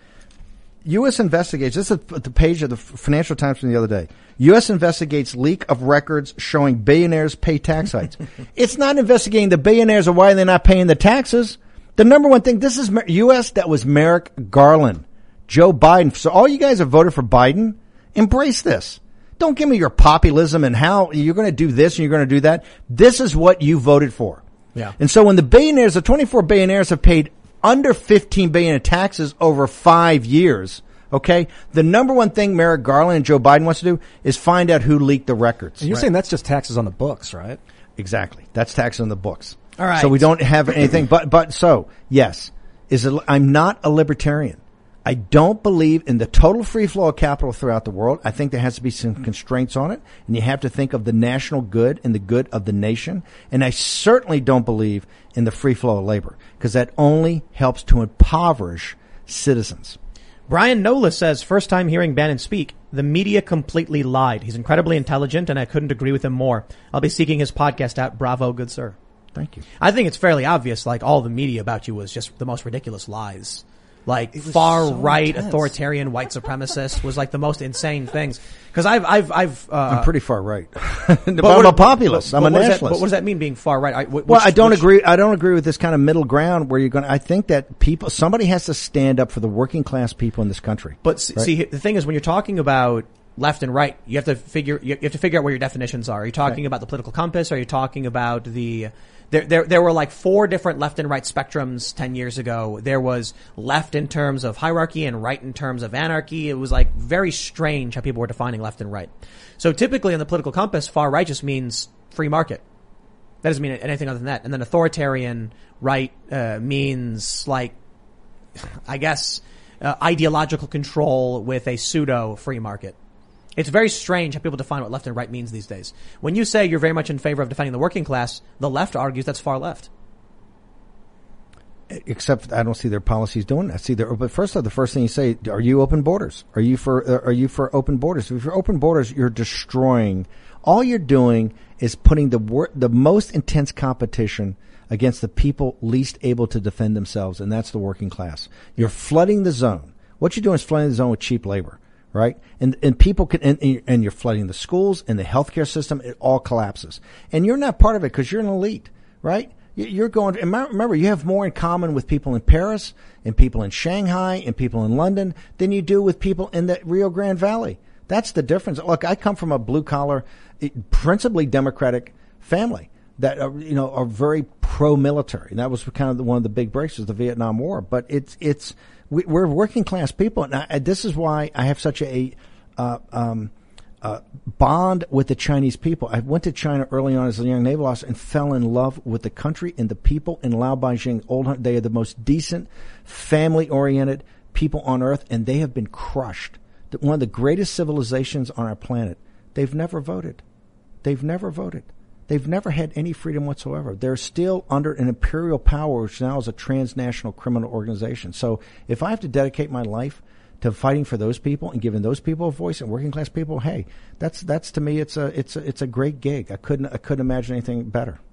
U S investigates. This is the page of the Financial Times from the other day. U S investigates leak of records showing billionaires pay tax hikes. It's not investigating the billionaires or why they're not paying the taxes. The number one thing. This is U S That was Merrick Garland, Joe Biden. So all you guys have voted for Biden. Embrace this. Don't give me your populism and how you're going to do this and you're going to do that. This is what you voted for. Yeah. And so when the billionaires, the twenty-four billionaires have paid under fifteen billion in taxes over five years, okay? The number one thing Merrick Garland and Joe Biden wants to do is find out who leaked the records. And you're right? saying that's just taxes on the books, right? Exactly. That's taxes on the books. All right. So we don't have anything, but, but so, yes, is it, I'm not a libertarian. I don't believe in the total free flow of capital throughout the world. I think there has to be some constraints on it, and you have to think of the national good and the good of the nation. And I certainly don't believe in the free flow of labor, because that only helps to impoverish citizens. Brian Nola says, first time hearing Bannon speak, the media completely lied. He's incredibly intelligent, and I couldn't agree with him more. I'll be seeking his podcast out. Bravo, good sir. Thank you. I think it's fairly obvious, like, all the media about you was just the most ridiculous lies. Like far so right intense. Authoritarian white supremacist was like the most insane things. Because I've, I've, I've, uh, I'm pretty far right. but but I'm a populist. I'm a nationalist. That, what does that mean, being far right? I, which, well, I don't which, agree. I don't agree with this kind of middle ground where you're going to, I think that people, somebody has to stand up for the working class people in this country. But right? see, the thing is, when you're talking about left and right, you have to figure, you have to figure out where your definitions are. Are you talking right. about the political compass? Are you talking about the, There, there, there were like four different left and right spectrums ten years ago. There was left in terms of hierarchy and right in terms of anarchy. It was like very strange how people were defining left and right. So typically in the political compass, far right just means free market. That doesn't mean anything other than that. And then authoritarian right, uh, means like, I guess, uh, ideological control with a pseudo free market. It's very strange how people define what left and right means these days. When you say you're very much in favor of defending the working class, the left argues that's far left. Except I don't see their policies doing that. See, but first off, the first thing you say, are you open borders? Are you for uh, are you for open borders? If you're open borders, you're destroying. All you're doing is putting the wor- the most intense competition against the people least able to defend themselves, and that's the working class. You're flooding the zone. What you're doing is flooding the zone with cheap labor. Right? And, and people can, and, and you're flooding the schools and the healthcare system. It all collapses. And you're not part of it because you're an elite, right? You're going, and remember, you have more in common with people in Paris and people in Shanghai and people in London than you do with people in the Rio Grande Valley. That's the difference. Look, I come from a blue collar, principally Democratic family that are, you know, are very pro-military. And that was kind of the, one of the big breaks was the Vietnam War. But it's, it's, we, we're working class people. And I, this is why I have such a, uh, um, uh, bond with the Chinese people. I went to China early on as a young naval officer and fell in love with the country and the people in Lao Beijing. Old, they are the most decent, family-oriented people on earth, and they have been crushed. One of the greatest civilizations on our planet. They've never voted. They've never voted. They've never had any freedom whatsoever. They're still under an imperial power, which now is a transnational criminal organization. So if I have to dedicate my life to fighting for those people and giving those people a voice and working class people, hey, that's that's to me it's a it's a, it's a great gig. I couldn't I couldn't imagine anything better.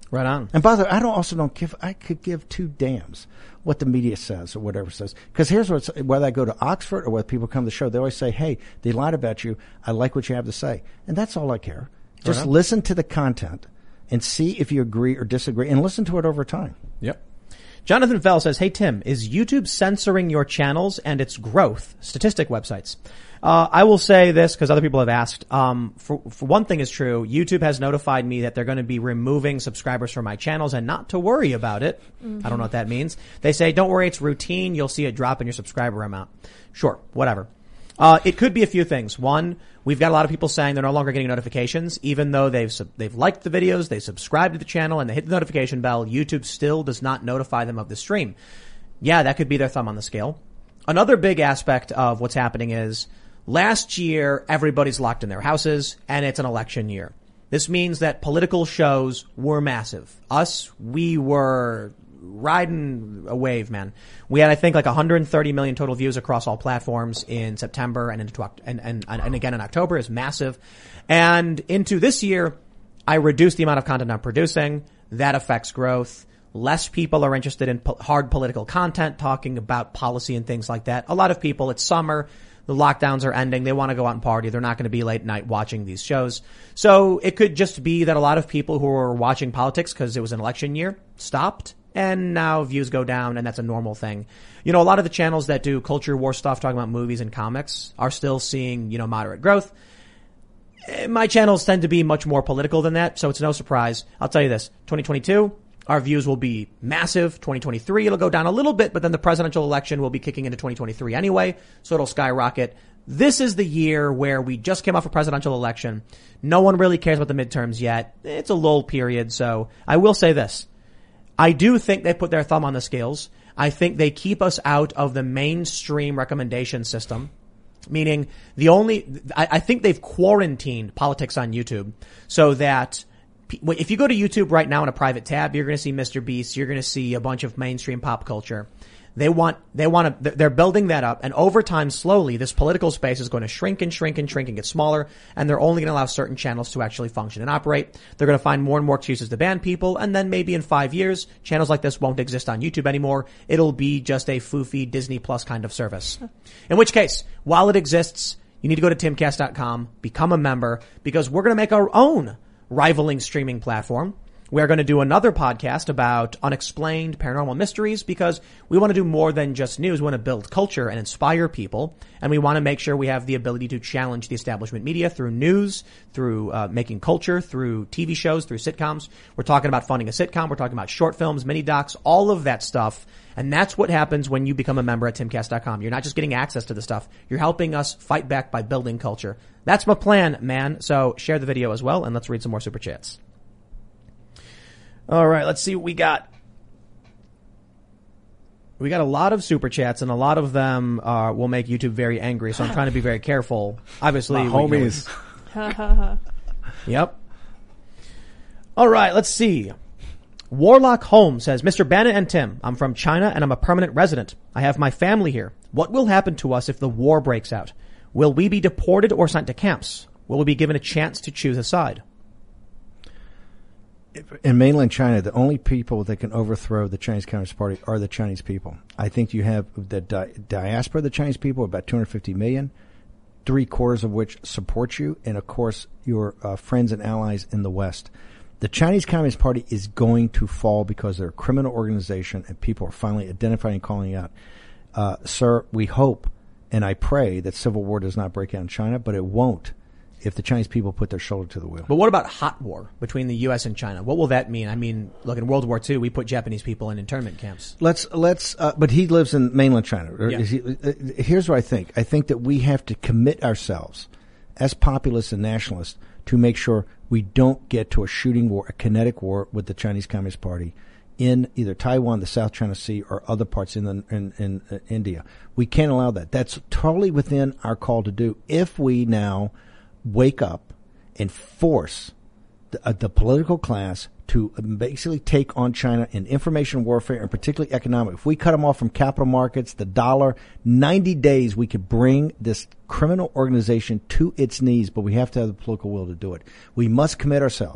Right on. And by the way, I don't also don't give, I could give two damns what the media says or whatever says. Because here's what's, whether I go to Oxford or whether people come to the show, they always say, hey, they lied about you. I like what you have to say. And that's all I care. Just Right. listen to the content and see if you agree or disagree and listen to it over time. Yep. Jonathan Fell says, hey, Tim, is YouTube censoring your channels and its growth statistic websites? Uh, I will say this because other people have asked. Um, for, for one thing is true. YouTube has notified me that they're going to be removing subscribers from my channels and not to worry about it. Mm-hmm. I don't know what that means. They say, don't worry, it's routine. You'll see a drop in your subscriber amount. Sure, whatever. Uh, it could be a few things. One, we've got a lot of people saying they're no longer getting notifications, even though they've sub- they've liked the videos, they subscribed to the channel, and they hit the notification bell. YouTube still does not notify them of the stream. Yeah, that could be their thumb on the scale. Another big aspect of what's happening is last year everybody's locked in their houses, and it's an election year. This means that political shows were massive. Us, we were riding a wave, man. We had, I think, like one hundred thirty million total views across all platforms in September and into and, and, and again in October is massive. And into this year, I reduced the amount of content I'm producing. That affects growth. Less people are interested in po- hard political content, talking about policy and things like that. A lot of people, it's summer. The lockdowns are ending. They want to go out and party. They're not going to be late night watching these shows. So it could just be that a lot of people who are watching politics because it was an election year stopped. And now views go down, and that's a normal thing. You know, a lot of the channels that do culture war stuff, talking about movies and comics, are still seeing, you know, moderate growth. My channels tend to be much more political than that, so it's no surprise. I'll tell you this, twenty twenty-two, our views will be massive. twenty twenty-three, it'll go down a little bit, but then the presidential election will be kicking into twenty twenty-three anyway, so it'll skyrocket. This is the year where we just came off a presidential election. No one really cares about the midterms yet. It's a lull period, so I will say this. I do think they put their thumb on the scales. I think they keep us out of the mainstream recommendation system, meaning the only, I, I think they've quarantined politics on YouTube so that if you go to YouTube right now in a private tab, you're going to see Mister Beast, you're going to see a bunch of mainstream pop culture. They want, they want to, they're building that up, and over time, slowly, this political space is going to shrink and shrink and shrink and get smaller, and they're only going to allow certain channels to actually function and operate. They're going to find more and more excuses to ban people, and then maybe in five years, channels like this won't exist on YouTube anymore. It'll be just a foofy Disney Plus kind of service. In which case, while it exists, you need to go to timcast dot com, become a member, because we're going to make our own rivaling streaming platform. We're going to do another podcast about unexplained paranormal mysteries because we want to do more than just news. We want to build culture and inspire people. And we want to make sure we have the ability to challenge the establishment media through news, through uh, making culture, through T V shows, through sitcoms. We're talking about funding a sitcom. We're talking about short films, mini docs, all of that stuff. And that's what happens when you become a member at timcast dot com. You're not just getting access to the stuff. You're helping us fight back by building culture. That's my plan, man. So share the video as well, and let's read some more super chats. All right, let's see what we got. We got a lot of super chats, and a lot of them uh, will make YouTube very angry, so I'm trying to be very careful. Obviously, my homies. Yep. All right, let's see. Warlock Holmes says, Mister Bannon and Tim, I'm from China, and I'm a permanent resident. I have my family here. What will happen to us if the war breaks out? Will we be deported or sent to camps? Will we be given a chance to choose a side? In mainland China, the only people that can overthrow the Chinese Communist Party are the Chinese people. I think you have the di- diaspora of the Chinese people, about two hundred fifty million, three quarters of which support you, and of course your uh, friends and allies in the West. The Chinese Communist Party is going to fall because they're a criminal organization and people are finally identifying and calling out. Uh, sir, we hope and I pray that civil war does not break out in China, but it won't if the Chinese people put their shoulder to the wheel. But what about hot war between the U S and China? What will that mean? I mean, look, in World War Two, we put Japanese people in internment camps. Let's, let's, uh, but he lives in mainland China. Yeah. He, uh, here's what I think. I think that we have to commit ourselves as populists and nationalists to make sure we don't get to a shooting war, a kinetic war with the Chinese Communist Party in either Taiwan, the South China Sea, or other parts in, the, in, in uh, India. We can't allow that. That's totally within our call to do if we now wake up and force the, uh, the political class to basically take on China in information warfare and particularly economic. If we cut them off from capital markets, the dollar, ninety days we could bring this criminal organization to its knees, but we have to have the political will to do it. We must commit ourselves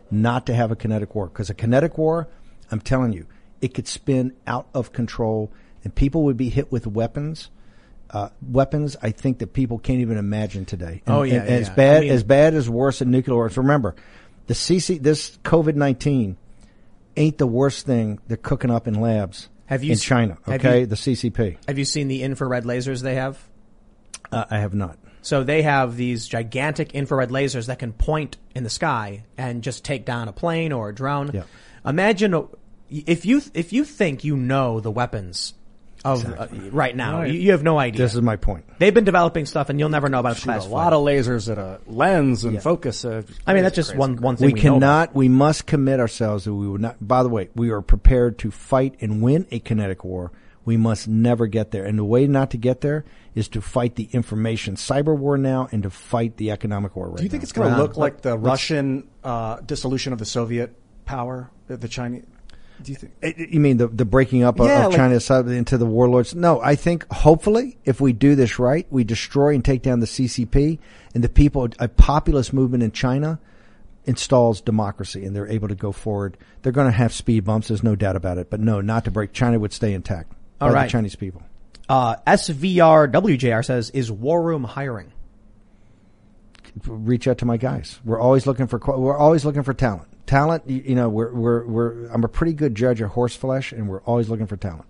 not to have a kinetic war. Because a kinetic war, I'm telling you, it could spin out of control and people would be hit with weapons. Uh, weapons, I think that people can't even imagine today. And, oh yeah, and yeah, as yeah. bad I mean, as bad as worse than nuclear wars. Remember, the C C, this COVID nineteen ain't the worst thing they're cooking up in labs have you in s- China. have Okay, you- the C C P. Have you seen the infrared lasers they have? Uh, I have not. So they have these gigantic infrared lasers that can point in the sky and just take down a plane or a drone. Yeah. Imagine a- if you if you think you know the weapons of Exactly. uh, right now, Right. You, you have no idea. This is my point. They've been developing stuff, and you'll never know about it. Shoot a classified. lot of lasers at a lens and Yeah. focus. Uh, I mean, that's crazy, just one crazy. one thing We we, know about. cannot, we must commit ourselves that we would not, by the way, we are prepared to fight and win a kinetic war. We must never get there. And the way not to get there is to fight the information cyber war now and to fight the economic war right Do you think now. it's going Right to on. look like the Let's- Russian uh, dissolution of the Soviet power, the, the Chinese? Do you think? Uh, You mean the the breaking up of, Yeah, of like- China sub- into the warlords? No, I think hopefully if we do this right, we destroy and take down the C C P and the people, a populist movement in China installs democracy and they're able to go forward. They're going to have speed bumps. There's no doubt about it. But no, not to break. China would stay intact. All by right. the Chinese people. Uh, S V R W J R says, is War Room hiring? Reach out to my guys. We're always looking for qu- we're always looking for talent. Talent, you, you know, we're we're we're I'm a pretty good judge of horse flesh, and we're always looking for talent.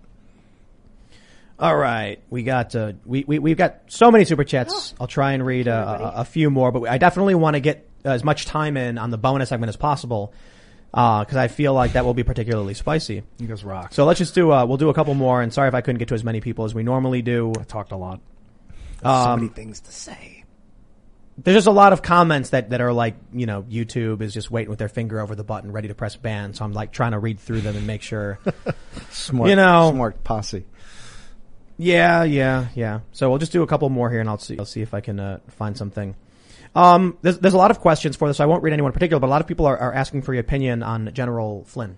All right, we got uh, we we we've got so many super chats. I'll try and read uh, a, a few more, but I definitely want to get as much time in on the bonus segment as possible because I feel like that will be particularly spicy. You guys rock. So let's just do uh, we'll do a couple more. And sorry if I couldn't get to as many people as we normally do. I talked a lot. Um, so many things to say. There's just a lot of comments that, that are like, you know, YouTube is just waiting with their finger over the button, ready to press ban. So I'm like trying to read through them and make sure. Smart, You know- smart posse. Yeah, yeah, yeah. So we'll just do a couple more here, and I'll see. I'll see if I can uh, find something. Um, there's there's a lot of questions for this. So I won't read anyone in particular, but a lot of people are, are asking for your opinion on General Flynn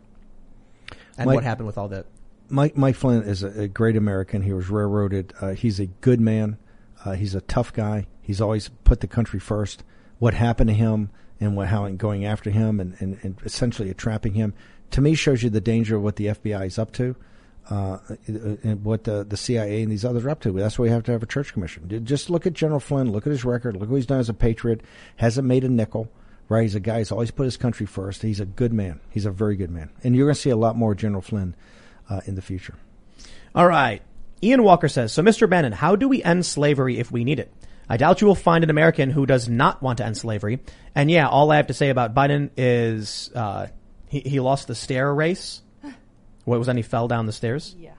and Mike- what happened with all that. Mike Mike Flynn is a, a great American. He was railroaded. Uh, he's a good man. Uh, he's a tough guy. He's always put the country first. What happened to him and what, how going after him and, and, and essentially trapping him, to me, shows you the danger of what the F B I is up to, uh, and what the, the C I A and these others are up to. That's why you have to have a church commission. Just look at General Flynn. Look at his record. Look what he's done as a patriot. Hasn't made a nickel. Right? He's a guy who's always put his country first. He's a good man. He's a very good man. And you're going to see a lot more General Flynn uh, in the future. All right. Ian Walker says, so Mister Bannon, how do we end slavery if we need it? I doubt you will find an American who does not want to end slavery. And yeah, all I have to say about Biden is uh, he, he lost the stair race. What was that? He fell down the stairs? Yeah.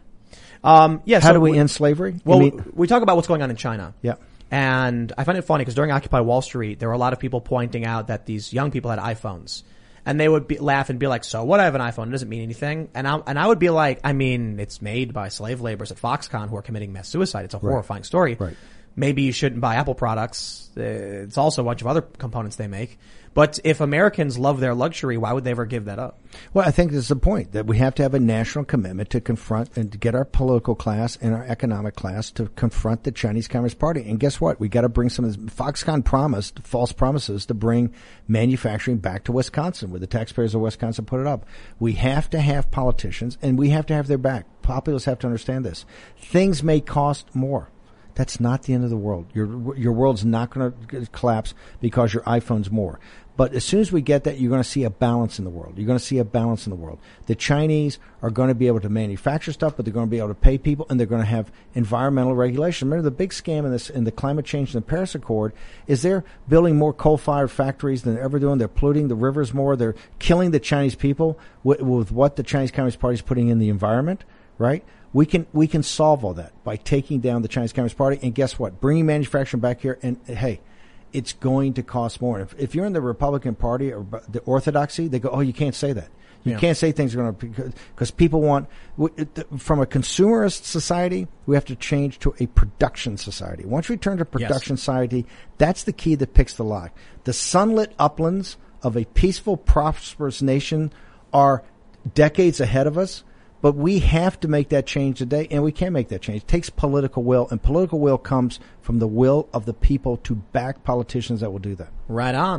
Um, yeah. How so do we end slavery? You Well, mean- we talk about what's going on in China. Yeah. And I find it funny because during Occupy Wall Street, there were a lot of people pointing out that these young people had iPhones. And they would be, laugh and be like, so what, I have an iPhone, it doesn't mean anything. And I, and I would be like, I mean, it's made by slave laborers at Foxconn who are committing mass suicide. It's a horrifying story. Right. Maybe you shouldn't buy Apple products. Uh, It's also a bunch of other components they make. But if Americans love their luxury, why would they ever give that up? Well, I think this is the point, that we have to have a national commitment to confront and to get our political class and our economic class to confront the Chinese Communist Party. And guess what? We got to bring some of this. Foxconn promised false promises to bring manufacturing back to Wisconsin, where the taxpayers of Wisconsin put it up. We have to have politicians, and we have to have their back. Populists have to understand this. Things may cost more. That's not the end of the world. Your your world's not going to collapse because your iPhone's more. But as soon as we get that, you're going to see a balance in the world. You're going to see a balance in the world. The Chinese are going to be able to manufacture stuff, but they're going to be able to pay people, and they're going to have environmental regulation. Remember, the big scam in this in the climate change and the Paris Accord is they're building more coal-fired factories than they're ever doing. They're polluting the rivers more. They're killing the Chinese people with, with what the Chinese Communist Party is putting in the environment, right? We can we can solve all that by taking down the Chinese Communist Party, and guess what? Bringing manufacturing back here, and hey, it's going to cost more. If, if you're in the Republican Party or the orthodoxy, they go, oh, you can't say that. You Yeah. can't say things are going to, because people want, from a consumerist society, we have to change to a production society. Once we turn to production society, that's the key that picks the lock. The sunlit uplands of a peaceful, prosperous nation are decades ahead of us. But we have to make that change today, and we can make that change. It takes political will, and political will comes from the will of the people to back politicians that will do that. Right on.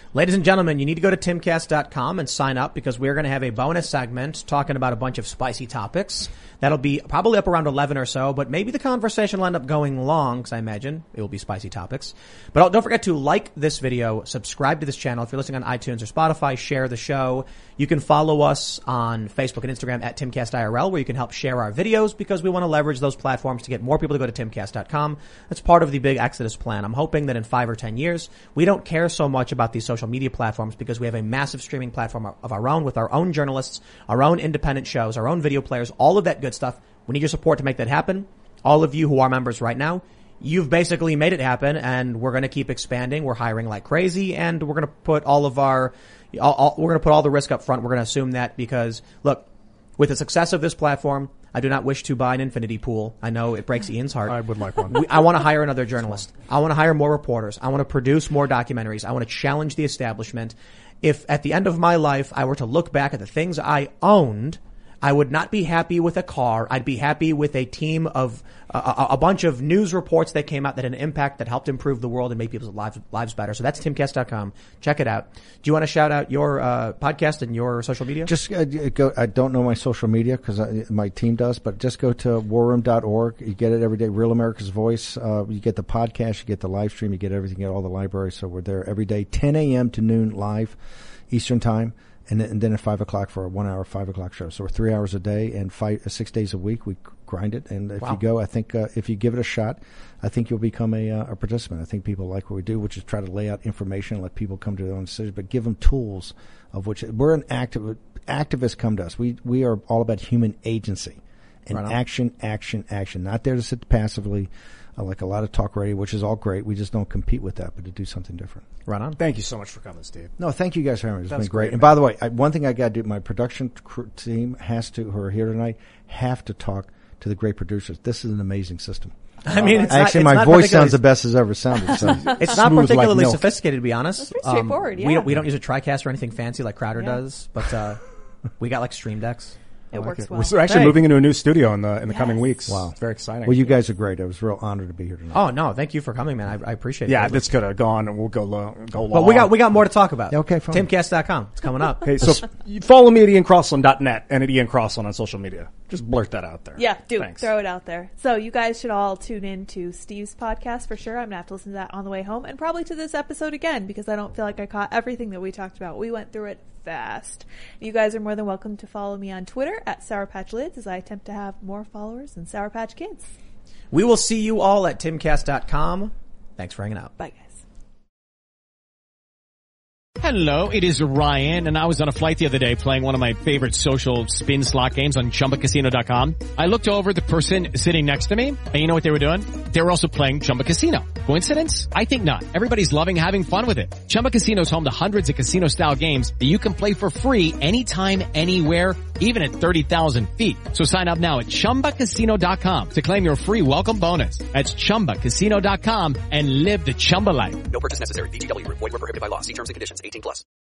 Ladies and gentlemen, you need to go to timcast dot com and sign up because we're going to have a bonus segment talking about a bunch of spicy topics. That'll be probably up around eleven or so, but maybe the conversation will end up going long because I imagine it will be spicy topics. But don't forget to like this video, subscribe to this channel. If you're listening on iTunes or Spotify, share the show. You can follow us on Facebook and Instagram at Timcast I R L, where you can help share our videos because we want to leverage those platforms to get more people to go to timcast dot com. That's part of the big Exodus plan. I'm hoping that in five or ten years, we don't care so much about these social media platforms because we have a massive streaming platform of our own with our own journalists, our own independent shows, our own video players, all of that good stuff. We need your support to make that happen. All of you who are members right now, you've basically made it happen, and we're going to keep expanding. We're hiring like crazy, and we're going to put all of our, all, all, we're going to put all the risk up front. We're going to assume that because, look, with the success of this platform, I do not wish to buy an infinity pool. I know it breaks Ian's heart. I would like one. We, I want to hire another journalist. I want to hire more reporters. I want to produce more documentaries. I want to challenge the establishment. If at the end of my life I were to look back at the things I owned, I would not be happy with a car. I'd be happy with a team of uh, a, a bunch of news reports that came out that had an impact that helped improve the world and make people's lives lives better. So that's timcast dot com. Check it out. Do you want to shout out your uh, podcast and your social media? Just uh, go. I don't know my social media because my team does, but just go to war room dot org. You get it every day. Real America's Voice. Uh, you get the podcast. You get the live stream. You get everything. You get all the libraries. So we're there every day, ten a.m. to noon live Eastern time. And then, and then at five o'clock for a one-hour five o'clock show. So we're three hours a day and five, uh, six days a week. We grind it. And if Wow. you go, I think uh, if you give it a shot, I think you'll become a, uh, a participant. I think people like what we do, which is try to lay out information, let people come to their own decisions, but give them tools of which we're an active activists come to us. We we are all about human agency and Right on. action, action, action. Not there to sit passively. Uh, like a lot of talk radio, which is all great. We just don't compete with that, but to do something different. Right on. Thank you so much for coming, Steve. No, thank you guys for having me. It's That been was great. great, And man. by the way, I, one thing I got to do, my production crew team has to, who are here tonight, have to talk to the great producers. This is an amazing system. I mean, it's Actually, not, it's my not voice particularly- sounds the best it's ever sounded. So. It's not Smooth like particularly milk. sophisticated, to be honest. That's pretty straightforward, We yeah. don't we don't use a TriCast or anything fancy like Crowder Yeah. does, but uh, we got like Stream Decks. It Like works it. well. We're actually Hey. moving into a new studio in the in the Yes. coming weeks. Wow. It's very exciting. Well, you guys are great. I was real honored to be here tonight. Oh no, thank you for coming, man. I, I appreciate it. yeah, greatly. this could have gone and we'll go low, go long. But we got we got more to talk about. Yeah, okay, fine. timcast dot com. It's coming up. Hey, so you follow me at ian crossland dot net and at Ian Crossland on social media. Just blurt that out there. Yeah, do Thanks. throw it out there. So you guys should all tune in to Steve's podcast for sure. I'm gonna have to listen to that on the way home, and probably to this episode again because I don't feel like I caught everything that we talked about. We went through it fast. You guys are more than welcome to follow me on Twitter at Sour Patch Lids as I attempt to have more followers than Sour Patch Kids. We will see you all at timcast dot com. Thanks for hanging out. Bye, guys. Hello, it is Ryan, and I was on a flight the other day playing one of my favorite social spin slot games on chumba casino dot com. I looked over at the person sitting next to me, and you know what they were doing? They were also playing Chumba Casino. Coincidence? I think not. Everybody's loving having fun with it. Chumba Casino is home to hundreds of casino-style games that you can play for free anytime, anywhere, even at thirty thousand feet. So sign up now at chumba casino dot com to claim your free welcome bonus. That's chumba casino dot com and live the Chumba life. No purchase necessary. V G W. Void where prohibited by law. See terms and conditions. eighteen plus.